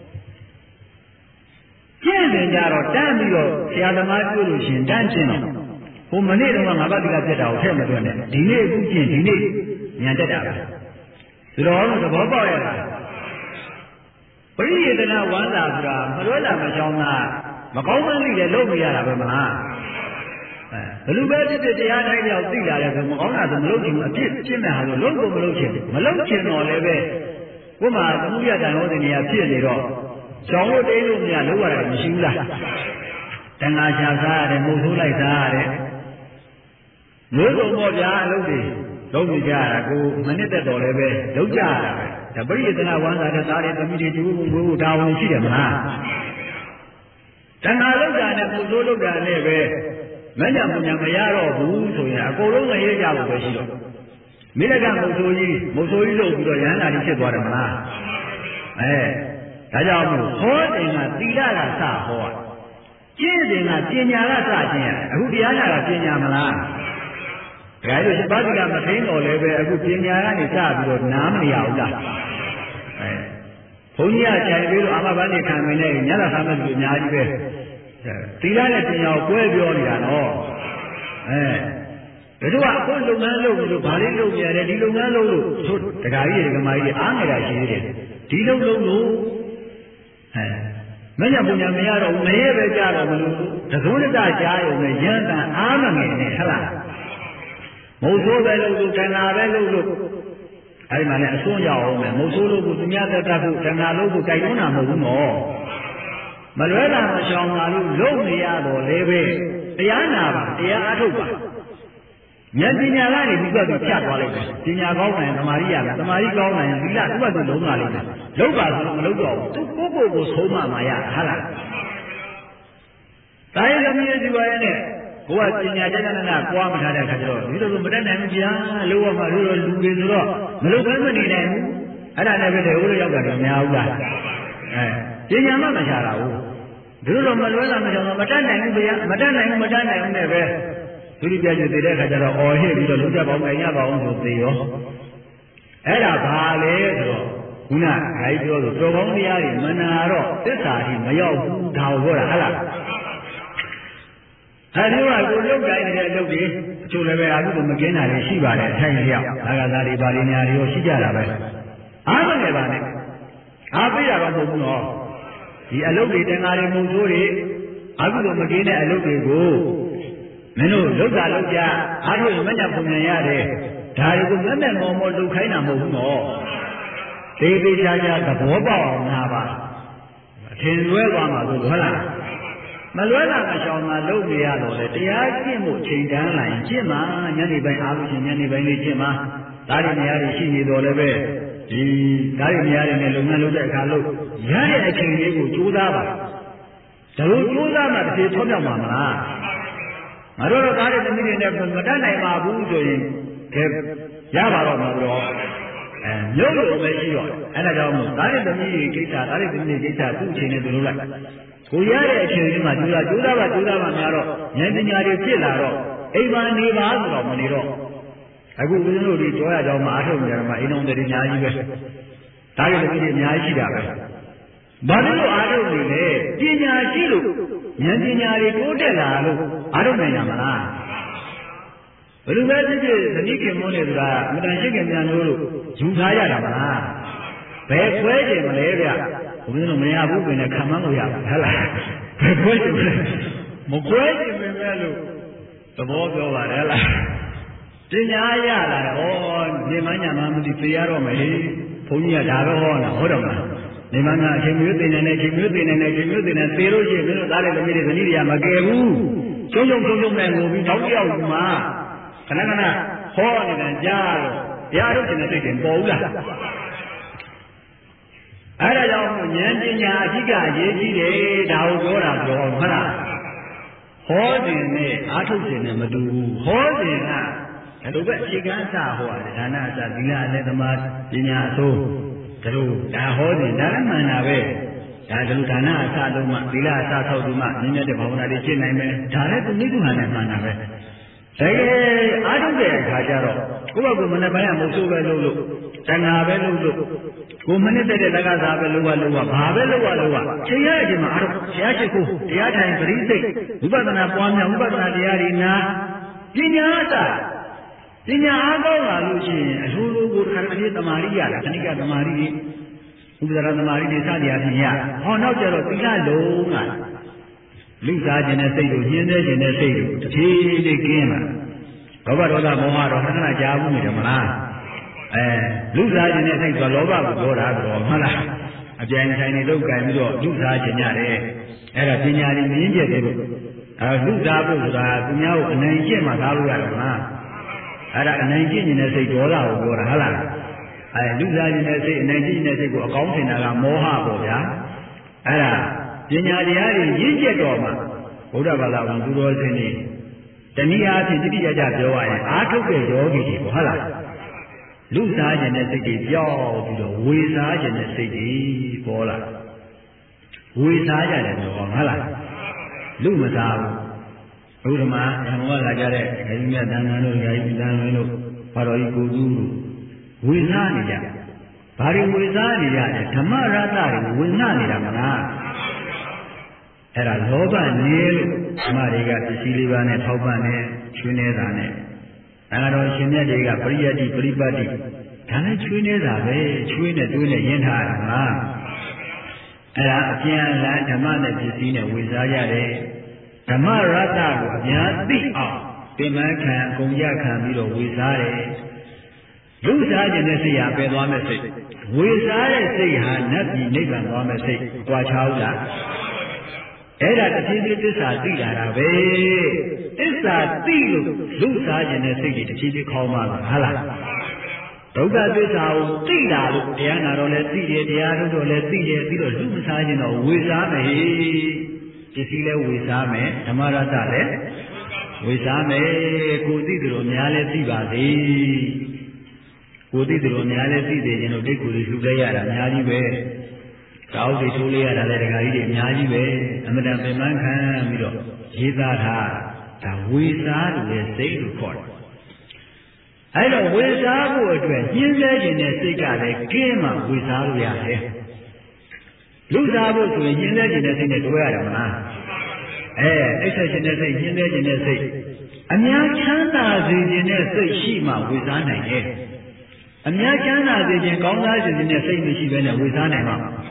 ကျင့်တယ်ကြတော့တန်းပြီးတော့ဆရာသမားတွေ့လို့ရှင်တန်းကျင့်တော့ဟိုမနေ့တုန်းကငါးပါးသီလပြတ်တာကိုထည့်မတွက်နဲ့ဒီနေ့အခုကျင့်ဒီနေ့ဉာဏ်တက်တာပဲဒီတော့သဘောပေါက်ရတာပရိယေတနာဝန္တာဆိုတာမလွဲတာမချောင်းတာမကောင်းမှန်းသိတယ်လုပ်မရတာပဲမလားအဲဘယ်လိုပဲဖြစ်ဖြစ်တရားတိုင်းကြောင့်သိလာတယ်ဆိုမကောင်းတာဆိုမလုပ်ချင်ဘူးအပြစ်ဖြစ်မဲ့ဟာဆိုလုပ်ဖို့မလုပ်ချင်ဘူးမလုပ်ချင်တော့လည်းပဲဘုမှာသမုဒယတန်ဟောတဲ့နေရာဖြစ်နေတော့ကျောင်းလို့တိတ်လို့မရလုပ်ရတာမရှိဘူးလားတန်ဃာချာစားရတယ်မုတ်ဆိုးလိုက်စားရတယ်မျိုးစုံပေါ့ဗျာအလုပ်တွေလုပ်နေကြတာကိုမနစ်သက်တော်လည်းပဲလုပ်ကြရတာပဲဒါပရိယေတနာဝန္တာတဲ့သားတွေသမီးတွေတူဘုံဘုံဒါဝင်ရှိတယ်မလားတဏှာလောက်တာနဲ့ပုဆိုးလောက်တာနဲ့ပဲမညမညမရတော့ဘူးဆိုရင်အကုန်လုံးမရေးကြလို့ပဲရှိတော့မိလကမုတ်ဆိုးကြီးမုတ်ဆိုးကြီးလုပ်ပြီးတော့ရဟန္တာကြီးဖြစ်သွားတယ်မလားအဲဒါကြောင့်မို့ဟောတယ်ကသီလကစဟောကျင့်တယ်ကပညာကစကျင့်ရအခုတရားနာကပညာမလားဒါလို့စပါးတိကမသိတော့လည်းပဲအခုပညာကနေစပြီးတော့နားမနေရဘူးလားအဲဘုန်းကြီးကခြံပြီးတော့အာမဘန်းနေခံနေတယ်ညလာဆမ်းမဲ့လူအများကြီးပဲသီလနဲ့ပညာကိုကွဲပြောနေတာနော်အဲဒါတို့ကအခုလုပ်ငန်းလုပ်လို့ဘာလေးလုပ်ရတယ်ဒီလုပ်ငန်းလုပ်လို့သို့တခါကြီးဒကမာကြီးအားငယ်တာရှိသေးတယ်ဒီလုပ်လုပ်လို့အဲမညပညာမရတော့ဘူးမရဲပဲကြတော့မလို့တစုံတတကြားရုံနဲ့ရန်တန်အားမငယ်နဲ့ဟလားမုတ်ဆိုးပဲလို့လို့တဏှာပဲလို့လို့အဲဒီမှာလည်းအစွန်းရောက်အောင်မယ်မုတ်ဆိုးလို့ကိုသူများသက်တတ်ဖို့တဏှာလို့ကိုကြိုက်တွန်းတာမဟုတ်ဘူးနော်မလွဲတာမရှောင်တာလို့လုပ်နေရတော့လည်းပဲတရားနာပါတရားအားထုတ်ပါဉာဏ်ပညာကနေဒီကတည်းကဖြတ်သွားလိုက်တယ်ပညာကောင်းတယ်သမာဓိရမယ်သမာဓိကောင်းတယ်သီလသူ့ဘက်သူလုံးလာလိမ့်မယ်လုံးပါဆိုတော့မလုံးတော့ဘူးသူကိုယ့်ကိုယ်ကိုဆုံးမမှာရဟာလားဒါရင်သမီးရဲ့ဒီပါရဲ့နဲ့ဘုရားပညာတက္ကနာပွားမထားတဲ့အခါကျတော့ဒီလိုလိုမတတ်နိုင်ဘူးဗျာလို့ရမှာလို့တော့လူတွေဆိုတော့မလုပ်ဘဲမနေနိုင်ဘူးအဲ့ဒါနဲ့ပဲတဲ့ဟိုလိုရောက်တာတော့များဘူးလားအဲပညာမှမချတာဘူးဒီလိုလိုမလွဲတာမကြောင်တော့မတတ်နိုင်ဘူးဗျာမတတ်နိုင်ဘူးမတတ်နိုင်ဘူးနဲ့ပဲသူတို့ပြည့်စုံတဲ့အခါကျတော့အော်ဟစ်ပြီးတော့လုံးကြပါအောင်ကြင်ရပါအောင်ဆိုသေးရောအဲ့ဒါဘာလဲဆိုတော့ခုနအဲပြောလို့တော်ကောင်းတရားတွေမနာတော့သစ္စာကြီးမရောက်ဘူးဒါကိုပြောတာဟုတ်လားအဲဒီကကိုလုတ်တိုင်းနေတဲ့အလုပ်တွေအချို့လည်းပဲအခုတော့မကင်းတာတွေရှိပါတယ်အထိုင်လျောက်အာဂါသာတွေပါရင်းညာတွေရောရှိကြတာပဲအားမငယ်ပါနဲ့အားပေးတာတော့မဟုတ်ဘူးနော်ဒီအလုပ်တွေတင်္ဂါတွေမုံဆိုးတွေအခုလိုမကင်းတဲ့အလုပ်တွေကိုမင်းတို့လုပ်တာလုပ်ကြအားထုတ်ရင်မညပုံမြန်ရတယ်ဒါတွေကိုလက်နဲ့မော်မော်လုပ်ခိုင်းတာမဟုတ်ဘူးနော်သေးသေးချာချာသဘောပေါက်အောင်နာပါအထင်လွဲသွားမှာလို့ဟုတ်လားမလွဲတာမရှောင်တာလုပ်နေရတော့လေတရားကျင့်မှုချိန်တန်းလိုက်ကျင့်မှာညနေပိုင်းအားလို့ရှင်ညနေပိုင်းလေးကျင့်မှာဒါတွေနေရာတွေရှိနေတော့လည်းပဲဒီဒါတွေနေရာတွေနဲ့လုပ်ငန်းလုပ်တဲ့အခါလို့ရတဲ့အချိန်လေးကိုကြိုးစားပါဒါလို့ကြိုးစားမှတစ်ပြေထွန်းမြောက်မှာမလားငါတို့တော့ဒါတွေသမီးတွေနဲ့မတတ်နိုင်ပါဘူးဆိုရင်ကဲရပါတော့မှာတော့အဲမြို့လိုပဲရှိတော့အဲ့ဒါကြောင့်မို့ဒါတွေသမီးတွေကိစ္စဒါတွေသမီးတွေကိစ္စသူ့အချိန်နဲ့သူလုပ်လိုက်ကိုရတဲ့အချိန်လေးမှာကြိုးစားကြိုးစားပါကြိုးစားပါများတော့ဉာဏ်ပညာတွေဖြစ်လာတော့အိမ်မှာနေပါဆိုတော့မနေတော့အခုဦးဇင်းတို့ဒီကြောရကြောင်းမှာအားထုတ်နေတယ်မှာအိမ်တော်တွေအများကြီးပဲဒါတွေသမီးတွေအများကြီးရှိတာပဲဘာလို့အားထုတ်နေလဲပညာရှိလို့ဉာဏ်ပညာတွေတိုးတက်လာလို့အားထုတ်နိုင်တာမလားဘယ်လိုပဲဖြစ်ဖြစ်သတိခင်မွန်းနေသူကအမတန်ရှိခင်မြန်လို့ယူထားရတာမလားဘယ်ခွဲကြင်မလဲဗျဘုရားတို့မရဘူးပြင်နဲ့ခံမလို့ရပါဟုတ်လားဘယ်ခွဲကြင်မလဲမခွဲကြင်မလဲလို့သဘောပြောပါတယ်လားပညာရလာတော့ဩနေမညာမမသိသိရတော့မယ်ဘုန်းကြီးကဒါတော့ဟောတာဟုတ်တော့မလားနေမညာအချိန်မျိုးသိနေတယ်အချိန်မျိုးသိနေတယ်အချိန်မျိုးသိနေသေလို့ရှိရင်မင်းတို့သားတဲ့သမီးတွေဇနီးတွေကမကယ်ဘူးကျုံကျုံကျုံကျုံနဲ့ငိုပြီးတောက်ပြောက်မှာခဏခဏဟောနေတယ်ကြားတော့တရားထုတ်တဲ့စိတ်တွေပေါ်ဘူးလားအဲ့ဒါကြောင့်ဉာဏ်ပညာအဓိကအရေးကြီးတယ်ဒါကိုပြောတာပြောဟုတ်လားဟောခြင်းနဲ့အားထုတ်ခြင်းနဲ့မတူဘူးဟောခြင်းကဒါလိုပဲအခြေခံအစဟောရတယ်ဒါနအစသီလအလက်သမားပညာအစိုးဒါလိုဒါဟောခြင်းဒါလည်းမှန်တာပဲဒါဒါလိုဒါနအစလုံးမှသီလအစထောက်သူမှမြင့်မြတ်တဲ့ဘာဝနာတွေကျင့်နိုင်မယ်ဒါလည်းသူမိသူဟာနဲ့မှန်တာပဲတကယ်အားထုတ်တဲ့အခါကျတော့ကိုယ့်ဘက်ကမနေ့ပိုင်းကမဟုတ်ဆိုးပဲလုပ်လို့တဏှာပဲလုပ်လို့ကိုမနေ့တဲ့တက္ကသပဲလုပ်ရလုပ်ရဘာပဲလုပ်ရလုပ်ရချိန်ရတဲ့အချိန်မှာအားထုတ်တရားရှိခိုးတရားထိုင်ပရိစိတ်ဝိပဿနာပွားများဝိပဿနာတရားတွေနာပညာအစပညာအားကောင်းလာလို့ရှိရင်အလိုလိုကိုတစ်ခါတစ်ခါတမာရိရတာခဏိကတမာရိတွေဥပဒရာတမာရိတွေစသည်အပြင်ရဟောနောက်ကျတော့သီလလုံးကလူစားခြင်းနဲ့စိတ်ကိုညှင်းဆဲခြင်းနဲ့စိတ်ကိုတစ်ဖြည်းဖြည်းကင်းလာလောဘဒေါသမောဟတော့ခဏခဏကြားဘူးနေတယ်မလားအဲလူစားခြင်းနဲ့စိတ်ဆိုလောဘကိုပြောတာတော့မှတ်လားအပြိုင်ဆိုင်နေတော့ကြံပြီးတော့လူစားခြင်းရတယ်အဲ့ဒါပညာရည်မြင့်ကျက်တယ်လို့အဲလူစားဖို့ဆိုတာသူများကိုအနိုင်ကျင့်မှသားလို့ရတယ်မလားအဲ့ဒါအနိုင်ကျင့်နေတဲ့စိတ်ဒေါသကိုပြောတာဟုတ်လားအဲလူစားခြင်းနဲ့စိတ်အနိုင်ကျင့်နေတဲ့စိတ်ကိုအကောင်းထင်တာကမောဟပေါ့ဗျာအဲ့ဒါပညာတရားတွေရင့်ကျက်တော့မှဘုရားဘာသာဝင်သူတော်စင်တွေတနည်းအားဖြင့်တိတိကျကျပြောရရင်အာထုတ်တဲ့ယောဂီတွေဟုတ်လားလူစားခြင်းနဲ့စိတ်တွေပြောင်းပြီးတော့ဝေစားခြင်းနဲ့စိတ်တွေပေါ်လာဝေစားကြတယ်တော့ဟုတ်လားလူမစားဘူးဘုရားမှာဓမ္မကလာကြတဲ့ခရီးမြတ်တန်ခါတို့ခရီးတန်လွင်တို့ဘာတော်ကြီးကိုသူတို့ဝေစားနေကြဘာတွေဝေစားနေကြလဲဓမ္မရတ္တတွေဝင်နာနေတာမလားအဲ့ဒါလောဘနေလို့ဓမ္မတွေကပစ္စည်းလေးပါးနဲ့ထောက်ပံ့နေချွေးနေတာနဲ့အဲဒါတော့ရှင်မြတ်တွေကပရိယတ္တိပရိပတ်တိဒါနဲ့ချွေးနေတာပဲချွေးနဲ့တွေးနဲ့ရင်းထားတာမလားအဲ့ဒါအပြန်အလှန်ဓမ္မနဲ့ပစ္စည်းနဲ့ဝေစားရတယ်ဓမ္မရတ္တကိုအများသိအောင်ပင်မခံအကုန်ရခံပြီးတော့ဝေစားတယ်လူစားခြင်းနဲ့စိတ်ဟာပယ်သွားမဲ့စိတ်ဝေစားတဲ့စိတ်ဟာနတ်ပြည်နိဗ္ဗာန်သွားမဲ့စိတ်တွားချောင်းလားအဲ့ဒါတစ်ဖြည်းဖြည်းသစ္စာသိလာတာပဲသစ္စာသိလို့လူစားခြင်းနဲ့စိတ်တွေတစ်ဖြည်းဖြည်းခေါင်းပါလားဟုတ်လားဒုက္ခသစ္စာကိုသိလာလို့တရားနာတော့လဲသိတယ်တရားထုတ်တော့လဲသိတယ်ပြီးတော့လူမစားခြင်းတော့ဝေစားမယ်ပစ္စည်းလဲဝေစားမယ်ဓမ္မရတ္တလဲဝေစားမယ်ကိုသိတယ်လို့များလဲသိပါသေးကိုသိတယ်လို့များလဲသိတယ်ရင်တော့ဒိတ်ကိုလှူလိုက်ရတာအများကြီးပဲတောက်တွေထိုးလိုက်ရတာလဲဒကာကြီးတွေအများကြီးပဲအမတန်ပင်ပန်းခံပြီးတော့ရေးသားထားဒါဝေစားလို့လဲစိတ်လို့ခေါ်တယ်အဲ့တော့ဝေစားဖို့အတွက်ညှင်းဆဲခြင်းနဲ့စိတ်ကလည်းကင်းမှဝေစားလို့ရတယ်လူစားဖို့ဆိုရင်ညှင်းဆဲခြင်းနဲ့စိတ်နဲ့တွဲရတယ်မလားအဲအိတ်ဆက်ခြင်းနဲ့စိတ်ညှင်းဆဲခြင်းနဲ့စိတ်အများချမ်းသာစေခြင်းနဲ့စိတ်ရှိမှဝေစားနိုင်တယ်အများချမ်းသာစေခြင်းကောင်းစားစေခြင်းနဲ့စိတ်မရှိဘဲနဲ့ဝေစားနိုင်မှာ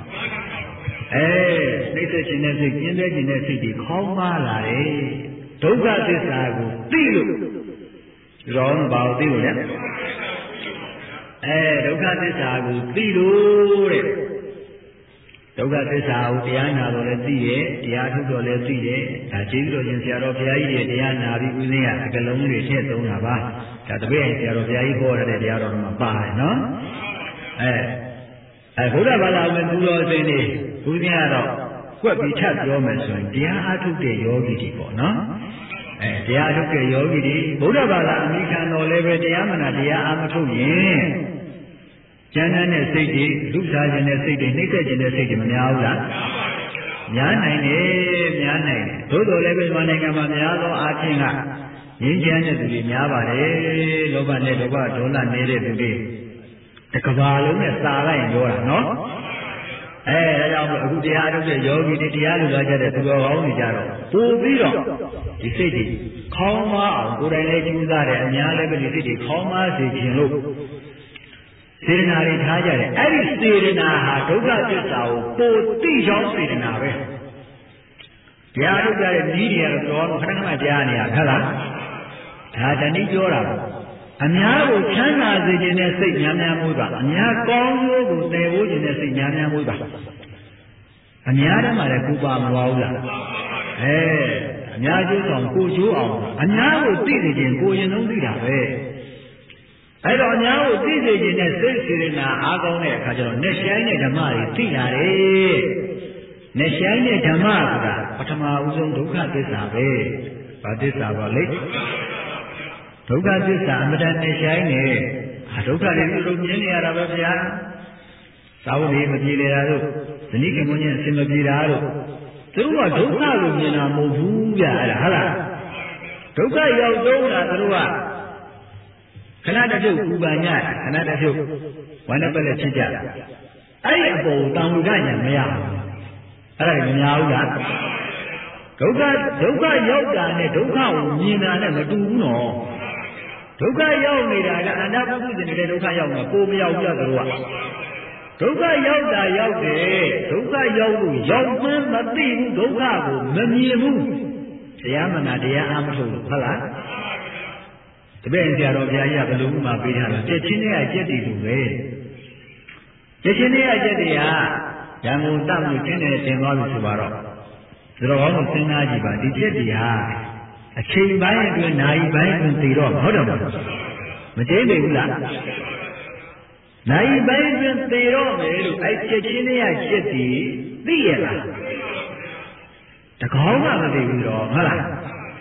အဲနှိမ့်ဆက်ခြင်းနဲ့စိတ်ပြင်းတဲ့ခြင်းနဲ့စိတ်ဒီခေါင်းမာလာတယ်ဒုက္ခသစ္စာကိုသိလို့ရောဘာကိုသိလို့လဲအဲဒုက္ခသစ္စာကိုသိလို့တဲ့ဒုက္ခသစ္စာကိုတရားနာတော့လည်းသိရဲ့တရားထုတ်တော့လည်းသိတယ်ဒါကျေးဇူးတော်ရှင်ဆရာတော်ဘုရားကြီးရဲ့တရားနာပြီးဦးသိရအကလုံးတွေထည့်သုံးတာပါဒါတပည့်ဆရာတော်ဘုရားကြီးဟောရတဲ့တရားတော်မှာပါတယ်နော်အဲအဲဘုရားဘာသာဝင်သူတော်စင်တွေဦးသိရတော့ကွက်ပြီးထပ်ပြောမယ်ဆိုရင်တရားအားထုတ်တဲ့ယောဂီတွေပေါ့နော်အဲတရားထုတ်တဲ့ယောဂီတွေဘုရားဘာသာအမိခံတော်လည်းပဲတရားမနာတရားအားမထုတ်ရင်ကျမ်းတဲ့စိတ်တွေလူစားခြင်းတဲ့စိတ်တွေနှိမ့်ဆက်ခြင်းတဲ့စိတ်တွေမများဘူးလားများနိုင်တယ်များနိုင်တယ်သို့တော်လည်းပဲမြန်မာနိုင်ငံမှာများသောအားဖြင့်ကငြင်းချမ်းတဲ့သူတွေများပါတယ်လောဘနဲ့ဒေါသဒေါသနေတဲ့သူတွေတစ်ကဘာလုံးနဲ့စာလိုက်ပြောတာနော်အဲဒါကြောင့်အခုတရားထုတ်တဲ့ယောဂီတွေတရားလူလာကြတဲ့သူတော်ကောင်းတွေကြတော့ပို့ပြီးတော့ဒီစိတ်တွေခေါင်းမအောင်ကိုယ်တိုင်လည်းကြိုးစားတယ်အများလည်းပဲဒီစိတ်တွေခေါင်းမစေခြင်းလို့စေတနာတွေထားကြတယ်အဲ့ဒီစေတနာဟာဒုက္ခသစ္စာကိုပိုသိချောင်းစေတနာပဲတရားထုတ်ကြတဲ့ဤတွေကတော့ခဏခဏကြားနေရခလားဒါတနည်းပြောတာအများကိုချမ်းသာစေခြင်းနဲ့စိတ်များများမှုပါအများကောင်းကျိုးကိုသယ်ဖို့ခြင်းနဲ့စိတ်များများမှုပါအများတည်းမှာလည်းကိုပါမသွားဘူးလားအဲအများကျိုးဆောင်ကိုကျိုးအောင်အများကိုသိစေခြင်းကိုရင်ဆုံးသိတာပဲအဲ့တော့အများကိုသိစေခြင်းနဲ့စိတ်စေတနာအားကောင်းတဲ့အခါကျတော့နဲ့ဆိုင်တဲ့ဓမ္မတွေသိလာတယ်နဲ့ဆိုင်တဲ့ဓမ္မဆိုတာပထမဦးဆုံးဒုက္ခသစ္စာပဲဘာသစ္စာပါလဲဒုက္ခသစ္စာအမတန်နဲ့ဆိုင်နေဒုက္ခတွေသူတို့မြင်နေရတာပဲဗျာသာဝတိမပြေလေတာတို့ဇနိကမွန်းချင်းအစင်မပြေတာတို့သူတို့ကဒုက္ခလို့မြင်တာမဟုတ်ဘူးဗျာအဲ့ဒါဟုတ်လားဒုက္ခရောက်တော့တာသူတို့ကခဏတစ်ပြုတ်ပူပန်ညခဏတစ်ပြုတ်ဝမ်းနဲ့ပက်လက်ဖြစ်ကြတာအဲ့ဒီအပေါ်တောင်လူကညာမရဘူးအဲ့ဒါမများဘူးလားဒုက္ခဒုက္ခရောက်တာနဲ့ဒုက္ခကိုမြင်တာနဲ့မတူဘူးနော်ဒုက္ခရောက်နေတာကအန္တပုဂ္ဂိုလ်တွေဒုက္ခရောက်မှာကိုမရောက်ကြသူတို့ကဒုက္ခရောက်တာရောက်တယ်ဒုက္ခရောက်လို့ရောက်မှမသိဘူးဒုက္ခကိုမမြင်ဘူးတရားမနာတရားအားမထုတ်ဘူးဟုတ်လားတပည့်ဆရာတော်ဘုရားကြီးကဘယ်လိုမှပေးထားလဲချက်ချင်းနဲ့အကျက်တည်သူပဲချက်ချင်းနဲ့အကျက်တည်ဟာရန်ကုန်တမှုကျင်းတယ်တင်သွားပြီဆိုပါတော့သတော်ကောင်းကိုစဉ်းစားကြည့်ပါဒီချက်တည်ဟာအချိန်ပိုင်းအတွင်းနာရီပိုင်းအတွင်းသိတော့ဟုတ်တယ်မဟုတ်မကျင်းနေဘူးလားနာရီပိုင်းအတွင်းသိတော့မယ်လို့အဲ့ချက်ချင်းနဲ့အကျက်တည်သိရလားတကောင်းမှမသိဘူးတော့ဟုတ်လား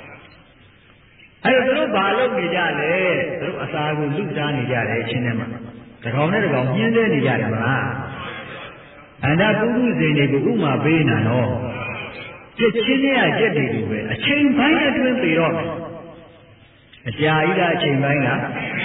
အဲ့တော့သူတို့ဘာလုပ်နေကြလဲသူတို့အစာကိုလူစားနေကြတယ်ချင်းထဲမှာတကောင်နဲ့တကောင်ညှင်းသေးနေကြတယ်မလားအန္တပုဂ္ဂိုလ်စဉ်တွေကိုဥမာပေးနေတော့ချက်ချင်းနဲ့အကျက်တွေကိုပဲအချိန်ပိုင်းအတွင်းသိတော့မယ်အကြာကြီးလားအချိန်ပိုင်းလား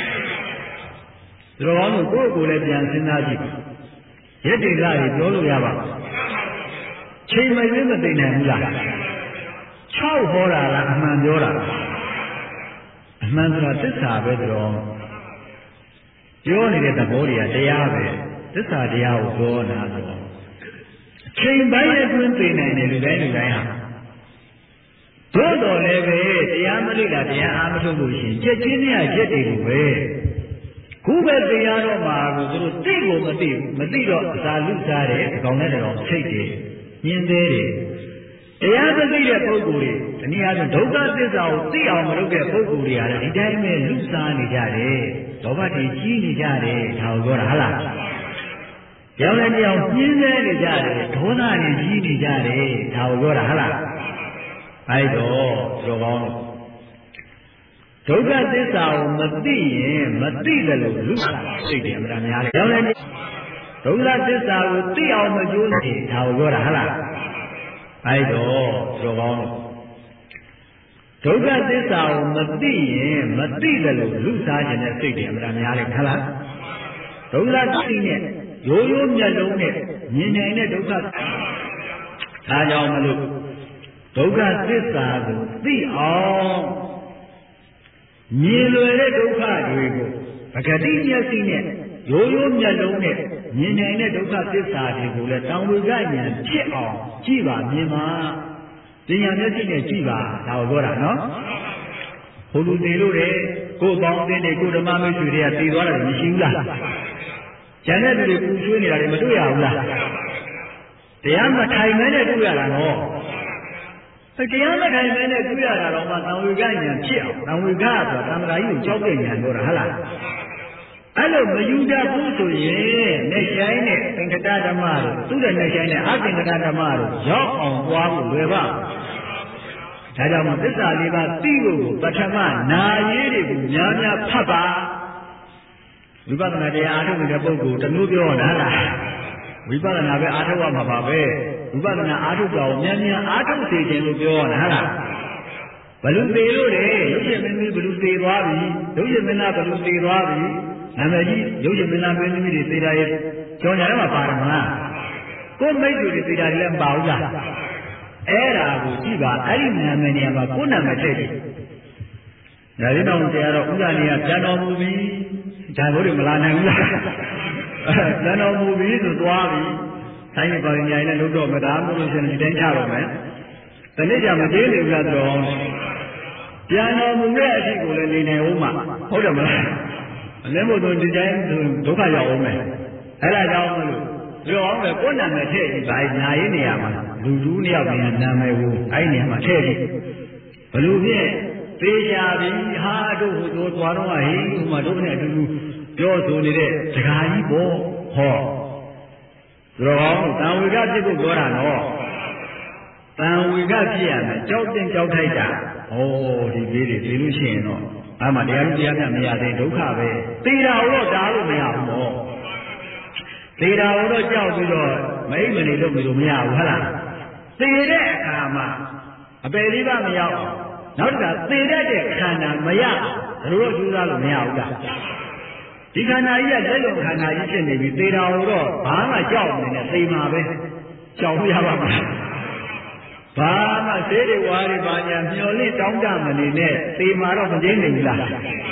သူတော်ကောင်းတို့ကိုယ့်ကိုယ်လည်းပြန်စဉ်းစားကြည့်ရက်တွေလားတွေပြောလို့ရပါ့မလားချိန်မရွေးမသိနိုင်ဘူးလား၆ဟောတာလားအမှန်ပြောတာလားအမှန်တရားသစ္စာပဲတော့ပြောနေတဲ့သဘောတွေကတရားပဲသစ္စာတရားကိုပြောတာဆိုတော့အချိန်ပိုင်းအတွင်းသိနိုင်တယ်လူတိုင်းလူတိုင်းဟာသို့တော်လည်းပဲတရားမလိတာတရားအားမထုတ်လို့ရှိရင်ကြက်ချင်းနဲ့ကြက်တွေကိုပဲခုပဲတရားတော့မှာကိုသူတို့သိကိုမသိဘူးမသိတော့အစာလူစားတယ်အကောင်နဲ့တော့စိတ်တယ်ညင်းသေးတယ်တရားမသိတဲ့ပုဂ္ဂိုလ်တွေဒီနည်းအားဖြင့်ဒုက္ခသစ္စာကိုသိအောင်မလုပ်တဲ့ပုဂ္ဂိုလ်တွေဟာဒီတိုင်းပဲလူစားနေကြတယ်လောဘတွေကြီးနေကြတယ်ဒါကိုပြောတာဟုတ်လားကြောင်လည်းကြောင်ပြင်းနေနေကြတယ်ဒေါသတွေကြီးနေကြတယ်ဒါကိုပြောတာဟုတ်လားအဲ့တော့ပြောကောင်းဒုက္ခသစ္စာကိုမသိရင်မသိတယ်လို့လူစားစိတ်တွေအမှန်များတယ်ကြောင်လည်းဒုက္ခသစ္စာကိုသိအောင်မကြိုးစားဒါကိုပြောတာဟုတ်လားအဲ့တော့ပြောကောင်းဒုက္ခသစ္စာကိုမသိရင်မသိတယ်လို့လူစားခြင်းနဲ့စိတ်တွေအမှန်များတယ်ခလားဒုက္ခသိနဲ့ရိုးရိုးမျက်လုံးနဲ့မြင်နိုင်တဲ့ဒုက္ခဒါကြောင့်မလို့ဒုက္ခသစ္စာကိုသိအောင်မြင်လွယ်တဲ့ဒုက္ခတွေကိုပဂတိမျက်စိနဲ့ရိုးရိုးမျက်လုံးနဲ့မြင်နိုင်တဲ့ဒုက္ခသစ္စာတွေကိုလည်းတောင်ဝိကဉာဏ်ဖြစ်အောင်ကြည့်ပါမြင်ပါဉာဏ်မျက်စိနဲ့ကြည့်ပါဒါကိုပြောတာနော်ဘုလူသေးလို့လေကိုယ်ပေါင်းအင်းတွေကိုဓမ္မမိတ်ဆွေတွေကတည်သွားတာမရှိဘူးလားကျန်တဲ့လူတွေပူဆွေးနေတာတွေမတွေ့ရဘူးလားတရားမထိုင်မဲနဲ့တွေ့ရတာနော်တရားမထိုင်မဲနဲ့တွေ့ရတာတော့မှသံဝေကဉာဏ်ဖြစ်အောင်သံဝေကဆိုတာသံဃာကြီးကိုကြောက်တဲ့ဉာဏ်ပြောတာဟုတ်လားအဲ့လိုမယူတတ်ဘူးဆိုရင်နဲ့ဆိုင်နဲ့သင်္ကတဓမ္မတို့သူ့တဲ့နဲ့ဆိုင်နဲ့အသင်္ကတဓမ္မတို့ရောက်အောင်သွားဖို့လွယ်ပါဒါကြောင့်သစ္စာလေးပါးသိဖို့ကိုပထမနာရေးတွေကိုများများဖတ်ပါဝိပဿနာတရားအားထုတ်နေတဲ့ပုဂ္ဂိုလ်တမျိုးပြောတာလားဝိပဿနာပဲအားထုတ်ရမှာပါပဲဝိပဿနာအားထုတ်တာကိုများများအားထုတ်စေခြင်းလို့ပြောတာလားဘလူသေးလို့လေရုပ်ရှင်မင်းကြီးဘလူသေးသွားပြီရုပ်ရှင်မင်းသားဘလူသေးသွားပြီနာမည်ကြီးရုပ်ရှင်မင်းသားမင်းသမီးတွေသေတာရဲ့ကြော်ညာထဲမှာပါတယ်မလားကိုယ်မိတ်ဆွေတွေသေတာတွေလည်းမပါဘူးလားအဲ့ဒါကိုကြည့်ပါအဲ့ဒီနာမည်နေရာမှာကိုယ်နာမည်ထည့်ကြည့်ဒါလေးတော့ဆရာတော်ဥဒ္ဒနေကပြန်တော်မူပြီဒါဘိုးတွေမလာနိုင်ဘူးလားပြန်တော်မူပြီဆိုသွားပြီဆိုင်ရပါရင်ညာနဲ့လုံးတော့မသားမို့လို့ရှင်ဒီတိုင်းချတော့မယ်တနေ့ကျမသေးလေဘူးလားတော့ပြန်တော်မူတဲ့အဖြစ်ကိုလည်းနေနေဦးမှာဟုတ်တယ်မလားအလည်းမို့တော့ဒီတိုင်းဒုက္ခရောက်အောင်မယ်အဲ့ဒါကြောင့်မလို့ပြောအောင်လေကိုယ်နာမည်ထည့်ပြီးဘာညာရေးနေရမှာလူလူနှစ်ယောက်ပြန်နာမည်ကိုအဲ့နေရာမှာထည့်ပြီးဘလို့ဖြင့်သေချာပြီဟာတို့ဟိုသွားတော့ဟေးဟိုမှာတို့နဲ့အတူတူပြောဆိုနေတဲ့ဒကာကြီးပေါ့ဟောသူတော်တန်ဝေကဖြစ်ဖို့ပြောတာနော်တန်ဝေကဖြစ်ရမယ်ကြောက်တင်ကြောက်ထိုက်တာဩဒီလေးတွေသိလို့ရှိရင်တော့အဲ့မှာတရားလူတရားမြတ်မရသေးဒုက္ခပဲသေတာတော့တားလို့မရဘူးပေါ့သေတာတော့ကြောက်ပြီးတော့မိမ့်မနေလို့မလို့မရဘူးဟုတ်လားသေတဲ့အခါမှာအပယ်လေးပါမရောက်အောင်နောက်တစ်ခါသေတတ်တဲ့ခန္ဓာမရဘယ်လိုတော့ကြိုးစားလို့မရဘူးလားဒီခန္ဓာကြီးကလက်လုံးခန္ဓာကြီးဖြစ်နေပြီသေတာတော့ဘာမှကြောက်နေနဲ့သေမှာပဲကြောက်ရပါမလားဘာမှသေတွေဝါတွေဘာညာမျော်လင့်တောင်းတမနေနဲ့သေမှာတော့မကျင်းနေဘူးလား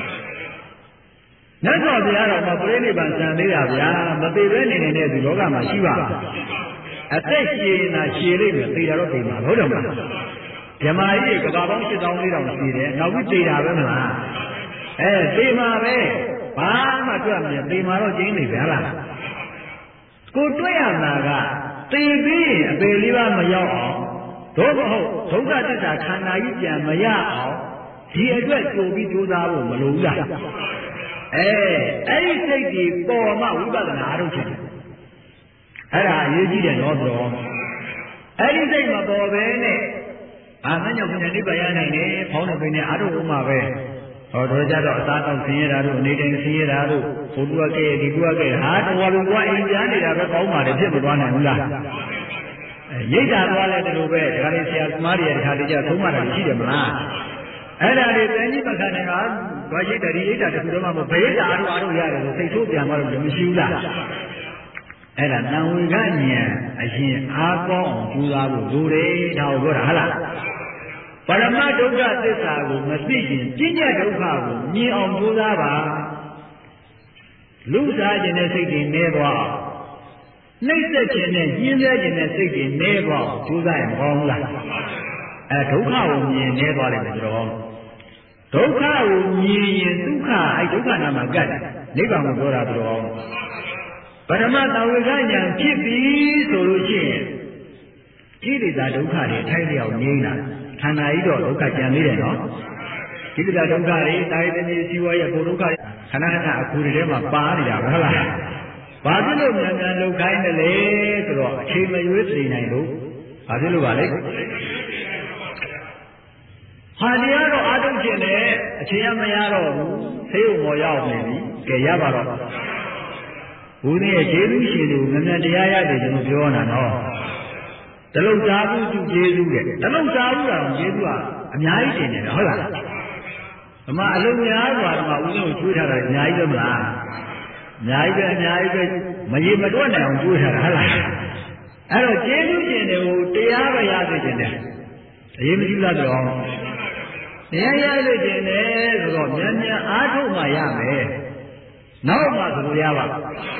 မြတ်စွာဘုရားတော်မှာပြိဋိဘံစံသေးတာဗျာမသေဘဲနေနေတဲ့ဒီလောကမှာရှိပါအသက်ရှည်နေတာရှည်လိမ့်မယ်သေတာတော့သေမှာဟုတ်တယ်မလားဓမ္မကြီးကဘာပေါင်းရှစ်သောင်းလေးတောင်ရှိတယ်နောက်ပြီးသေတာပဲမလားအဲသေမှာပဲဘာမှတွေ့မလဲသေမှာတော့ကျင်းနေဗျာလားကိုတွေ့ရမှာကသေပြီးရင်အပေလေးပါမရောက်အောင်တို့မဟုတ်ဒုက္ခသစ္စာခန္ဓာကြီးပြန်မရအောင်ဒီအတွက်ကြိုပြီးကြိုးစားဖို့မလိုဘူးလားအဲအဲ့ဒီစိတ်ကြီးပေါ်မှဝိပဿနာအားထုတ်ခြင်းအဲ့ဒါအရေးကြီးတယ်နော်ပြောအဲ့ဒီစိတ်မပေါ်ပဲနဲ့အာမညောပညာနိဗ္ဗာန်ရနိုင်တယ်ဖောင်းတဲ့ပင်နဲ့အားထုတ်ဦးမှာပဲဟောတို့ကြတော့အသားတောက်ဆင်းရတာတို့အနေတိုင်းဆင်းရတာတို့ဘုရားကဲဒီကွာကဲဟာတော်လူကအိမ်ပြန်နေတာပဲကောင်းပါလေဖြစ်မသွားနိုင်ဘူးလားရိတ်တာသွားလဲဒီလိုပဲဒါကြလေးဆရာသမားတွေတခါတည်းကျသုံးမှတာရှိတယ်မလားအဲ့ဒါတွေတန်ကြီးမခံနိုင်ပါဘာရိတ်တာဒီရိတ်တာတခုတော့မှဘယ်ရိတ်တာအားထုတ်အားထုတ်ရတယ်လို့စိတ်ဆိုးပြန်သွားလို့မရှိဘူးလားအဲ့ဒါတန်ဝေကဉာဏ်အရင်အားကောင်းအောင်ကြိုးစားဖို့လိုတယ်ဒါကိုပြောတာဟုတ်လားပရမဒုက္ခသစ္စာကိုမသိရင်ပြဉ္ညာဒုက္ခကိုမြင်အောင်ကြိုးစားပါလူစားခြင်းနဲ့စိတ်တွေနဲသွားနှိမ့်သက်ခြင်းနဲ့ညှင်းဆဲခြင်းနဲ့စိတ်တွေနဲသွားကြိုးစားရင်ကောင်းဘူးလားအဲဒုက္ခကိုမြင်နဲသွားတယ်ဆိုတော့ဒုက္ခကိုမြင်ရင်ဒုက္ခအဲဒုက္ခနာမှာကတ်နိဗ္ဗာန်ကိုပြောတာဆိုတော့ပရမတဝေကဉာဏ်ဖြစ်ပြီဆိုလို့ရှိရင်ကိလေသာဒုက္ခတွေအထိုက်လျောက်ငြိမ်းတာခန္ဓာကြီးတော့ဒုက္ခကြံသေးတယ်နော်ကိလေသာဒုက္ခတွေတာယတတိဇီဝရဲ့ဘုဒုက္ခခန္ဓာခန္ဓာအခုတွေထဲမှာပါနေတာပဲဟုတ်လားဘာဖြစ်လို့မြန်မြန်လောက်ခိုင်းတယ်လဲဆိုတော့အချိန်မရွေးသိနိုင်လို့ဘာဖြစ်လို့ပါလဲဟာဒီကတော့အာထုတ်ခြင်းနဲ့အချိန်မရတော့ဘူးသေုံပေါ်ရောက်နေပြီကဲရပါတော့ဘုရားရဲ့ကျေးဇူးရှင်တို့ငမြန်တရားရတယ်ကျွန်တော်ပြောတာနော်တလုံးစားမှုသူကျေးဇူးတဲ့တလုံးစားမှုတော့ကျေးဇူးကအများကြီးတင်တယ်ဟုတ်လားအမအလုံးများစွာတော့ဦးဇင်းကိုကျွေးထားတာအများကြီးပဲမလားအများကြီးပဲအများကြီးပဲမရေမတွက်နိုင်အောင်ကျွေးထားတာဟုတ်လားအဲ့တော့ကျေးဇူးရှင်တွေကိုတရားပဲရသိခြင်းတယ်အရေးမကြီးလားတော့တရားရသိခြင်းတယ်ဆိုတော့မြန်မြန်အားထုတ်မှရမယ်နောက်မှဆိုလို့ရပါ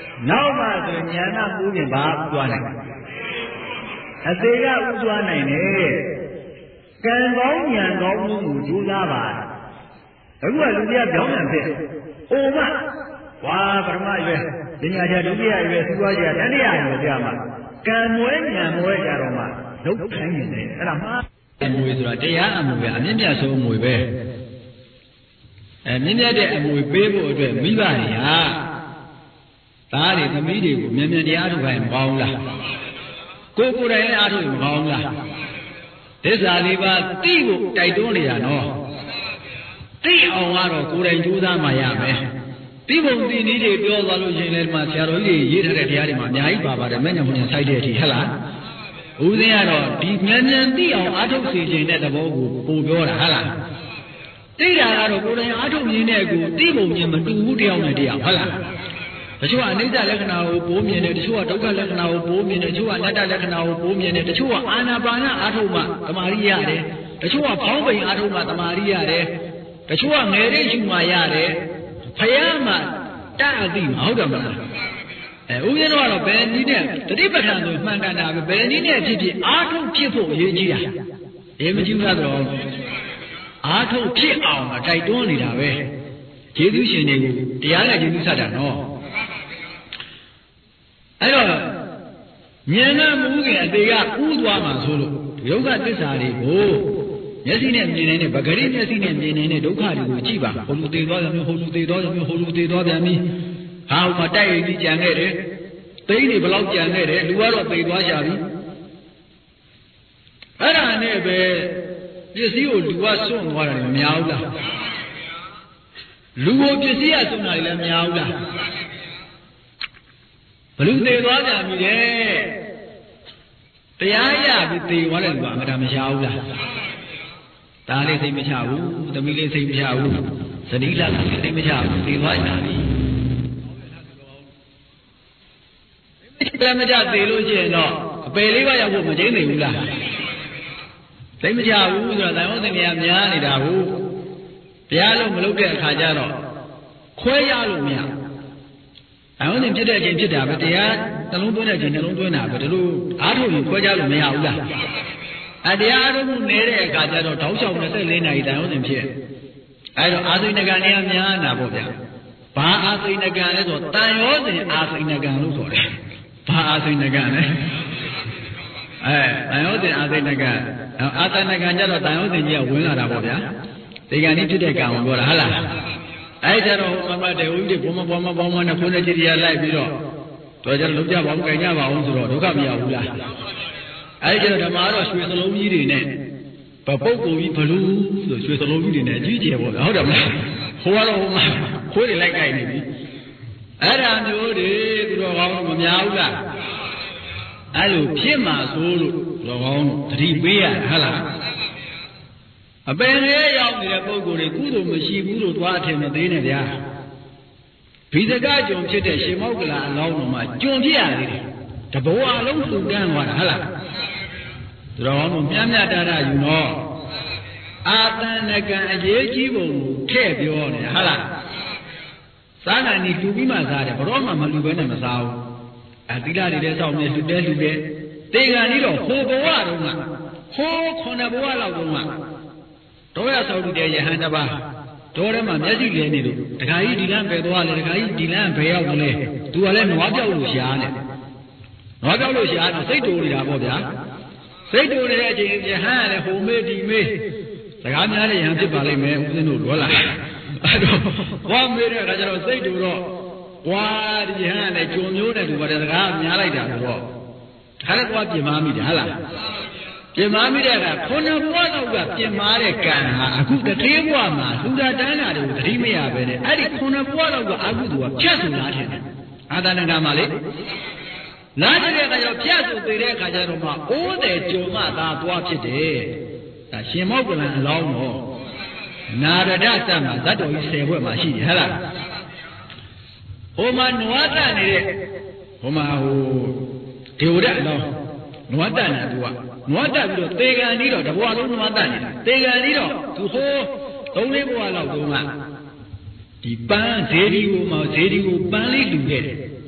နောက်မှဆိုဉာဏ်ပူးပြင်ဘာဥသွားနိုင်အသေးကဥသွားနိုင်တယ်ကံကောင်းဉာဏ်ကောင်းမှုကိုကြိုးစားပါအခုကလူတွေကပြောင်းပြန်ဖြစ်အိုမဝါပရမရွယ်ပညာချဒုတိယရွယ်သုသွားချတတိယရွယ်ကြာမှာကံမွဲဉာဏ်မွဲကြတော့မှလုံးထိုင်းနေတယ်အဲ့ဒါမှာအမွေဆိုတာတရားအမွေပဲအမြင့်မြတ်ဆုံးအမွေပဲအဲမြင့်မြတ်တဲ့အမွေပေးဖို့အတွက်မိဘတွေဟာသားတွေသမီးတွေကိုမြန်မြန်တရားထုတ်ခိုင်းမကောင်းလားကိုယ်ကိုယ်တိုင်လည်းအားထုတ်မကောင်းလားသစ္စာလေးပါးသိဖို့တိုက်တွန်းနေတာနော်သိအောင်ကတော့ကိုယ်တိုင်ကြိုးစားမှရမယ်သိဖို့သိနည်းတွေပြောသွားလို့ရှိရင်လည်းဒီမှာဆရာတော်ကြီးတွေရေးထားတဲ့တရားတွေမှာအများကြီးပါပါတယ်မဲ့ညာမညာဆိုင်တဲ့အထိဟဲ့လားဦးဇင်းကတော့ဒီမြန်မြန်သိအောင်အားထုတ်စေခြင်းတဲ့သဘောကိုပို့ပြောတာဟဲ့လားသိတာကတော့ကိုယ်တိုင်အားထုတ်ရင်းနဲ့ကိုသိဖို့ချင်းမတူဘူးတယောက်နဲ့တယောက်ဟဲ့လားတချို့ကအနိစ္စလက္ခဏာကိုပိုးမြင်တယ်တချို့ကဒုက္ခလက္ခဏာကိုပိုးမြင်တယ်တချို့ကအနတ္တလက္ခဏာကိုပိုးမြင်တယ်တချို့ကအာနာပါနအားထုတ်မှသမာဓိရတယ်တချို့ကဖောင်းပိန်အားထုတ်မှသမာဓိရတယ်တချို့ကငယ်တဲ့ရှုမှရတယ်ဖယားမှတအသိမဟုတ်တယ်မလားအဲဦးဇင်းတို့ကတော့ဘယ်နည်းနဲ့တတိပဋ္ဌာန်ဆိုမှန်ကန်တာပဲဘယ်နည်းနဲ့ဖြစ်ဖြစ်အားထုတ်ဖြစ်ဖို့အရေးကြီးတာအေးမကြည့်ဘူးတော့အားထုတ်ဖြစ်အောင်တိုက်တွန်းနေတာပဲကျေးဇူးရှင်တွေကိုတရားနဲ့ကျေးဇူးဆက်တာနော်အဲ့တော့ဉာဏ်ကမူးခင်အသေးကဥသွားမှာဆိုလို့ဒုက္ခသစ္စာတွေကိုမျက်စိနဲ့မြင်နေတဲ့ဗဂရိမျက်စိနဲ့မြင်နေတဲ့ဒုက္ခတွေကိုကြည့်ပါဟိုလူသေးသွားတယ်မျိုးဟိုလူသေးသွားတယ်မျိုးဟိုလူသေးသွားပြန်ပြီဟာဟိုမှာတိုက်ရည်ကြီးကြံခဲ့တယ်သိန်းတွေဘလောက်ကြံခဲ့တယ်လူကတော့သေသွားရှာပြီအဲ့ဒါနဲ့ပဲပစ္စည်းကိုလူကစွန့်သွားတယ်မများဘူးလားလူကိုပစ္စည်းကစွန့်တာလည်းမများဘူးလားဘလူသေးသွားကြပြီတဲ့တရားရပြီးသေသွားတဲ့လူကအမှန်တမ်းမရှားဘူးလားဒါလေးသိမချဘူးသမီးလေးသိမချဘူးဇနီးလာသိမချဘူးသေသွားကြပြီသိမချသေလို့ရှိရင်တော့အပယ်လေးပါးရောက်ဖို့မကျင်းနိုင်ဘူးလားသိမချဘူးဆိုတော့တိုင်ဝန်းသင်္ကေတများနေတာဟုတ်တရားလို့မလုပ်တဲ့အခါကျတော့ခွဲရလို့မရတိုင်ဝန်းသင်ဖြစ်တဲ့အချိန်ဖြစ်တာပဲတရားနှလုံးသွင်းတဲ့အချိန်နှလုံးသွင်းတာပဲဒါလို့အားထုတ်ရင်ခွဲကြလို့မရဘူးလားအတရားအားထုတ်မှုနေတဲ့အခါကျတော့တောက်လျှောက်၂၄နာရီတိုင်ဝန်းသင်ဖြစ်အဲဒါအာသိဏကံများများနာပေါ့ဗျာဘာအာသိဏကံလဲဆိုတော့တန်ရောစဉ်အာသိဏကံလို့ဆိုတယ်ဘာအာသိဏကံလဲအဲတန်ရောစဉ်အာသိဏကံအာသိဏကံကျတော့တန်ရောစဉ်ကြီးကဝင်လာတာပေါ့ဗျာဒီကံนี้ဖြစ်တဲ့ကံကိုပြောတာဟုတ်လားအဲကျတော့မမတေဦးကြီးဘုံမဘုံမဘောင်းမနဲ့ခုနဲ့ကြည်တရားလိုက်ပြီးတော့တော်ကြလုံးကြပါအောင်ကြင်ကြပါအောင်ဆိုတော့ဒုက္ခမရဘူးလားအဲကျတော့ဓမ္မကတော့ရွှေစလုံးကြီးတွေနဲ့ပပုတ်ကိုကြီးဘလူးဆိုရွှေစလုံးကြီးတွေနဲ့အကြီးကျယ်ပေါ့ဟုတ်တယ်မလားဟိုကတော့ဟိုမှာခိုးတွေလိုက်ကြိုက်နေပြီအဲ့ဒါမျိုးတွေသူတော်ကောင်းမများဘူးလားအဲ့လိုဖြစ်မှာဆိုလို့သူတော်ကောင်းသတိပေးရဟုတ်လားအပင်လေးရောက်နေတဲ့ပုဂ္ဂိုလ်တွေကုသိုလ်မရှိဘူးလို့သွားအထင်မသေးနဲ့ဗျာဘိသကကြုံဖြစ်တဲ့ရှင်မောက္ကလအလောင်းတော်မှာကြုံဖြစ်ရသေးတယ်တဘောအလုံးသူတန်းသွားတာဟုတ်လားသူတော်ကောင်းတို့မြတ်မြတ်တာတာယူတော့အာတဏကံအရေးကြီးပုံကိုထည့်ပြောနေဟုတ်လားစားနာနီလူပြီးမှစားတယ်ဘရောမှမလူပဲနဲ့မစားဘူးအသီလတွေလည်းစောင့်နေလူတဲလူတဲတေကံကြီးတော့ဟိုဘဝတုန်းကဟိုခုနှစ်ဘဝလောက်တုန်းကတော်ရဆောက်တဲ့ယဟန်တစ်ပါးတော်ထဲမှာမျက်စိလဲနေလို့တခါကြီးဒီလမ်းပဲသွားလေတခါကြီးဒီလမ်းဘယ်ရောက်လဲသူကလည်းနွားပြောက်လို့ရှားနေနွားပြောက်လို့ရှားတော့စိတ်တူနေတာပေါ့ဗျာစိတ်တူနေတဲ့အချိန်ယဟန်ကလည်းဟိုမေးဒီမေးစကားများတဲ့ယဟန်ဖြစ်ပါလိမ့်မယ်ဦးဇင်းတို့လောလားအဲ့တော့ဘာမေးတဲ့အခါကျတော့စိတ်တူတော့ဝါဒီယဟန်ကလည်းကြုံမျိုးနဲ့သူပါတယ်စကားများလိုက်တာဆိုတော့တခါလည်းသွားပြင်မာမိတယ်ဟုတ်လားပြင်မာမိတဲ့အခါခုနဘဝလောက်ကပြင်မာတဲ့ကံဟာအခုတတိယဘဝမှာလူတာတန်းတာတွေကိုသတိမရပဲနဲ့အဲ့ဒီခုနဘဝလောက်ကအာဟုသူကဖြတ်ဆိုလာတယ်အာသနကမှာလေနားတဲ့အခါကျတော့ဖြတ်ဆိုသေးတဲ့အခါကျတော့မှအိုးတယ်ကြုံမှသာသွားဖြစ်တယ်ဒါရှင်မောက္ကလံအလောင်းတော့နာရဒသတ်မှာဇတ်တော်ကြီးဆယ်ဘွဲ့မှာရှိတယ်ဟဲ့လားဟိုမှာနွားတနေတဲ့ဟိုမှာဟိုဒေဝရအလောင်းနွားတနေတာသူကနွားတက်ပြီးတော့သေကံကြီးတော့တဘွားလုံးနွားတက်နေတာသေကံကြီးတော့သူဟိုးသုံးလေးဘွားလောက်တုန်းကဒီပန်းဇေဒီကိုမှဇေဒီကိုပန်းလေးလူခဲ့တယ်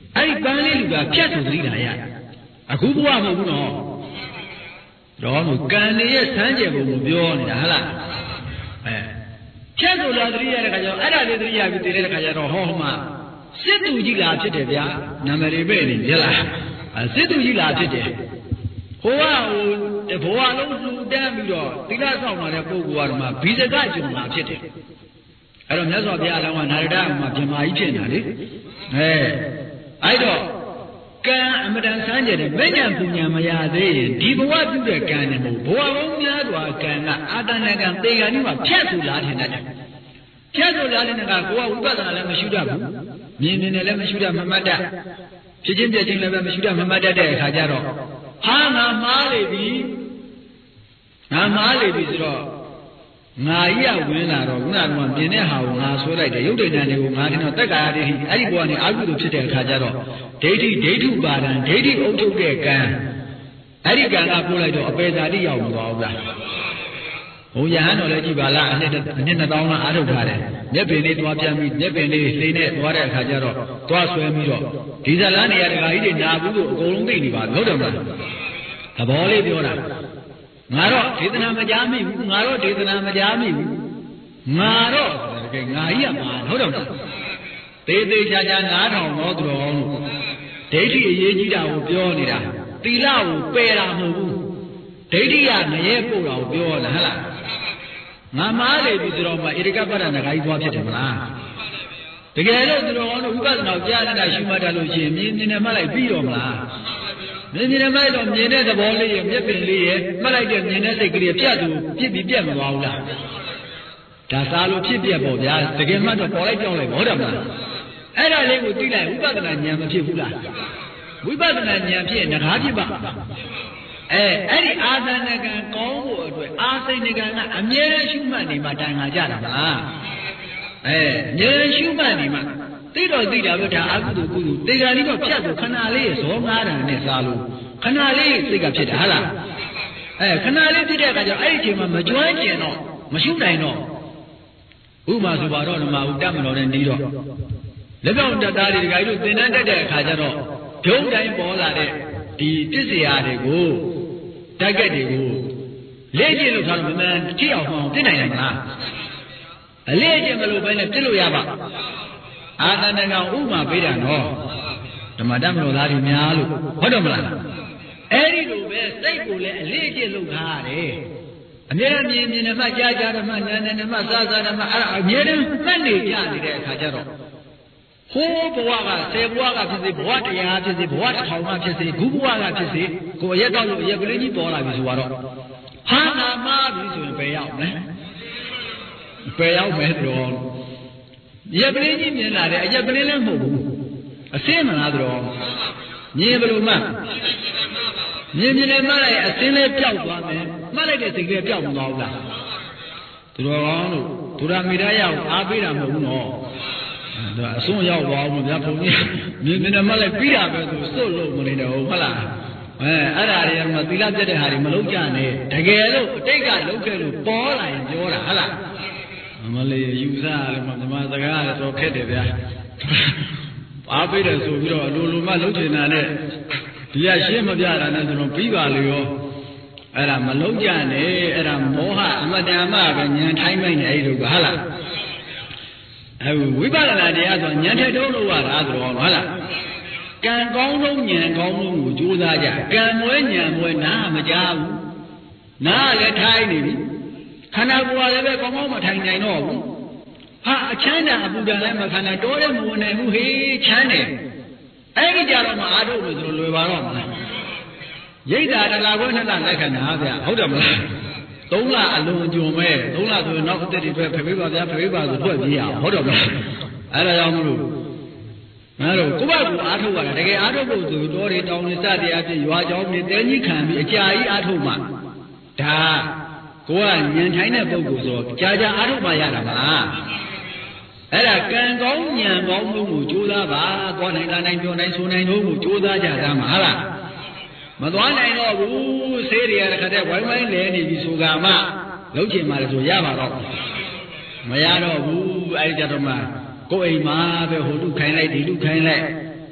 အဲ့ဒီကံလေးလူကဖြတ်ဆိုသတိထားရအခုဘဝမဟုတ်ဘူးနော်တော့မို့ကံနေရဲ့စမ်းကြယ်ပုံကိုပြောနေတာဟုတ်လားအဲဖြတ်ဆိုလာသတိရတဲ့ခါကျတော့အဲ့ဒါလေးသတိရပြီးတည်တဲ့ခါကျတော့ဟောဟောမှစစ်သူကြီးလာဖြစ်တယ်ဗျာနာမည်တွေပဲနေကြလားအဲစစ်သူကြီးလာဖြစ်တယ်ဟိုကဟိုဘဝလုံးလူတန်းပြီးတော့သီလဆောင်လာတဲ့ပုဂ္ဂိုလ်ကတော့မှဘီဇကကြုံလာဖြစ်တယ်အဲ့တော့မြတ်စွာဘုရားအလောင်းကနာရဒမှာပြမာကြီးဖြစ်နေတာလေအဲအဲ့တော့ကံအမတန်ဆန်းကျင်တယ်မဉ္ဇဉ်ပူညာမရသေးရင်ဒီဘဝပြုတဲ့ကံနဲ့မဟုတ်ဘဝလုံးများစွာကံကအာတဏကံသေကံဒီမှာဖြတ်ဆူလာထင်တတ်တယ်ဖြတ်ဆူလာတဲ့ကကိုယ်ကဝိပဿနာလည်းမရှိတတ်ဘူးမြင်မြင်နဲ့လည်းမရှိတတ်မမှတ်တတ်ဖြစ်ချင်းပြချင်းလည်းပဲမရှိတတ်မမှတ်တတ်တဲ့အခါကျတော့ဟာငါမှားလေပြီငါမှားလေပြီဆိုတော့ငါကြီးကဝင်လာတော့ခုနကမြင်တဲ့ဟာကိုငါဆွဲလိုက်တယ်ရုပ်တည်ဉာဏ်တွေကိုငါတင်တော့တက္ကာရဒိဋ္ဌိအဲ့ဒီဘောကနေအာဟုတုဖြစ်တဲ့အခါကျတော့ဒိဋ္ဌိဒိဋ္ဌုပါဒံဒိဋ္ဌိအုပ်ချုပ်တဲ့ကံအဲ့ဒီကံကပို့လိုက်တော့အပေသာတိရောက်မသွားဘူးလားဟိုယဟန်တော်လည်းကြည်ပါလားအနှစ်အနှစ်နှစ်သောင်းလောက်အားထုတ်ထားတယ်မျက်ပင်လေးသွားပြန်ပြီးမျက်ပင်လေးလှိနေသွားတဲ့အခါကျတော့သွားဆွဲပြီးတော့ဒီဇလန်းနေရာတကာကြီးတွေနာဘူးလို့အကုန်လုံးသိနေပါဟုတ်တယ်မလားသဘောလေးပြောတာငါတော့ဒေသနာမကြားမိဘူးငါတော့ဒေသနာမကြားမိဘူးငါတော့တကယ်ငါကြီးကပါဟုတ်တယ်မလားသေးသေးချာချာနားထောင်တော့သူတော်လို့ဒိဋ္ဌိအရေးကြီးတာကိုပြောနေတာသီလကိုပယ်တာမဟုတ်ဘူးဒိဋ္ဌိကငရဲပို့တာကိုပြောတာဟုတ်လားငါမားလေပြီဆိုတော့မှဧရိကပ္ပဒနာကြီးသွားဖြစ်တယ်မလားတကယ်လို့သူတော်တို့ဥပဒနာကိုကြားနေတာရှုမှတ်တယ်လို့ရှိရင်မြင်မြင်နဲ့မှတ်လိုက်ပြီးတော့မလားမြင်မြင်နဲ့မှတ်တော့မြင်တဲ့သဘောလေးရဲ့မျက်ပင်လေးရဲ့မှတ်လိုက်တဲ့မြင်တဲ့စိတ်ကလေးပြတ်သူပြစ်ပြီးပြတ်မသွားဘူးလားဒါစားလို့ဖြစ်ပြက်ပေါ့ဗျာတကယ်မှတော့ပေါ်လိုက်ကြောက်လိုက်ဟုတ်တယ်မလားအဲ့ဒါလေးကိုသိလိုက်ဥပဒနာဉာဏ်မဖြစ်ဘူးလားဝိပဿနာဉာဏ်ဖြစ်ငါးဖြစ်ပါအဲအဲ့ဒီအာသနကံကောင်းဖို့အတွက်အာစိဏကံကအမြဲတမ်းရှုမှတ်နေမှတန်ခါကြတာမလားအဲအမြဲတမ်းရှုမှတ်နေမှသိတော့သိတာပဲဒါအကုသိုလ်ကုသိုလ်တေဂာလေးတော့ဖြတ်ဆိုခဏလေးရဲ့ဇောငါးတန်နဲ့စားလို့ခဏလေးစိတ်ကဖြစ်တာဟုတ်လားအဲခဏလေးဖြစ်တဲ့အခါကျတော့အဲ့ဒီအချိန်မှာမကြွမ်းကျင်တော့မရှုနိုင်တော့ဥပမာဆိုပါတော့ဓမ္မဥတ္တမတော်နဲ့နေတော့လက်ပြောင်းတသားတွေဒီကကြီးတို့သင်တန်းတက်တဲ့အခါကျတော့ဒုံတိုင်းပေါ်လာတဲ့ဒီပြစ်စရာတွေကိုတက်ကက်တွေကိုလေ့ကျင့်လို့ထားလို့မမှန်ကြည့်အောင်မှအောင်ပြစ်နိုင်တယ်မလားအလေ့ကျင့်မလို့ပဲနဲ့ပြစ်လို့ရပါအာသနကံဥမာပေးတာနော်ဓမ္မတမတော်သားတွေများလို့ဟုတ်တယ်မလားအဲ့ဒီလိုပဲစိတ်ကိုလည်းအလေ့ကျင့်လုပ်ထားရတယ်အမြဲတမ်းမြင်မြင်နဲ့မှကြားကြားနဲ့မှနားနားနဲ့မှစားစားနဲ့မှအဲ့ဒါအမြဲတမ်းမှတ်နေကြနေတဲ့အခါကျတော့ဟိုးဘဝကဆယ်ဘဝကဖြစ်စေဘဝတရားဖြစ်စေဘဝတစ်ထောင်ကဖြစ်စေဂုဘဝကဖြစ်စေကိုယ်ရက်တော့လို့ရက်ကလေးကြီးပေါ်လာပြီဆိုတော့ဟာနာမပြီဆိုရင်ဘယ်ရောက်မလဲဘယ်ရောက်မယ်တော့ရက်ကလေးကြီးမြင်လာတယ်အရက်ကလေးလည်းမဟုတ်ဘူးအစင်းမလားတော့မြင်ဘလို့မှမြင်မြင်နဲ့မှလိုက်အစင်းလေးပျောက်သွားမယ်မှလိုက်တဲ့စိတ်လေးပျောက်မသွားဘူးလားသူတော်ကောင်းတို့ဒုရမိရရအောင်အားပေးတာမဟုတ်ဘူးနော်ဒါအစွန်းရောက်သွားအောင်ဗျာဘုံကြီးမြင်မြင်နဲ့မှလိုက်ပြီးတာပဲဆိုစွတ်လို့မနေတော့ဟုတ်လားအဲအဲ့ဒါတွေကမှသီလပြတ်တဲ့ဟာတွေမလုံးကြနဲ့တကယ်လို့အတိတ်ကလုံးခဲ့လို့ပေါ်လာရင်ပြောတာဟုတ်လားမလေးယူစားတယ်မှဓမ္မစကားလည်းတော့ခက်တယ်ဗျာအားပေးတယ်ဆိုပြီးတော့အလိုလိုမှလုံးချင်တာနဲ့ဒီကရှင်းမပြတာနဲ့ဆိုတော့ပြီးပါလေရောအဲ့ဒါမလုံးကြနဲ့အဲ့ဒါမောဟအမတန်မှပဲဉာဏ်ထိုင်းမိုက်နေအဲ့ဒီလိုကဟုတ်လားအဲဝိပဿနာတရားဆိုဉာဏ်ထက်တုံးလို့ရတာဆိုတော့ဟုတ်လားကံကောင်းဆုံးဉာဏ်ကောင်းဆုံးကိုကြိုးစားကြကံမွဲဉာဏ်မွဲနားမကြားဘူးနားလည်းထိုင်းနေပြီခန္ဓာကိုယ်ကလည်းပဲကောင်းကောင်းမထိုင်နိုင်တော့ဘူးဟာအချမ်းသာအပူဒဏ်လည်းမခံနိုင်တော့လည်းမဝင်နိုင်ဘူးဟေးချမ်းတယ်အဲ့ဒီကြတော့မှအာထုတ်လို့ဆိုလွယ်ပါတော့မလားရိတ်တာတလားဘွဲနှစ်လလက်ခံတာဗျဟုတ်တယ်မလားသုံးလအလွန်ကြုံမဲ့သုံးလဆိုရင်နောက်အသက်တွေပဲဖေဖေးပါဗျာဖေဖေးပါဆိုထွက်ပြေးအောင်ဟုတ်တယ်မလားအဲ့ဒါကြောင့်မလို့ငါတို့ကိုယ့်ဘက်ကိုအားထုတ်ရတာတကယ်အားထုတ်ဖို့ဆိုတော့တွေတောင်းနေစတရားဖြစ်ရွာကြောင်းနေတဲကြီးခံပြီးအကြာကြီးအားထုတ်မှဒါကိုကညံထိုင်းတဲ့ပုဂ္ဂိုလ်ဆိုကြာကြာအားထုတ်မှရတာမလားအဲ့ဒါကံကောင်းညံကောင်းမှုကိုကြိုးစားပါသွားနိုင်လာနိုင်ပြောနိုင်ဆိုနိုင်တို့ကိုကြိုးစားကြတာမဟုတ်လားမသွားနိုင်တော့ဘူးဆေးတွေကတခါတည်းဝိုင်းဝိုင်းလဲနေပြီဆိုကမှလုံးချင်ပါလေဆိုရပါတော့မရတော့ဘူးအဲ့ဒီကြတော့မှကိုယ်အိမ်မှာပဲဟိုလူခိုင်းလိုက်ဒီလူခိုင်းလိုက်ဟ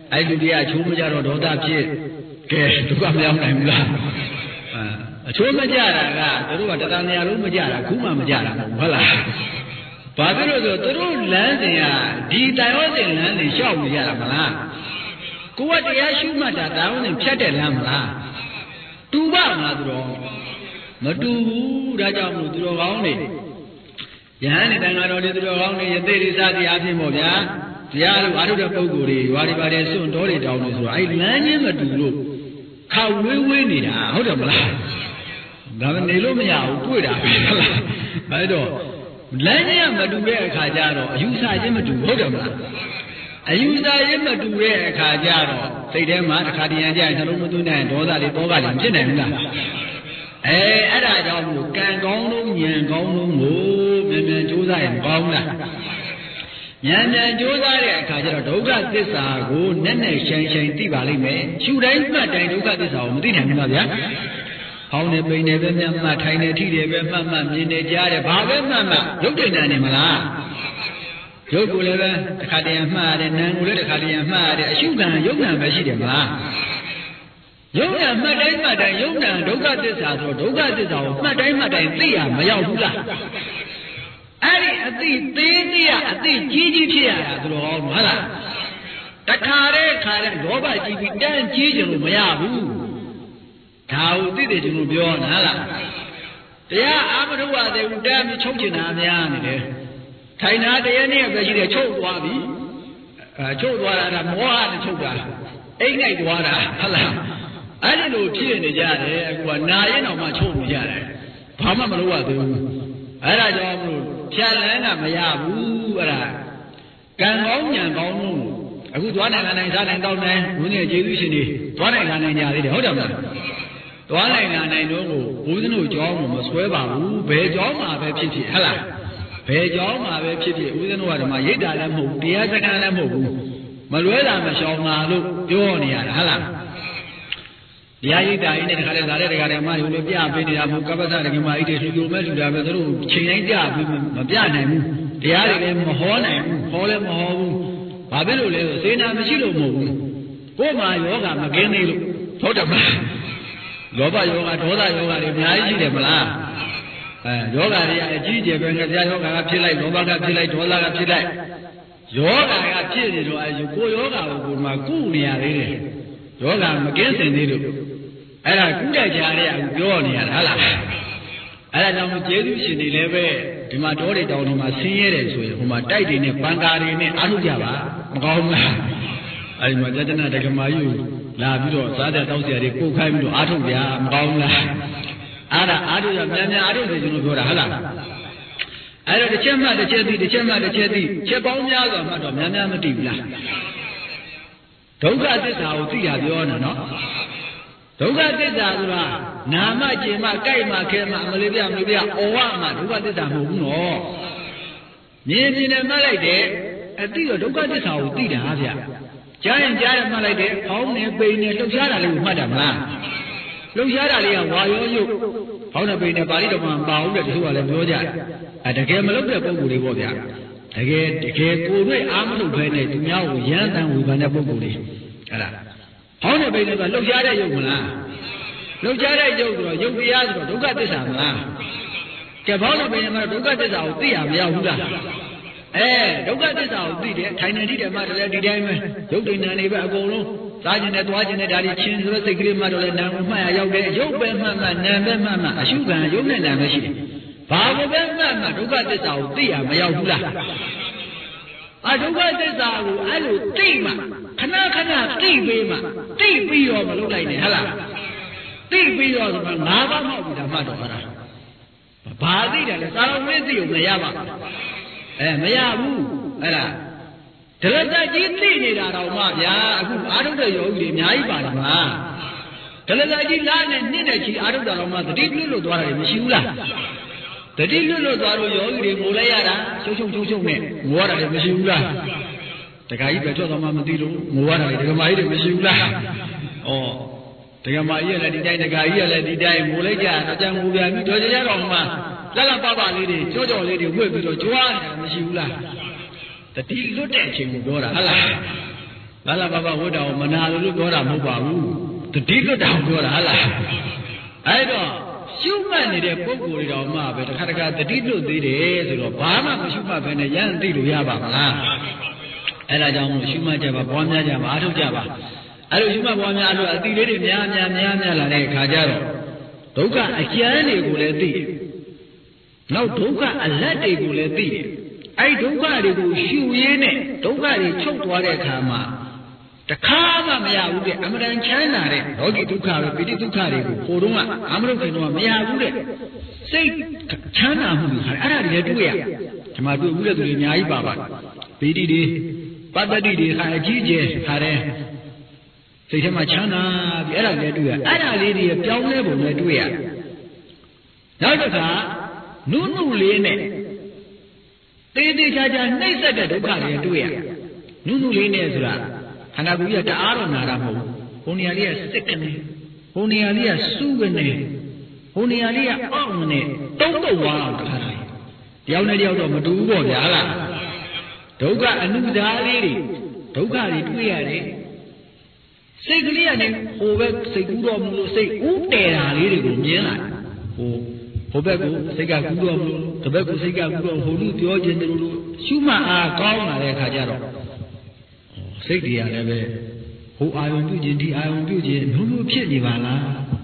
အဲ့လူတွေကချိုးမကြတော့ဒေါသဖြစ်ကဲဒုက္ခမရောက်နိုင်ဘူးလားအချိုးမကြတာကသူတို့ကတဏှာနေရာလုံးမကြတာခုမှမကြတာဟုတ်လားဘာဖြစ်လို့ဆိုသူတို့လမ်းစဉ်ကဒီတိုင်ဝမ်စဉ်လမ်းစဉ်ရှောက်နေကြတာမလားကိုယ်ကတရားရှုမှတ်တာတိုင်ဝမ်စဉ်ဖြတ်တဲ့လမ်းမလားတူပါမလားသူတော်မတူဘူးဒါကြောင့်မို့သူတော်ကောင်းတွေယဟန်နဲ့တန်ဃာတော်တွေသူတော်ကောင်းတွေယသိရိစသည်အဖြစ်ပေါ့ဗျာတရားလို့အားထုတ်တဲ့ပုဂ္ဂိုလ်တွေရွာတွေပါတယ်စွန့်တော်တွေတောင်းနေဆိုတော့အဲ့လမ်းချင်းမတူလို့ခါဝေးဝေးနေတာဟုတ်တယ်မလားဒါပဲနေလို့မရဘူးတွေ့တာပဲဟုတ်လားအဲ့တော့လမ်းချင်းမတူတဲ့အခါကျတော့အယူဆချင်းမတူဟုတ်တယ်မလားအယူဆချင်းမတူတဲ့အခါကျတော့စိတ်ထဲမှာတစ်ခါတည်းရန်ကြရင်နှလုံးမသွင်းနိုင်ဒေါသတွေတောကတွေဖြစ်နိုင်ဘူးလားအဲအဲ့ဒါကြောင့်မို့ကံကောင်းလုံးဉာဏ်ကောင်းလုံးကိုမြန်မြန်ကြိုးစားရင်ကောင်းလားဉာဏ်ဉာဏ်ကြိုးစားတဲ့အခါကျတော့ဒုက္ခသစ္စာကိုနက်နက်ရှိုင်ရှိုင်သိပါလိမ့်မယ်ရှုတိုင်းမှတ်တိုင်းဒုက္ခသစ္စာကိုမသိနိုင်ဘူးလားဗျာဟောင်းနေပိန်နေပဲမှတ်မှတ်ထိုင်နေထိတယ်ပဲမှတ်မှတ်မြင်နေကြားတယ်ဘာပဲမှတ်မှတ်ရုပ်တည်နေနေမလားရုပ်ကိုလည်းပဲတစ်ခါတည်းမှတ်ရတယ်နာမ်ကိုလည်းတစ်ခါတည်းမှတ်ရတယ်အရှုခံရုပ်နာပဲရှိတယ်မလားယုံနာမှတ်တိုင်းမှတ်တိုင်းယုံနာဒုက္ခသစ္စာဆိုဒုက္ခသစ္စာကိုမှတ်တိုင်းမှတ်တိုင်းသိရမရောက်ဘူးလားအဲ့ဒီအသိသေးသေးရအသိကြီးကြီးဖြစ်ရတာသူတော်ဟောဟုတ်လားတခါတည်းခါတည်းလောဘကြီးပြီးတန်းကြီးကြလို့မရဘူးဒါဟုတ်သိတယ်ကျွန်တော်ပြောနားလားတရားအာမထုတ်ရသေးဘူးတန်းပြီးချုပ်ချင်တာများနေတယ်ထိုင်တာတရားနဲ့ပဲရှိတယ်ချုပ်သွားပြီအဲချုပ်သွားတာကမောဟနဲ့ချုပ်တာအိတ်ငိုက်သွားတာဟုတ်လားအဲ့ဒီလိုဖြစ်နေကြတယ်အခုကနာရင်တော့မှချုပ်နေကြတယ်ဘာမှမလုပ်ရသေးဘူးအဲ့ဒါကြောင့်မလို့ဖြတ်လန်းကမရဘူးအဲ့ဒါကံကောင်းဉာဏ်ကောင်းလို့အခုသွားနိုင်လာနိုင်စားနိုင်တောင်းနိုင်ဘုန်းကြီးကျေးဇူးရှင်တွေသွားနိုင်လာနိုင်ကြသေးတယ်ဟုတ်တယ်မလားသွားနိုင်လာနိုင်တော့ကိုဘုန်းကြီးတို့ကြောင်းမဆွဲပါဘူးဘယ်ကြောင်းမှာပဲဖြစ်ဖြစ်ဟုတ်လားဘယ်ကြောင်းမှာပဲဖြစ်ဖြစ်ဦးဇင်းတို့ကဒီမှာရိတ်တာလည်းမဟုတ်ဘူးတရားစကားလည်းမဟုတ်ဘူးမလွဲတာမရှောင်တာလို့ပြောနေရတာဟုတ်လားတရားရိပ်တာရင်းနဲ့တခါတည်းလာတဲ့တခါတည်းမှယူလို့ပြပေးနေတာမဟုတ်ကပ္ပစတကမအိတ်တွေလူလူမဲ့လူတာပဲသူတို့ချိန်တိုင်းကြပြီးမပြနိုင်ဘူးတရားတွေလည်းမဟောနိုင်ဘူးဟောလည်းမဟောဘူးဘာဖြစ်လို့လဲဆိုစေနာမရှိလို့မဟုတ်ဘူးကိုယ်မှာယောဂမကင်းသေးလို့ဟုတ်တယ်မလားလောဘယောဂဒေါသယောဂတွေအများကြီးရှိတယ်မလားအဲယောဂတွေအကြီးကျယ်ပဲငါပြယောဂကဖြစ်လိုက်လောဘကဖြစ်လိုက်ဒေါသကဖြစ်လိုက်ယောဂကဖြစ်နေတော့အဲကိုယောဂကိုကိုယ်မှာကုနေရသေးတယ်ယောဂမကင်းစင်သေးလို့အဲ့ဒါကုတိုက်ကြတဲ့အခုပြောနေရတာဟုတ်လားအဲ့ဒါကြောင့်ကျေးဇူးရှင်တွေလည်းပဲဒီမှာတောတွေတောင်တွေမှာဆင်းရဲတယ်ဆိုရင်ဟိုမှာတိုက်တွေနဲ့ပန်ကာတွေနဲ့အားထုတ်ကြပါမကောင်းဘူးလားအဲ့ဒီမှာဇတနာဒကမာယူလာပြီးတော့စားတဲ့တောက်စရာတွေပို့ခိုင်းပြီးတော့အားထုတ်ကြမကောင်းဘူးလားအဲ့ဒါအားထုတ်ရမြန်မြန်အားထုတ်တယ်ကျွန်တော်ပြောတာဟုတ်လားအဲ့တော့တစ်ချက်မှတစ်ချက်သိတစ်ချက်မှတစ်ချက်သိချက်ပေါင်းများစွာမှတော့မြန်မြန်မသိဘူးလားဒုက္ခသစ္စာကိုသိရပြောတာနော်ဒုက္ခသစ္စာဆိုတာနာမကျင်မကြိုက်မခဲမအမလေးပြမလေးပြဩဝမဒုက္ခသစ္စာမဟုတ်ဘူးနော်မြင်မြင်နဲ့မှတ်လိုက်တယ်အသိတော့ဒုက္ခသစ္စာကိုသိတာဗျကြားရင်ကြားရမှတ်လိုက်တယ်ဖောင်းနေပိန်နေလှုပ်ရှားတာလေးကိုမှတ်တာမလားလှုပ်ရှားတာလေးကဝါရောယုတ်ဖောင်းနေပိန်နေပါဠိတော်မှာပါဘူးတဲ့တချို့ကလည်းပြောကြတယ်အဲတကယ်မလုပ်တဲ့ပုံကိုယ်တွေပေါ့ဗျာတကယ်တကယ်ကိုယ်တွေ့အားမလုပ်ဘဲနဲ့သူများကိုရမ်းတမ်းဝေဖန်တဲ့ပုံကိုယ်တွေအဲ့ဒါဟောင်းတဲ့ပိန်တွေကလှုပ်ရှားတဲ့ယုတ်မလားလှုပ်ရှားတဲ့ယုတ်ဆိုတော့ယုတ်တရားဆိုတော့ဒုက္ခသစ္စာမလားကဲဘောင်းတဲ့ပိန်မှာဒုက္ခသစ္စာကိုသိရမရဘူးလားအဲဒုက္ခသစ္စာကိုသိတယ်ထိုင်နေတိတယ်မှလည်းဒီတိုင်းပဲယုတ်တိဏ္ဍနေပဲအကုန်လုံးစားခြင်းနဲ့သွားခြင်းနဲ့ဒါတွေချင်းဆိုတော့စိတ်ကလေးမှတော့လည်းနာမ်ကိုမှတ်ရရောက်တယ်ယုတ်ပဲမှတ်မှတ်နာမ်ပဲမှတ်မှတ်အရှုခံယုတ်နဲ့နာမ်ပဲရှိတယ်ဘာကိုပဲမှတ်မှတ်ဒုက္ခသစ္စာကိုသိရမရောက်ဘူးလားအဒုက္ခသစ္စာကိုအဲ့လိုသိမှခဏခဏသိပေးမှသိပြီးတော့မလုပ်လိုက်နဲ့ဟဟလားသိပြီးတော့ဆိုတော့ငါးပါးမဟုတ်ဘူးဒါမှတော့ဟာဘာသိတယ်လဲစာလုံးဝင်းသိလို့မရပါဘူးအဲမရဘူးအဲ့ဒါဒလတကြီးသိနေတာတော့မှဗျာအခုအာထုတဲ့ယောဂီတွေအများကြီးပါတယ်မှာဒလတကြီးလားနဲ့နှစ်တဲ့ချီအာထုတာတော့မှတတိပြုလို့သွားတယ်မရှိဘူးလားတတိလွတ်လွတ်သွားလို့ယောဂီတွေငိုလိုက်ရတာချုံချုံချုံချုံနဲ့ငိုရတာလည်းမရှိဘူးလားတခါကြီးပဲကြောက်တော့မှမသိလို့ငိုရတာလည်းဒကမာကြီးတွေမရှိဘူးလားဩဒကမာကြီးကလည်းဒီတိုင်းဒကာကြီးကလည်းဒီတိုင်းငိုလိုက်ကြတော့ကြံငိုပြန်ပြီးတော့ကြကြတော့မှလက်လက်ပပလေးတွေကြောကြောလေးတွေဝှက်ပြီးတော့ကြွားနေတာမရှိဘူးလားတတိလွတ်တဲ့အချိန်ကိုပြောတာဟုတ်လားဘာလာဘာဘာဝတ်တော်မနာလို့ပြောတာမဟုတ်ပါဘူးတတိလွတ်တောင်ပြောတာဟလားအဲ့တော့ရှုမှတ်နေတဲ့ပုဂ္ဂိုလ်တွေတော်မှပဲတစ်ခါတခါတတိလွတ်သေးတယ်ဆိုတော့ဘာမှမရှုမှတ်ဘဲနဲ့ရန်သိလို့ရပါမလားအဲ့ဒါကြောင့်မို့ရှုမှတ်ကြပါပွားများကြပါအားထုတ်ကြပါအဲ့လိုရှုမှတ်ပွားများလို့အတိလေးတွေများများများများလာတဲ့အခါကျတော့ဒုက္ခအကျဉ်းတွေကိုလည်းသိတယ်နောက်ဒုက္ခအလတ်တွေကိုလည်းသိတယ်အဲ့ဒုက္ခတွေကိုရှုရင်းနဲ့ဒုက္ခတွေချုပ်သွားတဲ့အခါမှာတခါမှမရဘူးတဲ့အမှန်တန်ချမ်းသာတဲ့လောကီဒုက္ခပဲပိဋိဒုက္ခတွေကိုဟိုတုန်းကအမရုပ်ခင်တော့မရဘူးတဲ့စိတ်ချမ်းသာမှုတွေခါအဲ့ဒါတွေလည်းတွေ့ရဒီမှာတွေ့ဘူးတဲ့သူတွေအများကြီးပါပါပိဋိတွေပတ္တတိတွေခါအကြီးကျယ်ခါတဲ့စိတ်ထဲမှာချမ်းသာပြီးအဲ့ဒါလည်းတွေ့ရအဲ့ဒါလေးတွေပြောင်းလဲပုံနဲ့တွေ့ရနောက်တစ်ခါနုနုလေးနဲ့တေးသေးချာချာနှိမ့်ဆက်တဲ့ဒုက္ခတွေတွေ့ရနုနုလေးနဲ့ဆိုတာခန္ဓာကိုယ်ကြီးကတအားတော့နာတာမဟုတ်ဘူးဟိုနေရာလေးကစစ်ကနေဟိုနေရာလေးကစူးကနေဟိုနေရာလေးကအောင့်နေတုံးတုံဝါအောင်တခါတည်းတယောက်နဲ့တယောက်တော့မတူဘူးပေါ့ဗျာလားဒုက္ခအနုဒါလေးတွေဒုက္ခတွေတွေ့ရတယ်စိတ်ကလေးကနေဟိုဘက်စိတ်ကူးတော်မူလို့စိတ်ဥတည်တာလေးတွေကိုမြင်လာဟိုဟိုဘက်ကစိတ်ကကူးတော်မူလို့ဒီဘက်ကစိတ်ကကူးတော်ဟိုလူပြောခြင်းတို့လို့ရှုမှတ်အားကောင်းလာတဲ့အခါကျတော့စိတ်တွေကလည်းပဲဟိုအာယုံပြုခြင်းဒီအာယုံပြုခြင်းမျိုးမျိုးဖြစ်နေပါလား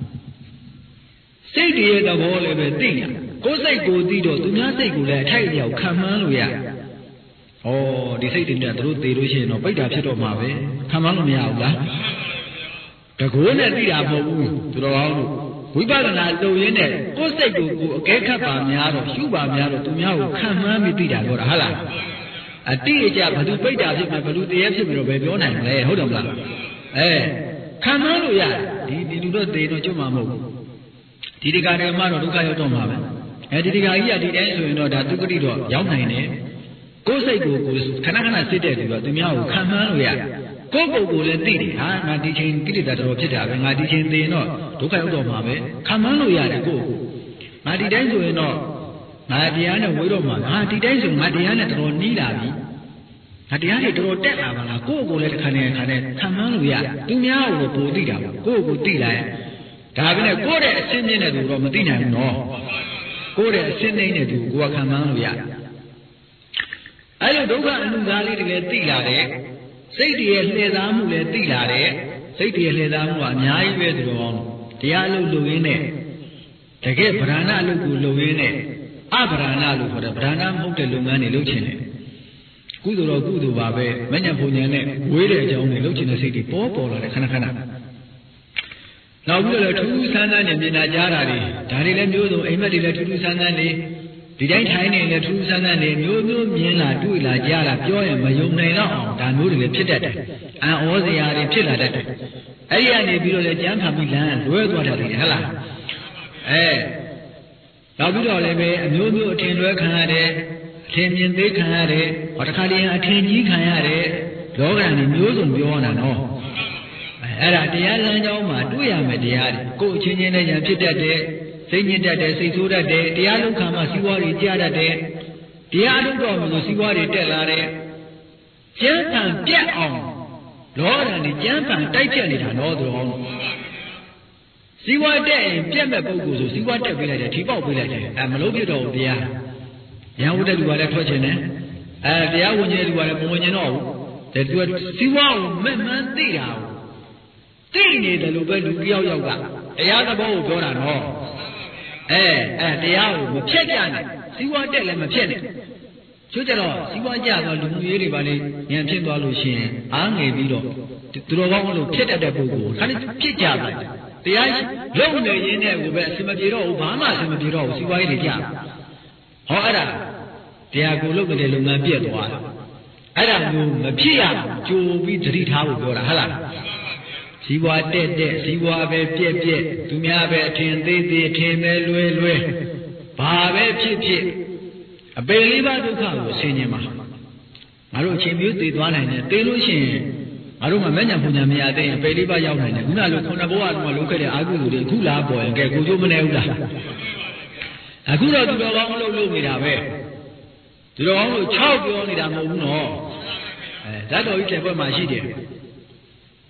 စိတ်တွေရဲ့သဘောလည်းပဲသိညာကိုယ်စိတ်ကိုသိတော့သူများစိတ်ကိုလည်းအထိုက်အလျောက်ခံမှန်းလို့ရဩဒီစိတ်တွေနဲ့သူတို့သိလို့ရှိရင်တော့ပိတ်တာဖြစ်တော့မှာပဲခံမှန်းလို့မရဘူးလားတကိုးနဲ့သိတာမဟုတ်ဘူးသူတော်ကောင်းတို့ဝိပဿနာလုပ်ရင်းနဲ့ကိုယ်စိတ်ကိုကိုယ်အကဲခတ်ပါများတော့ရှုပါများတော့သူများကိုခံမှန်းပြီးသိတာပြောတာဟုတ်လားအတိအကျဘယ်သူပိတ်တာဖြစ်မှာဘယ်သူတရားဖြစ်ပြီးတော့ဘယ်ပြောနိုင်မလဲဟုတ်တယ်မလားအဲခံမှန်းလို့ရတယ်ဒီဒီလူတော့တေတော့ကျွတ်မှာမဟုတ်ဘူးဒီတက္ကရာမှတော့ဒုက္ခရောက်တော့မှာပဲအဲဒီတက္ကရာကြီးကဒီတိုင်းဆိုရင်တော့ဒါသူကတိတော့ရောက်နိုင်တယ်ကိုယ်စိတ်ကိုကိုယ်ခဏခဏစစ်တဲ့သူကသူများကိုခံမှန်းလို့ရတယ်ကိုယ်ကိုယ်ကိုလည်းသိတယ်ဟာငါဒီချိန်ကိလေသာတော်ဖြစ်တာပဲငါဒီချိန်သိရင်တော့ဒုက္ခရောက်တော့မှာပဲခံမှန်းလို့ရတယ်ကိုယ်ကိုငါဒီတိုင်းဆိုရင်တော့ငါတရားနဲ့ဝေးတော့မှာငါဒီတိုင်းဆိုငါတရားနဲ့တော်နီးလာပြီငါတရားတွေတော်တက်လာပါလားကိုယ့်ကိုယ်လည်းတစ်ခါနဲ့တစ်ခါနဲ့ခံမှန်းလို့ရသူများကိုပိုသိတာပေါ့ကိုယ့်ကိုသိလိုက်ဒါပဲနဲ့ကိုယ့်ရဲ့အရှင်းမြင့်တဲ့သူတော့မသိနိုင်ဘူးနော်ကိုယ့်ရဲ့အရှင်းနေတဲ့သူကိုယ်ကခံမှန်းလို့ရအဲ့လိုဒုက္ခအနုသာလေးတွေလည်းသိလာတယ်စိတ်တွေရဲ့လှည့်စားမှုလည်းသိလာတယ်စိတ်တွေရဲ့လှည့်စားမှုကအများကြီးပဲသူတော်ကောင်းတရားလို့လုပ်ရင်းနဲ့တကယ်ဗရဏအလုပ်ကိုလုပ်ရင်းနဲ့အဗရဏလို့ခေါ်တယ်ဗရဏမဟုတ်တဲ့လုပ်ငန်းတွေလုပ်ချင်တယ်ကုသိုလ်တော့ကုသိုလ်ပါပဲမညံပုံညာနဲ့ဝေးတဲ့အကြောင်းတွေလုပ်ချင်တဲ့စိတ်တွေပေါ်ပေါ်လာတယ်ခဏခဏနောက်ပြီးတော့ထူးထူးဆန်းဆန်းနဲ့မြင်လာကြတာတွေဒါတွေလည်းမျိုးစုံအိမ်မက်တွေလည်းထူးထူးဆန်းဆန်းနေဒီတိုင်းထိုင်နေလည်းထူးထူးဆန်းဆန်းနေမျိုးမျိုးမြင်လာတွေ့လာကြတာပြောရင်မယုံနိုင်တော့အောင်ဒါမျိုးတွေလည်းဖြစ်တတ်တယ်အံ့ဩစရာတွေဖြစ်လာတတ်တယ်အဲ့ဒီကနေပြီးတော့လည်းကြမ်းဖန်ပြီးလမ်းလွဲသွားတတ်တယ်ဟဲ့လားအဲနောက်ပြီးတော့လည်းပဲအမျိုးမျိုးအထင်လွဲခံရတယ်အထင်မြင်သေးခံရတယ်ဟောတခါတည်းအထင်ကြီးခံရတယ်လောကဓာတ်မျိုးစုံပြောတာနော်အဲ့ဒါတရားလမ်းကြောင်းမှာတွေ့ရမယ်တရားတွေကိုယ်အချင်းချင်းနဲ့ညာဖြစ်တတ်တယ်စိတ်ညစ်တတ်တယ်စိတ်ဆိုးတတ်တယ်တရားလုံးခံမှစီးပွားတွေကြားတတ်တယ်တရားလုံးတော့မလို့စီးပွားတွေတက်လာတယ်ကျမ်းပံပြတ်အောင်လောကဓာတ်နဲ့ကျမ်းပံတိုက်ဖြတ်နေတာနော်သူတော်စီးပွားတက်ရင်ပြတ်မဲ့ပုဂ္ဂိုလ်ဆိုစီးပွားတက်ပေးလိုက်တယ်ထီပေါက်ပေးလိုက်တယ်အဲမလုံးပြတော့ဘူးတရားရဟန်းဝတ်တဲ့လူကလည်းထွက်ချင်တယ်အဲတရားဝင်တဲ့လူကလည်းမဝင်ချင်တော့ဘူးဒါသူကစီးပွားကိုမဲ့မှန်းသိတာသိနေတယ်လို့ပဲလူတယောက်ယောက်ကတရားသဘောကိုပြောတာနော်အဲအဲတရားကိုမဖြတ်ကြနဲ့စီးပွားတက်လည်းမဖြတ်နဲ့ချို့ကြတော့စီးပွားကြတော့လူမျိုးတွေပါလေဉာဏ်ဖြစ်သွားလို့ရှိရင်အားငယ်ပြီးတော့သူတော်ကောင်းလို့ဖြစ်တတ်တဲ့ပုဂ္ဂိုလ်ခါဖြစ်ကြပါတရားလုံနေရင်းနဲ့ကိုပဲအစမပြေတော့ဘူးဘာမှအစမပြေတော့ဘူးစီးပွားရေးတွေကြဟောအဲ့ဒါတရားကိုလုပ်တဲ့လုပ်ငန်းပြည့်သွားတယ်အဲ့ဒါမျိုးမဖြစ်ရဘူးကြိုပြီးသတိထားဖို့ပြောတာဟုတ်လားစီးပွားတက်တက်စီးပွားပဲပြက်ပြက်သူများပဲအထင်သေးသေးထင်ပဲလွဲလွဲဘာပဲဖြစ်ဖြစ်အပေလေးပါဒုက္ခကိုဆင်ញင်ပါငါတို့အချိန်မျိုးသိသွားနိုင်တယ်သိလို့ရှိရင်ငါတို့မှမဲ့ညာပူညာမရသေးရင်အပေလေးပါရောက်နိုင်တယ်ခုနလိုခုနဘဝကလုံးခဲ့တဲ့အာဟုသူတွေအခုလာပေါ်ရင်ကဲကိုကျိုးမနေဘူးလားအခုတော့သူတော်ကောင်းအလုပ်လုပ်နေတာပဲသူတော်ကောင်းလို့၆ပြောနေတာမဟုတ်ဘူးနော်အဲဓာတ်တော်ကြီးတဲ့ဘက်မှာရှိတယ်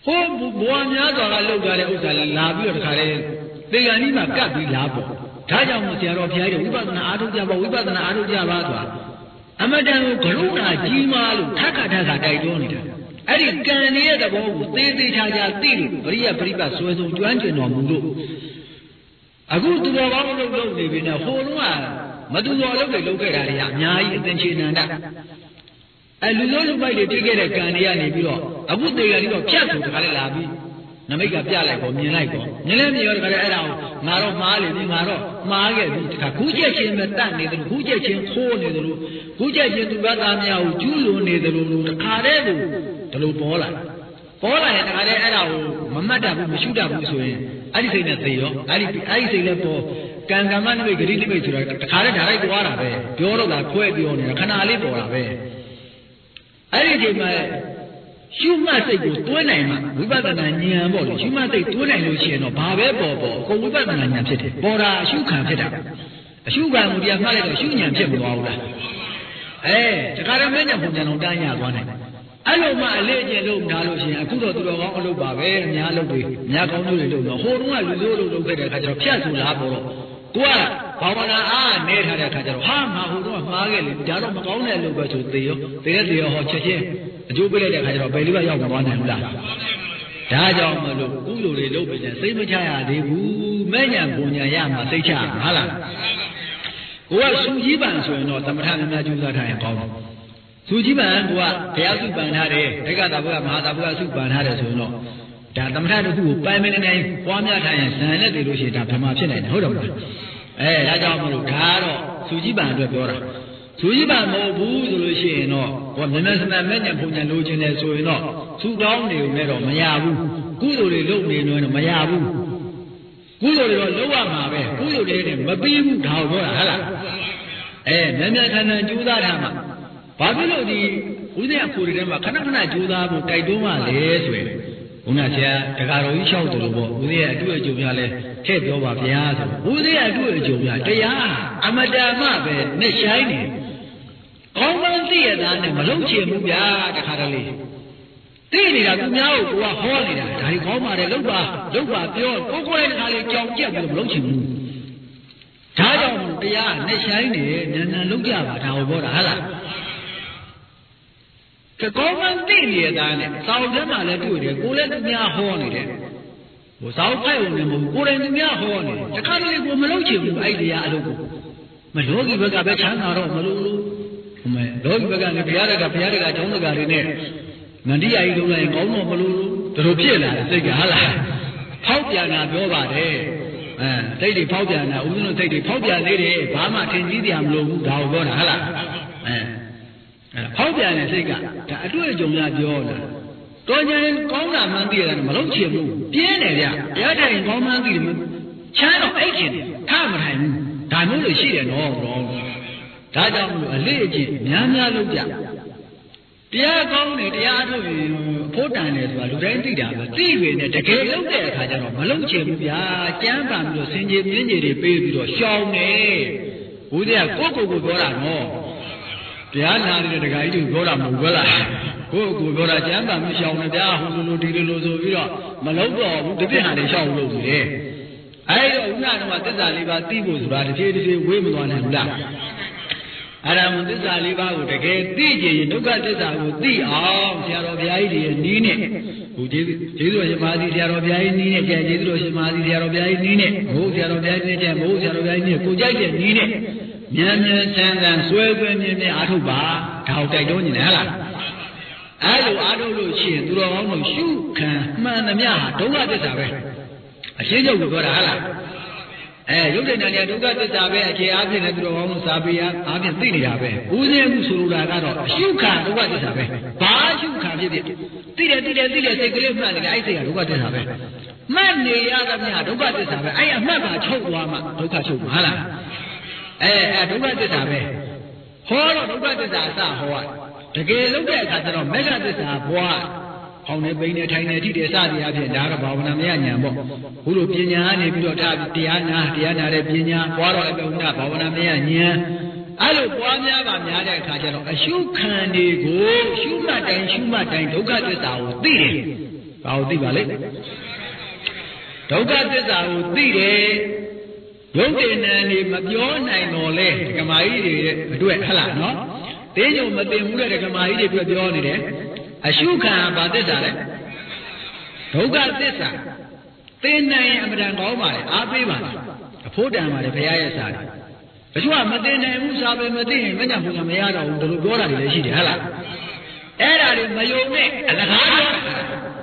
ဟိုဘဝများစွာကလောက်ကြတဲ့ဥစ္စာလည်းလာပြီးတော့တခါလေသေကံကြီးမှာကပ်ပြီးလာပေါ့ဒါကြောင့်မို့ဆရာတော်ဘုရားကြီးဝိပဿနာအားထုတ်ကြပါဝိပဿနာအားထုတ်ကြပါဆိုတာအမတန်ကိုကရုဏာကြီးမားလို့ထက်ခါထက်ခါတိုက်တွန်းနေတာအဲ့ဒီကံရဲ့သဘောကိုသေသေးချာချာသိလို့ပရိယပရိပတ်ဆွဲဆုံးကျွမ်းကျင်တော်မူလို့အခုသူတော်ကောင်းလုပ်လုပ်နေပြီနဲ့ဟိုတုန်းကမသူတော်လုပ်တွေလုပ်ခဲ့တာတွေကအများကြီးအသင်္ချေနန္ဒအဲလူလုံးလူပိုက်တွေတိခဲ့တဲ့ကံတွေကနေပြီးတော့အခုတေကလေးတော့ဖြတ်သူတခါလေးလာပြီးနမိတ်ကပြလိုက်ပေါ့မြင်လိုက်ပေါ့မြင်လဲမြင်ရောတခါလေးအဲ့ဒါကိုငါတော့မှားလေပြီငါတော့မှားခဲ့ပြီတခါခုချက်ချင်းပဲတတ်နေတယ်ခုချက်ချင်းခိုးနေတယ်လို့ခုချက်ချင်းသူကသားများကိုကျူးလွန်နေတယ်လို့တခါတည်းကိုဒီလိုပေါ်လာပေါ်လာရင်တခါတည်းအဲ့ဒါကိုမမှတ်တတ်ဘူးမရှုတတ်ဘူးဆိုရင်အဲ့ဒီစိတ်နဲ့သိရောအဲ့ဒီအဲ့ဒီစိတ်လည်းပေါ်ကံကမ္မနိမိတ်ဂတိနိမိတ်ဆိုတာတခါတည်းဓာတ်လိုက်သွားတာပဲပြောတော့တာခွဲပြောနေတာခဏလေးပေါ်တာပဲအဲ့ဒီအချိန်မှာရှုမှတ်စိတ်ကိုတွဲနိုင်မှဝိပဿနာဉာဏ်ပေါ့လေရှုမှတ်စိတ်တွဲနိုင်လို့ရှိရင်တော့ဘာပဲပေါ်ပေါ်ကိုဝိပဿနာဉာဏ်ဖြစ်တယ်ပေါ်တာအရှုခံဖြစ်တာအရှုခံမှုတရားမှတ်လိုက်တော့ရှုဉာဏ်ဖြစ်မသွားဘူးလားအဲတခါတည်းမဲ့ဉာဏ်ပုံဉာဏ်လုံးတန်းရသွားနိုင်အဲ့လိုမှအလေးအကျင့်လုပ်ထားလို့ရှိရင်အခုတော့သူတော်ကောင်းအလုပ်ပါပဲအများလုပ်တွေအများကောင်းတွေလုပ်တော့ဟိုတုန်းကလူစိုးလုပ်လုပ်ခဲ့တဲ့အခါကျတော့ဖြတ်ဆိုလားပေါ်တော့ကိုကဘာဝနာအားနေထားတဲ့အခါကျတော့ဟာငါဟိုတုန်းကမှားခဲ့လေဒါတော့မကောင်းတဲ့လုပ်ပဲဆိုသေရောသေတဲ့သေရောဟောချက်ချင်းအကျိုးပေးလိုက်တဲ့အခါကျတော့ဘယ်လိုပဲရောက်မသွားနိုင်ဘူးလားဒါကြောင့်မလို့ကုသိုလ်တွေလုပ်ပြီးရင်စိတ်မချရသေးဘူးမဲ့ညာပုံညာရမှာစိတ်ချမှာလားကိုကစူကြီးပန်ဆိုရင်တော့သမထများများကျူးစားထားရင်ကောင်းတယ်သူကြီးပန်ကဘုရားစုပန်ထားတယ်ဒိဋ္ဌကတာဘုရားမဟာတာဘုရားစုပန်ထားတယ်ဆိုရင်တော့ဒါသမထတစ်ခုကိုပိုင်မနေနိုင်ပွားများထားရင်ဇန်နဲ့တည်လို့ရှိရင်ဒါဗမာဖြစ်နိုင်တယ်ဟုတ်တယ်မလားအဲဒါကြောင့်မလို့ဒါကတော့သူကြီးပန်အတွက်ပြောတာသူကြီးပန်မဟုတ်ဘူးဆိုလို့ရှိရင်တော့ဟောမျက်မျက်စနမဲ့ညံပုံညံလိုချင်တယ်ဆိုရင်တော့သူတောင်းနေုံနဲ့တော့မရဘူးကုသိုလ်တွေလုပ်နေလို့တော့မရဘူးကုသိုလ်တွေတော့လုပ်ရမှာပဲကုသိုလ်တွေနဲ့မပြီးဘူးဒါကိုပြောတာဟုတ်လားအဲမျက်မျက်ထန်ထန်ကြိုးစားထားမှာဘာဖြစ်လို့ဒီဦးဇင်းအခိုတွေထဲမှာခဏခဏကြိုးစားဖို့တိုက်တွန်းမှလဲဆိုရင်ဘုရားဆရာတက္ကရာကြီးလျှောက်တယ်လို့ပေါ့ဦးဇင်းရဲ့အတွေ့အကြုံများလဲထည့်ပြောပါဗျာဆိုဦးဇင်းရဲ့အတွေ့အကြုံများတရားအမတန်မှပဲနဲ့ဆိုင်နေကောင်းကောင်းသိရတာနဲ့မလုံးချင်ဘူးဗျာတခါတလေသိနေတာသူများကိုကိုကဟောနေတာဒါကြီးကောင်းပါတယ်လောက်ပါလောက်ပါပြောကိုကိုလည်းတခါလေကြောင်ကြက်ပြီးမလုံးချင်ဘူးဒါကြောင့်တရားနဲ့ဆိုင်နေနန်းနန်းလုံးကြပါဒါကိုပြောတာဟုတ်လားကကောင်းမှန်သိနေရတာနဲ့စောင့်ထဲမှာလည်းတွေ့တယ်ကိုလည်းသူများဟောနေတယ်ဟိုစောင့်ဖိုက်ဝင်နေမဟုတ်ကိုယ်တိုင်သူများဟောနေတယ်တခါတလေကိုမလုံးချင်ဘူးအဲ့ဒီတရားအလုပ်ကိုမလောကီဘက်ကပဲချမ်းသာတော့မလို့လို့ဟိုမဲ့လောကီဘက်ကလည်းဘုရားတကဘုရားတကကျောင်းတကာတွေနဲ့နန္ဒီယာကြီးလုံးလိုက်ကောင်းတော့မလို့လို့တို့ဖြစ်လာတယ်စိတ်ကဟာလားဖောက်ပြန်တာပြောပါတယ်အဲစိတ်တွေဖောက်ပြန်တာဦးဇင်းတို့စိတ်တွေဖောက်ပြန်နေတယ်ဘာမှထင်ကြီးတရားမလို့ဘူးဒါကိုပြောတာဟာလားအဲဟောက်ပြန်တဲ့စိတ်ကဒါအတွေ့အကြုံများပြောတာတော်ကြရင်ကောင်းတာမှန်းသိရတယ်မလုံးချင်ဘူးပြင်းတယ်ဗျတရားတိုင်ကောင်းမှန်းသိတယ်ချမ်းတော့အိတ်ချင်တယ်ထမထိုင်ဘူးဒါမျိုးလို့ရှိတယ်နော်ဘောဒါကြောင့်မလို့အလေးအကျင့်များများလုပ်ကြတရားကောင်းတယ်တရားအထုတ်ရင်ဖို့တန်တယ်ဆိုတာလူတိုင်းသိတာပဲသိပေနဲ့တကယ်လုပ်တဲ့အခါကျတော့မလုံးချင်ဘူးဗျာကြမ်းပါပြီးတော့စင်ကြေပြင်းကြေတွေပေးပြီးတော့ရှောင်နေဘုရားကိုကိုကိုပြောတာနော်တရားနာတဲ့တခါကြီးတို့ပြောတာမဟုတ်ဘူးလားကိုယ့်ကိုယ်ပြောတာကျမ်းစာမရှောင်နဲ့ဗျာဟိုလိုလိုဒီလိုလိုဆိုပြီးတော့မလုံးတော့ဘူးတပြည့်ဟာတွေရှောင်လို့ဆိုတယ်အဲ့တော့ဥနာတော့သစ္စာလေးပါးသိဖို့ဆိုတာတစ်ပြေးတစ်ပြေးဝေးမသွားနိုင်ဘူးလားအဲ့ဒါမှသစ္စာလေးပါးကိုတကယ်သိကြရင်ဒုက္ခသစ္စာကိုသိအောင်ဆရာတော်ဘုရားကြီးတွေနီးနဲ့ဟိုကျေးဇူးကျေးဇူးရှင်မဟာသီဆရာတော်ဘုရားကြီးနီးနဲ့ကျေးဇူးတော်ရှင်မဟာသီဆရာတော်ဘုရားကြီးနီးနဲ့ဘိုးဆရာတော်ဘုရားကြီးနဲ့ကျေးဘိုးဆရာတော်ဘုရားကြီးနဲ့ကိုကြိုက်တဲ့နီးနဲ့မြန်မြန်ဆန်းဆန်းဆွဲဆွဲမြင်းမြင်းအားထုတ်ပါဒါကိုတိုက်တွန်းနေတယ်ဟလားအဲ့လိုအားထုတ်လို့ရှိရင်သူတော်ကောင်းတို့ရှုခံမှန်သမျှဟာဒုက္ခသစ္စာပဲအရှင်းချုပ်ကိုပြောတာဟလားအဲရုပ်တဏ္ဍာနဲ့ဒုက္ခသစ္စာပဲအခြေအားဖြင့်လည်းသူတော်ကောင်းတို့စာပေအားဖြင့်သိနေတာပဲဦးဇင်းမှုဆိုလိုတာကတော့အရှုခံဒုက္ခသစ္စာပဲဘာရှုခံဖြစ်ဖြစ်သိတယ်သိတယ်သိတယ်စိတ်ကလေးမှန်တယ်အဲ့စိတ်ကဒုက္ခသစ္စာပဲမှတ်နေရသမျှဒုက္ခသစ္စာပဲအဲ့အမှတ်ပါချုပ်သွားမှဒုက္ခချုပ်မှာဟလားအဲအဲဒုက္ခသစ္စာပဲဟောတော့ဒုက္ခသစ္စာအစဟောတကယ်လုပ်တဲ့အခါကျတော့မေဃသစ္စာဘွားဟောင်းနေပိနေထိုင်နေထိတယ်စသည်အဖြစ်ဒါကဘာဝနာမရညာပေါ့ဘုလိုပညာကနေပြီးတော့ထားတရားနာတရားနာတဲ့ပညာဘွားတော့အတုံနာဘာဝနာမရညာအဲ့လိုပွားများပါများတဲ့အခါကျတော့အရှုခံတွေကိုရှုမှတ်တိုင်းရှုမှတ်တိုင်းဒုက္ခသစ္စာကိုသိတယ်ဘာလို့သိပါလဲဒုက္ခသစ္စာကိုသိတယ်ရုပ်တည်နေနေမပြောနိုင်တော့လဲဒကမာကြီးတွေအတွက်ဟလားနော်တင်းညုံမတင်ဘူးတဲ့ဒကမာကြီးတွေအတွက်ပြောနေတယ်အရှုခံဘာသစ္စာလဲဒုက္ခသစ္စာသိနိုင်ရင်အမှန်တန်ကောင်းပါလေအားပေးပါလားအဖို့တန်ပါလေဘုရားရဲ့စာတယ်တချို့ကမသိနိုင်ဘူးစာပေမသိရင်မညံ့ဘူးမရတော့ဘူးတို့ပြောတာတွေလည်းရှိတယ်ဟလားအဲ့ဒါတွေမယုံနဲ့အလကားပြောတာ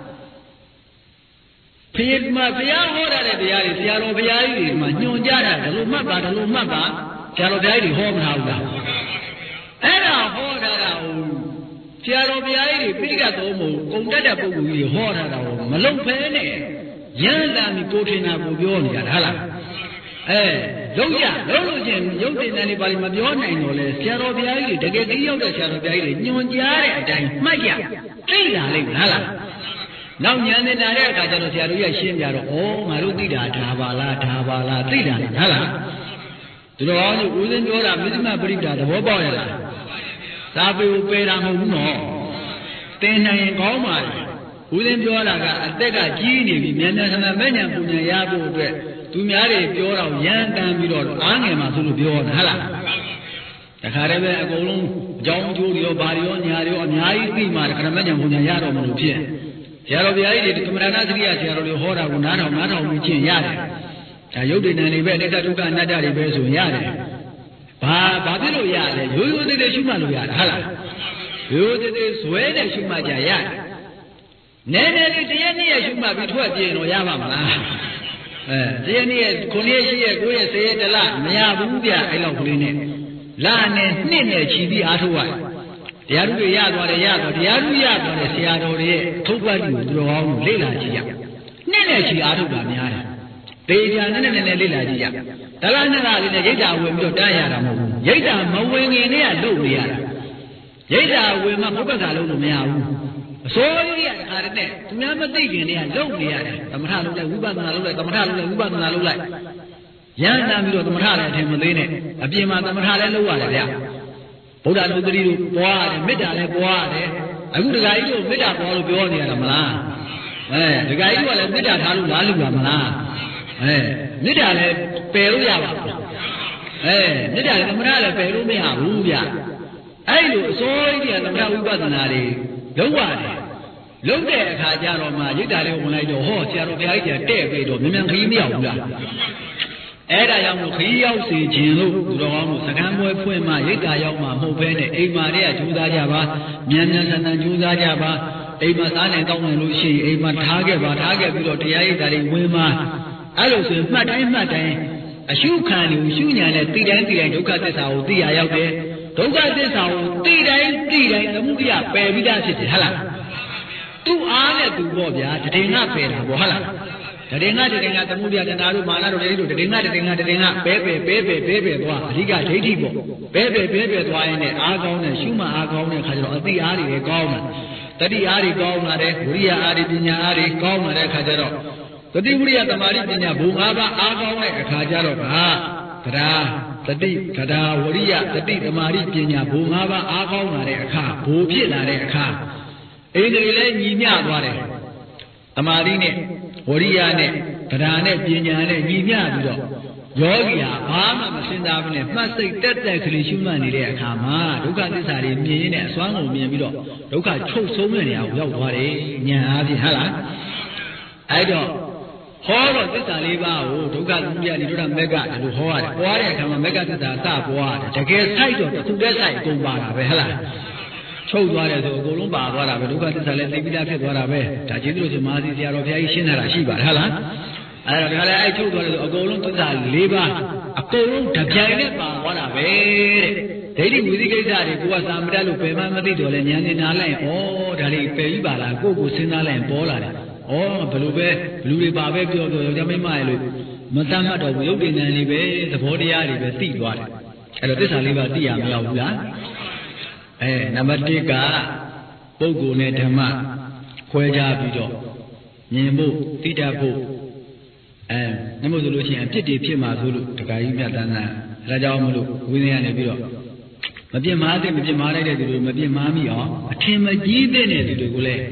ဖေးမဘုရားဟောတာတဲ့တရားတွေဆရာတော်ဘုရားကြီးတွေမှာညွှန်ကြတာဒါလိုမှတ်ပါဒါလိုမှတ်ပါဆရာတော်ဘုရားကြီးတွေဟောမထားဘူးလားအဲ့ဒါဟောတာကဆရာတော်ဘုရားကြီးတွေပိဋကသုံးပုံကုန်တတ်တဲ့ပုဂ္ဂိုလ်ကြီးတွေဟောတာတော့မလုံဖဲနဲ့ရန်တာမီကိုထင်တာကိုပြောနေကြတာဟလားအဲလုံးရလုံးလို့ချင်းရုပ်တင်တယ်နေပါလိမပြောနိုင်တော့လေဆရာတော်ဘုရားကြီးတွေတကယ်ကြီးရောက်တဲ့ဆရာတော်ဘုရားကြီးတွေညွှန်ကြားတဲ့အတိုင်းမှတ်ရသိလာလိမ့်မယ်ဟလားနောက်ညာနေတာတဲ့အခါကျတော့ဆရာတို့ရရှင်းပြတော့ဩငါတို့သိတာဒါပါလားဒါပါလားသိတာလေဟလားဒီလိုအောင်ဦးစင်းပြောတာမစ္စမပရိပဒါသဘောပေါက်ရလားသာပေကိုပယ်တာမဟုတ်ဘူးနော်သင်နိုင်ရင်ကောင်းပါလေဦးစင်းပြောတာကအသက်ကကြီးနေပြီမြန်မြန်ဆန်ဆန်မဲ့ညာပူညာရဖို့အတွက်သူများတွေပြောတော့ရန်တမ်းပြီးတော့အားငယ်မှာဆိုလို့ပြောတာဟလားတခါတည်းပဲအကုန်လုံးအကြောင်းအကျိုးတွေရောဘာတွေရောညာတွေရောအများကြီးသိမှတခါမဲ့ညာပူညာရတော့မလို့ဖြစ်ဆရာတော်ဘုရားကြီးတွေကမ္မဋ္ဌာန်းစရိယဆရာတော်တွေဟောတာကိုနားထောင်နားထောင်ပြီးချင်းရတယ်ဒါရုပ်တည်နေနေပဲအနိစ္စဒုက္ခအနတ္တတွေပဲဆိုရတယ်ဘာဘာဖြစ်လို့ရလဲရိုးရိုးသေးသေးရှုမှတ်လို့ရတယ်ဟုတ်လားရိုးသေးသေးဇွဲနဲ့ရှုမှတ်ကြရတယ်နည်းနည်းလေးတရက်နည်းရရှုမှတ်ပြီးထွက်ပြေးတော့ရပါမလားအဲတရက်နည်းရခုနှစ်ရက်ရှိရက်ကိုရက်ဆယ်ရက်တလမရဘူးဗျအဲ့လောက်ကလေးနဲ့လာနဲ့နှစ်နဲ့ချီပြီးအားထုတ်ရတယ်တရားဓုတွေရသွားတယ်ရသွားတရားဓုရသွားတယ်ဆရာတော်တွေရဲ့ထုတ်ပတ်ကိုသူတော်ကောင်းကိုလေ့လာကြည့်ရနှစ်နဲ့ချီအားထုတ်တာများတယ်တေချာနဲ့နဲ့နဲ့လေ့လာကြည့်ရတလားနဲ့လားလေးနဲ့ရိတ်တာဝင်ပြီးတော့တန်းရတာမဟုတ်ဘူးရိတ်တာမဝင်ခင်နဲ့ကလုပ်နေရတာရိတ်တာဝင်မှဘုပ္ပကလုံးလို့မရဘူးအစိုးရကြီးကတခါတည်းနဲ့သူများမသိခင်နဲ့ကလုပ်နေရတယ်သမထလုပ်လိုက်ဝိပဿနာလုပ်လိုက်သမထလုပ်လိုက်ဝိပဿနာလုပ်လိုက်ရန်တမ်းပြီးတော့သမထလည်းအထင်မသေးနဲ့အပြင်မှာသမထလည်းလုပ်ရတယ်ဗျဗုဒ္ဓနုတ္တိတို့ပွားရတယ်မေတ္တာလည်းပွားရတယ်အခုဒကာကြီးတို့မေတ္တာပွားလို့ပြောနေရတာမလားအဲဒကာကြီးတို့ကလည်းမေတ္တာထားလို့လားလူပါမလားအဲမေတ္တာလည်းပယ်လို့ရပါဘူးအဲမေတ္တာလည်းသမထလည်းပယ်လို့မရဘူးဗျအဲ့လိုအစိုးရကြီးကသမထဝိပဿနာတွေလုံးဝတယ်လုံးတဲ့အခါကျတော့မှရိတ်တာလေးဝင်လိုက်တော့ဟောဆရာတော်ဘုရားကြီးကတဲ့ပြီးတော့မြန်မြန်ခရီးမရောက်ဘူးလားအဲ့ဒါကြောင့်လို့ခရီးရောက်စီခြင်းလို့သူတော်ကောင်းတို့စကံပွဲဖွင့်မှရိတ်တာရောက်မှမဟုတ်ဘဲနဲ့အိမ်မာတွေကကြိုးစားကြပါမြန်မြန်ဆန်ဆန်ကြိုးစားကြပါအိမ်မှာစားနိုင်ကောင်းနိုင်လို့ရှိရင်အိမ်မှာထားခဲ့ပါထားခဲ့ပြီးတော့တရားရိတ်တာတွေဝင်မှအဲ့လိုဆိုရင်မှတ်တိုင်းမှတ်တိုင်းအရှုခံကိုရှုညာနဲ့သိတိုင်းသိတိုင်းဒုက္ခသစ္စာကိုသိရရောက်တယ်ဒုက္ခသစ္စာကိုသိတိုင်းသိတိုင်းသမုဒိယပယ်ပြီးသားဖြစ်တယ်ဟုတ်လားသူ့အားနဲ့သူပေါ့ဗျာတတိယပယ်တာပေါ့ဟုတ်လားတတိယတတိယသမုဒိယတဏှာတို့မာနတို့တွေတို့တတိယတတိယတတိယပဲပဲပဲပဲပဲပဲသွားအဓိကဒိဋ္ဌိပေါ့ပဲပဲပဲပဲသွားရင်လည်းအားကောင်းတဲ့ရှုမှအားကောင်းတဲ့ခါကျတော့အသိအားတွေလည်းကောင်းတယ်တတိအားတွေကောင်းလာတယ်ဝိရိယအားတွေပညာအားတွေကောင်းလာတဲ့ခါကျတော့တတိဝိရိယသမာဓိပညာဘုံ၅ပါးအားကောင်းတဲ့အခါကျတော့ကတရားတတိတရားဝရိယတတိသမာဓိပညာဘုံ၅ပါးအားကောင်းလာတဲ့အခါဘိုးဖြစ်လာတဲ့အခါအိန္ဒြေလည်းညီမျှသွားတယ်သမာဓိနဲ့ဝရိယနဲ့တရားနဲ့ပညာနဲ့ညီမျှပြီးတော့ယောဂီဟာဘာမှမစင်စားဘူးနဲ့မှတ်စိတ်တက်တက်ကလေးရှုမှတ်နေတဲ့အခါမှာဒုက္ခသစ္စာတွေမြင်ရင်းနဲ့အစွမ်းကုန်မြင်ပြီးတော့ဒုက္ခချုပ်ဆုံးတဲ့နေရာကိုရောက်သွားတယ်ဉာဏ်အားဖြင့်ဟုတ်လားအဲ့တော့ဟောတော့သစ္စာလေးပါးကိုဒုက္ခသမုဒယနိရောဓမဂ္ဂဒီလိုဟောရတယ်ပွားတဲ့အခါမှာမဂ္ဂသစ္စာစပွားတယ်တကယ်ဆိုင်တော့တစ်ခုတည်းဆိုင်အကုန်ပါတာပဲဟုတ်လားချုပ်သွားတယ်ဆိုအကုန်လုံးပါသွားတာပဲဒုက္ခသစ္စာလည်းသိပြီးသားဖြစ်သွားတာပဲဒါကျေးဇူးတော်ရှင်မဟာစီဆရာတော်ဘုရားကြီးရှင်းတာရှိပါတယ်ဟုတ်လားအဲ့တော့ဒါလည်းအဲ့ချုပ်သွားတယ်ဆိုအကုန်လုံးသစ္စာလေးပါးအကုန်လုံးတပြိုင်နဲ့ပါသွားတာပဲတဲ့ဒိဋ္ဌိဝိသိကိစ္စတွေကိုကသာမတတ်လို့ပယ်မှမသိတော့လဲဉာဏ်နဲ့နားလိုက်ဩဒါလေးပယ်ပြီးပါလားကိုယ့်ကိုစဉ်းစားလိုက်ပေါ်လာတယ်ဩဘယ်လိုပဲဘလူတွေပါပဲပြောပြောယောက်ျားမိန်းမရဲ့လို့မတတ်မှတ်တော့ဘူးရုပ်တည်ဉာဏ်လေးပဲသဘောတရားတွေပဲသိသွားတယ်အဲ့တော့သစ္စာလေးပါးသိရမရောက်ဘူးလားအဲနံပါတ်တစ်ကပုဂ္ဂိုလ်နဲ့ဓမ္မခွဲခြားပြီးတော့မြင်ဖို့သိတတ်ဖို့အဲနမို့ဆိုလို့ရှိရင်အပြစ်တွေဖြစ်မှာဆိုလို့တခါကြီးမြတ်တန်းတန်းအဲဒါကြောင့်မလို့ဝိနည်းကနေပြီးတော့မပြစ်မှားတဲ့မပြစ်မှားလိုက်တဲ့သူတွေမပြစ်မှားမိအောင်အထင်မကြီးတဲ့တဲ့သူတွေကိုလည်း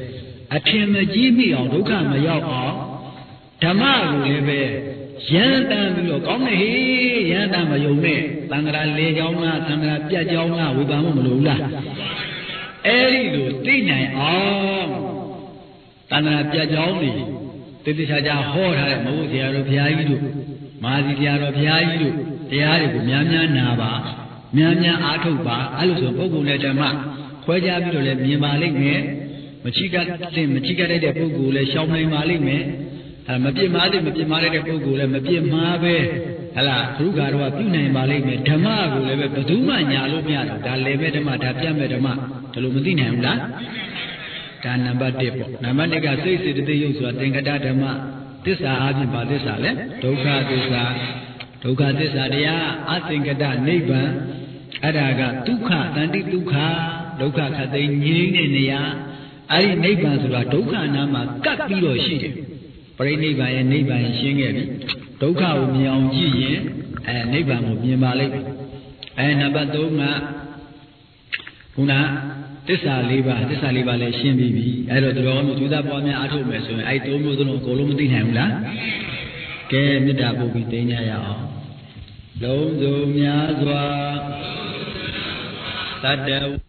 အထင်မကြီးမိအောင်ဒုက္ခမရောက်အောင်ဓမ္မကိုလည်းပဲရန်တမ်းပြီးတော့ကောင်းတယ်ဟေးရန်တမ်းမယုံနဲ့သံဃာလေကြောင်းလားသံဃာပြတ်ကြောင်းလားဝေဘာမှုမလိုဘူးလားအဲ့ဒီလိုသိနိုင်အောင်သံဃာပြတ်ကြောင်းနေတိတိကျကျဟောထားတဲ့မဟုတ်တရားတော်ဘုရားကြီးတို့မာသီတရားတော်ဘုရားကြီးတို့တရားတွေကိုများများနာပါများများအားထုတ်ပါအဲ့လိုဆိုပုဂ္ဂိုလ်နဲ့ဓမ္မခွဲခြားပြီးတော့လည်းမြင်ပါလိမ့်မယ်မချိကတဲ့မချိကတဲ့ပုဂ္ဂိုလ်လည်းရှောင်နိုင်ပါလိမ့်မယ်အဲမပြစ်မှားတဲ့မပြစ်မှားတဲ့ပုဂ္ဂိုလ်လည်းမပြစ်မှားပဲဟလာဘုရားတော်ကပြုနိုင်ပါလိမ့်မယ်ဓမ္မကိုလည်းပဲဘယ်သူမှညာလို့မရတော့ဒါလည်းပဲဓမ္မဒါပြတ်မဲ့ဓမ္မဒါလို့မသိနိုင်ဘူးလားဒါနံပါတ်တစ်ပေါ့နံပါတ်နှစ်ကစိတ်စေတသိက်ရုပ်ဆိုတာသင်္ကတဓမ္မသစ္စာအပြင်ပါသစ္စာလဲဒုက္ခသစ္စာဒုက္ခသစ္စာတရားအသင်္ကတနိဗ္ဗာန်အဲ့ဒါကဒုက္ခတန်တိဒုက္ခဒုက္ခခတ်သိငြိမ်းတဲ့နေရာအဲ့ဒီနိဗ္ဗာန်ဆိုတာဒုက္ခနာမှာကပ်ပြီးတော့ရှိတယ်ပရိနိဗ္ဗာန်ရဲ့နိဗ္ဗာန်ရှင်းခဲ့ပြီဒုက္ခကိုမြင်အောင်ကြည့်ရင်အဲနိဗ္ဗာန်ကိုမြင်ပါလိမ့်မယ်အဲနံပါတ်သုံးကခုနသစ္စာလေးပါးသစ္စာလေးပါးလည်းရှင်းပြီးပြီအဲ့တော့တော်မျိုးသူသားပွားများအားထုတ်မယ်ဆိုရင်အဲ့သုံးမျိုးသလုံးအကုန်လုံးမသိနိုင်ဘူးလားကဲမေတ္တာပို့ပြီးသိညာရအောင်လုံးစုံများစွာတတ္တ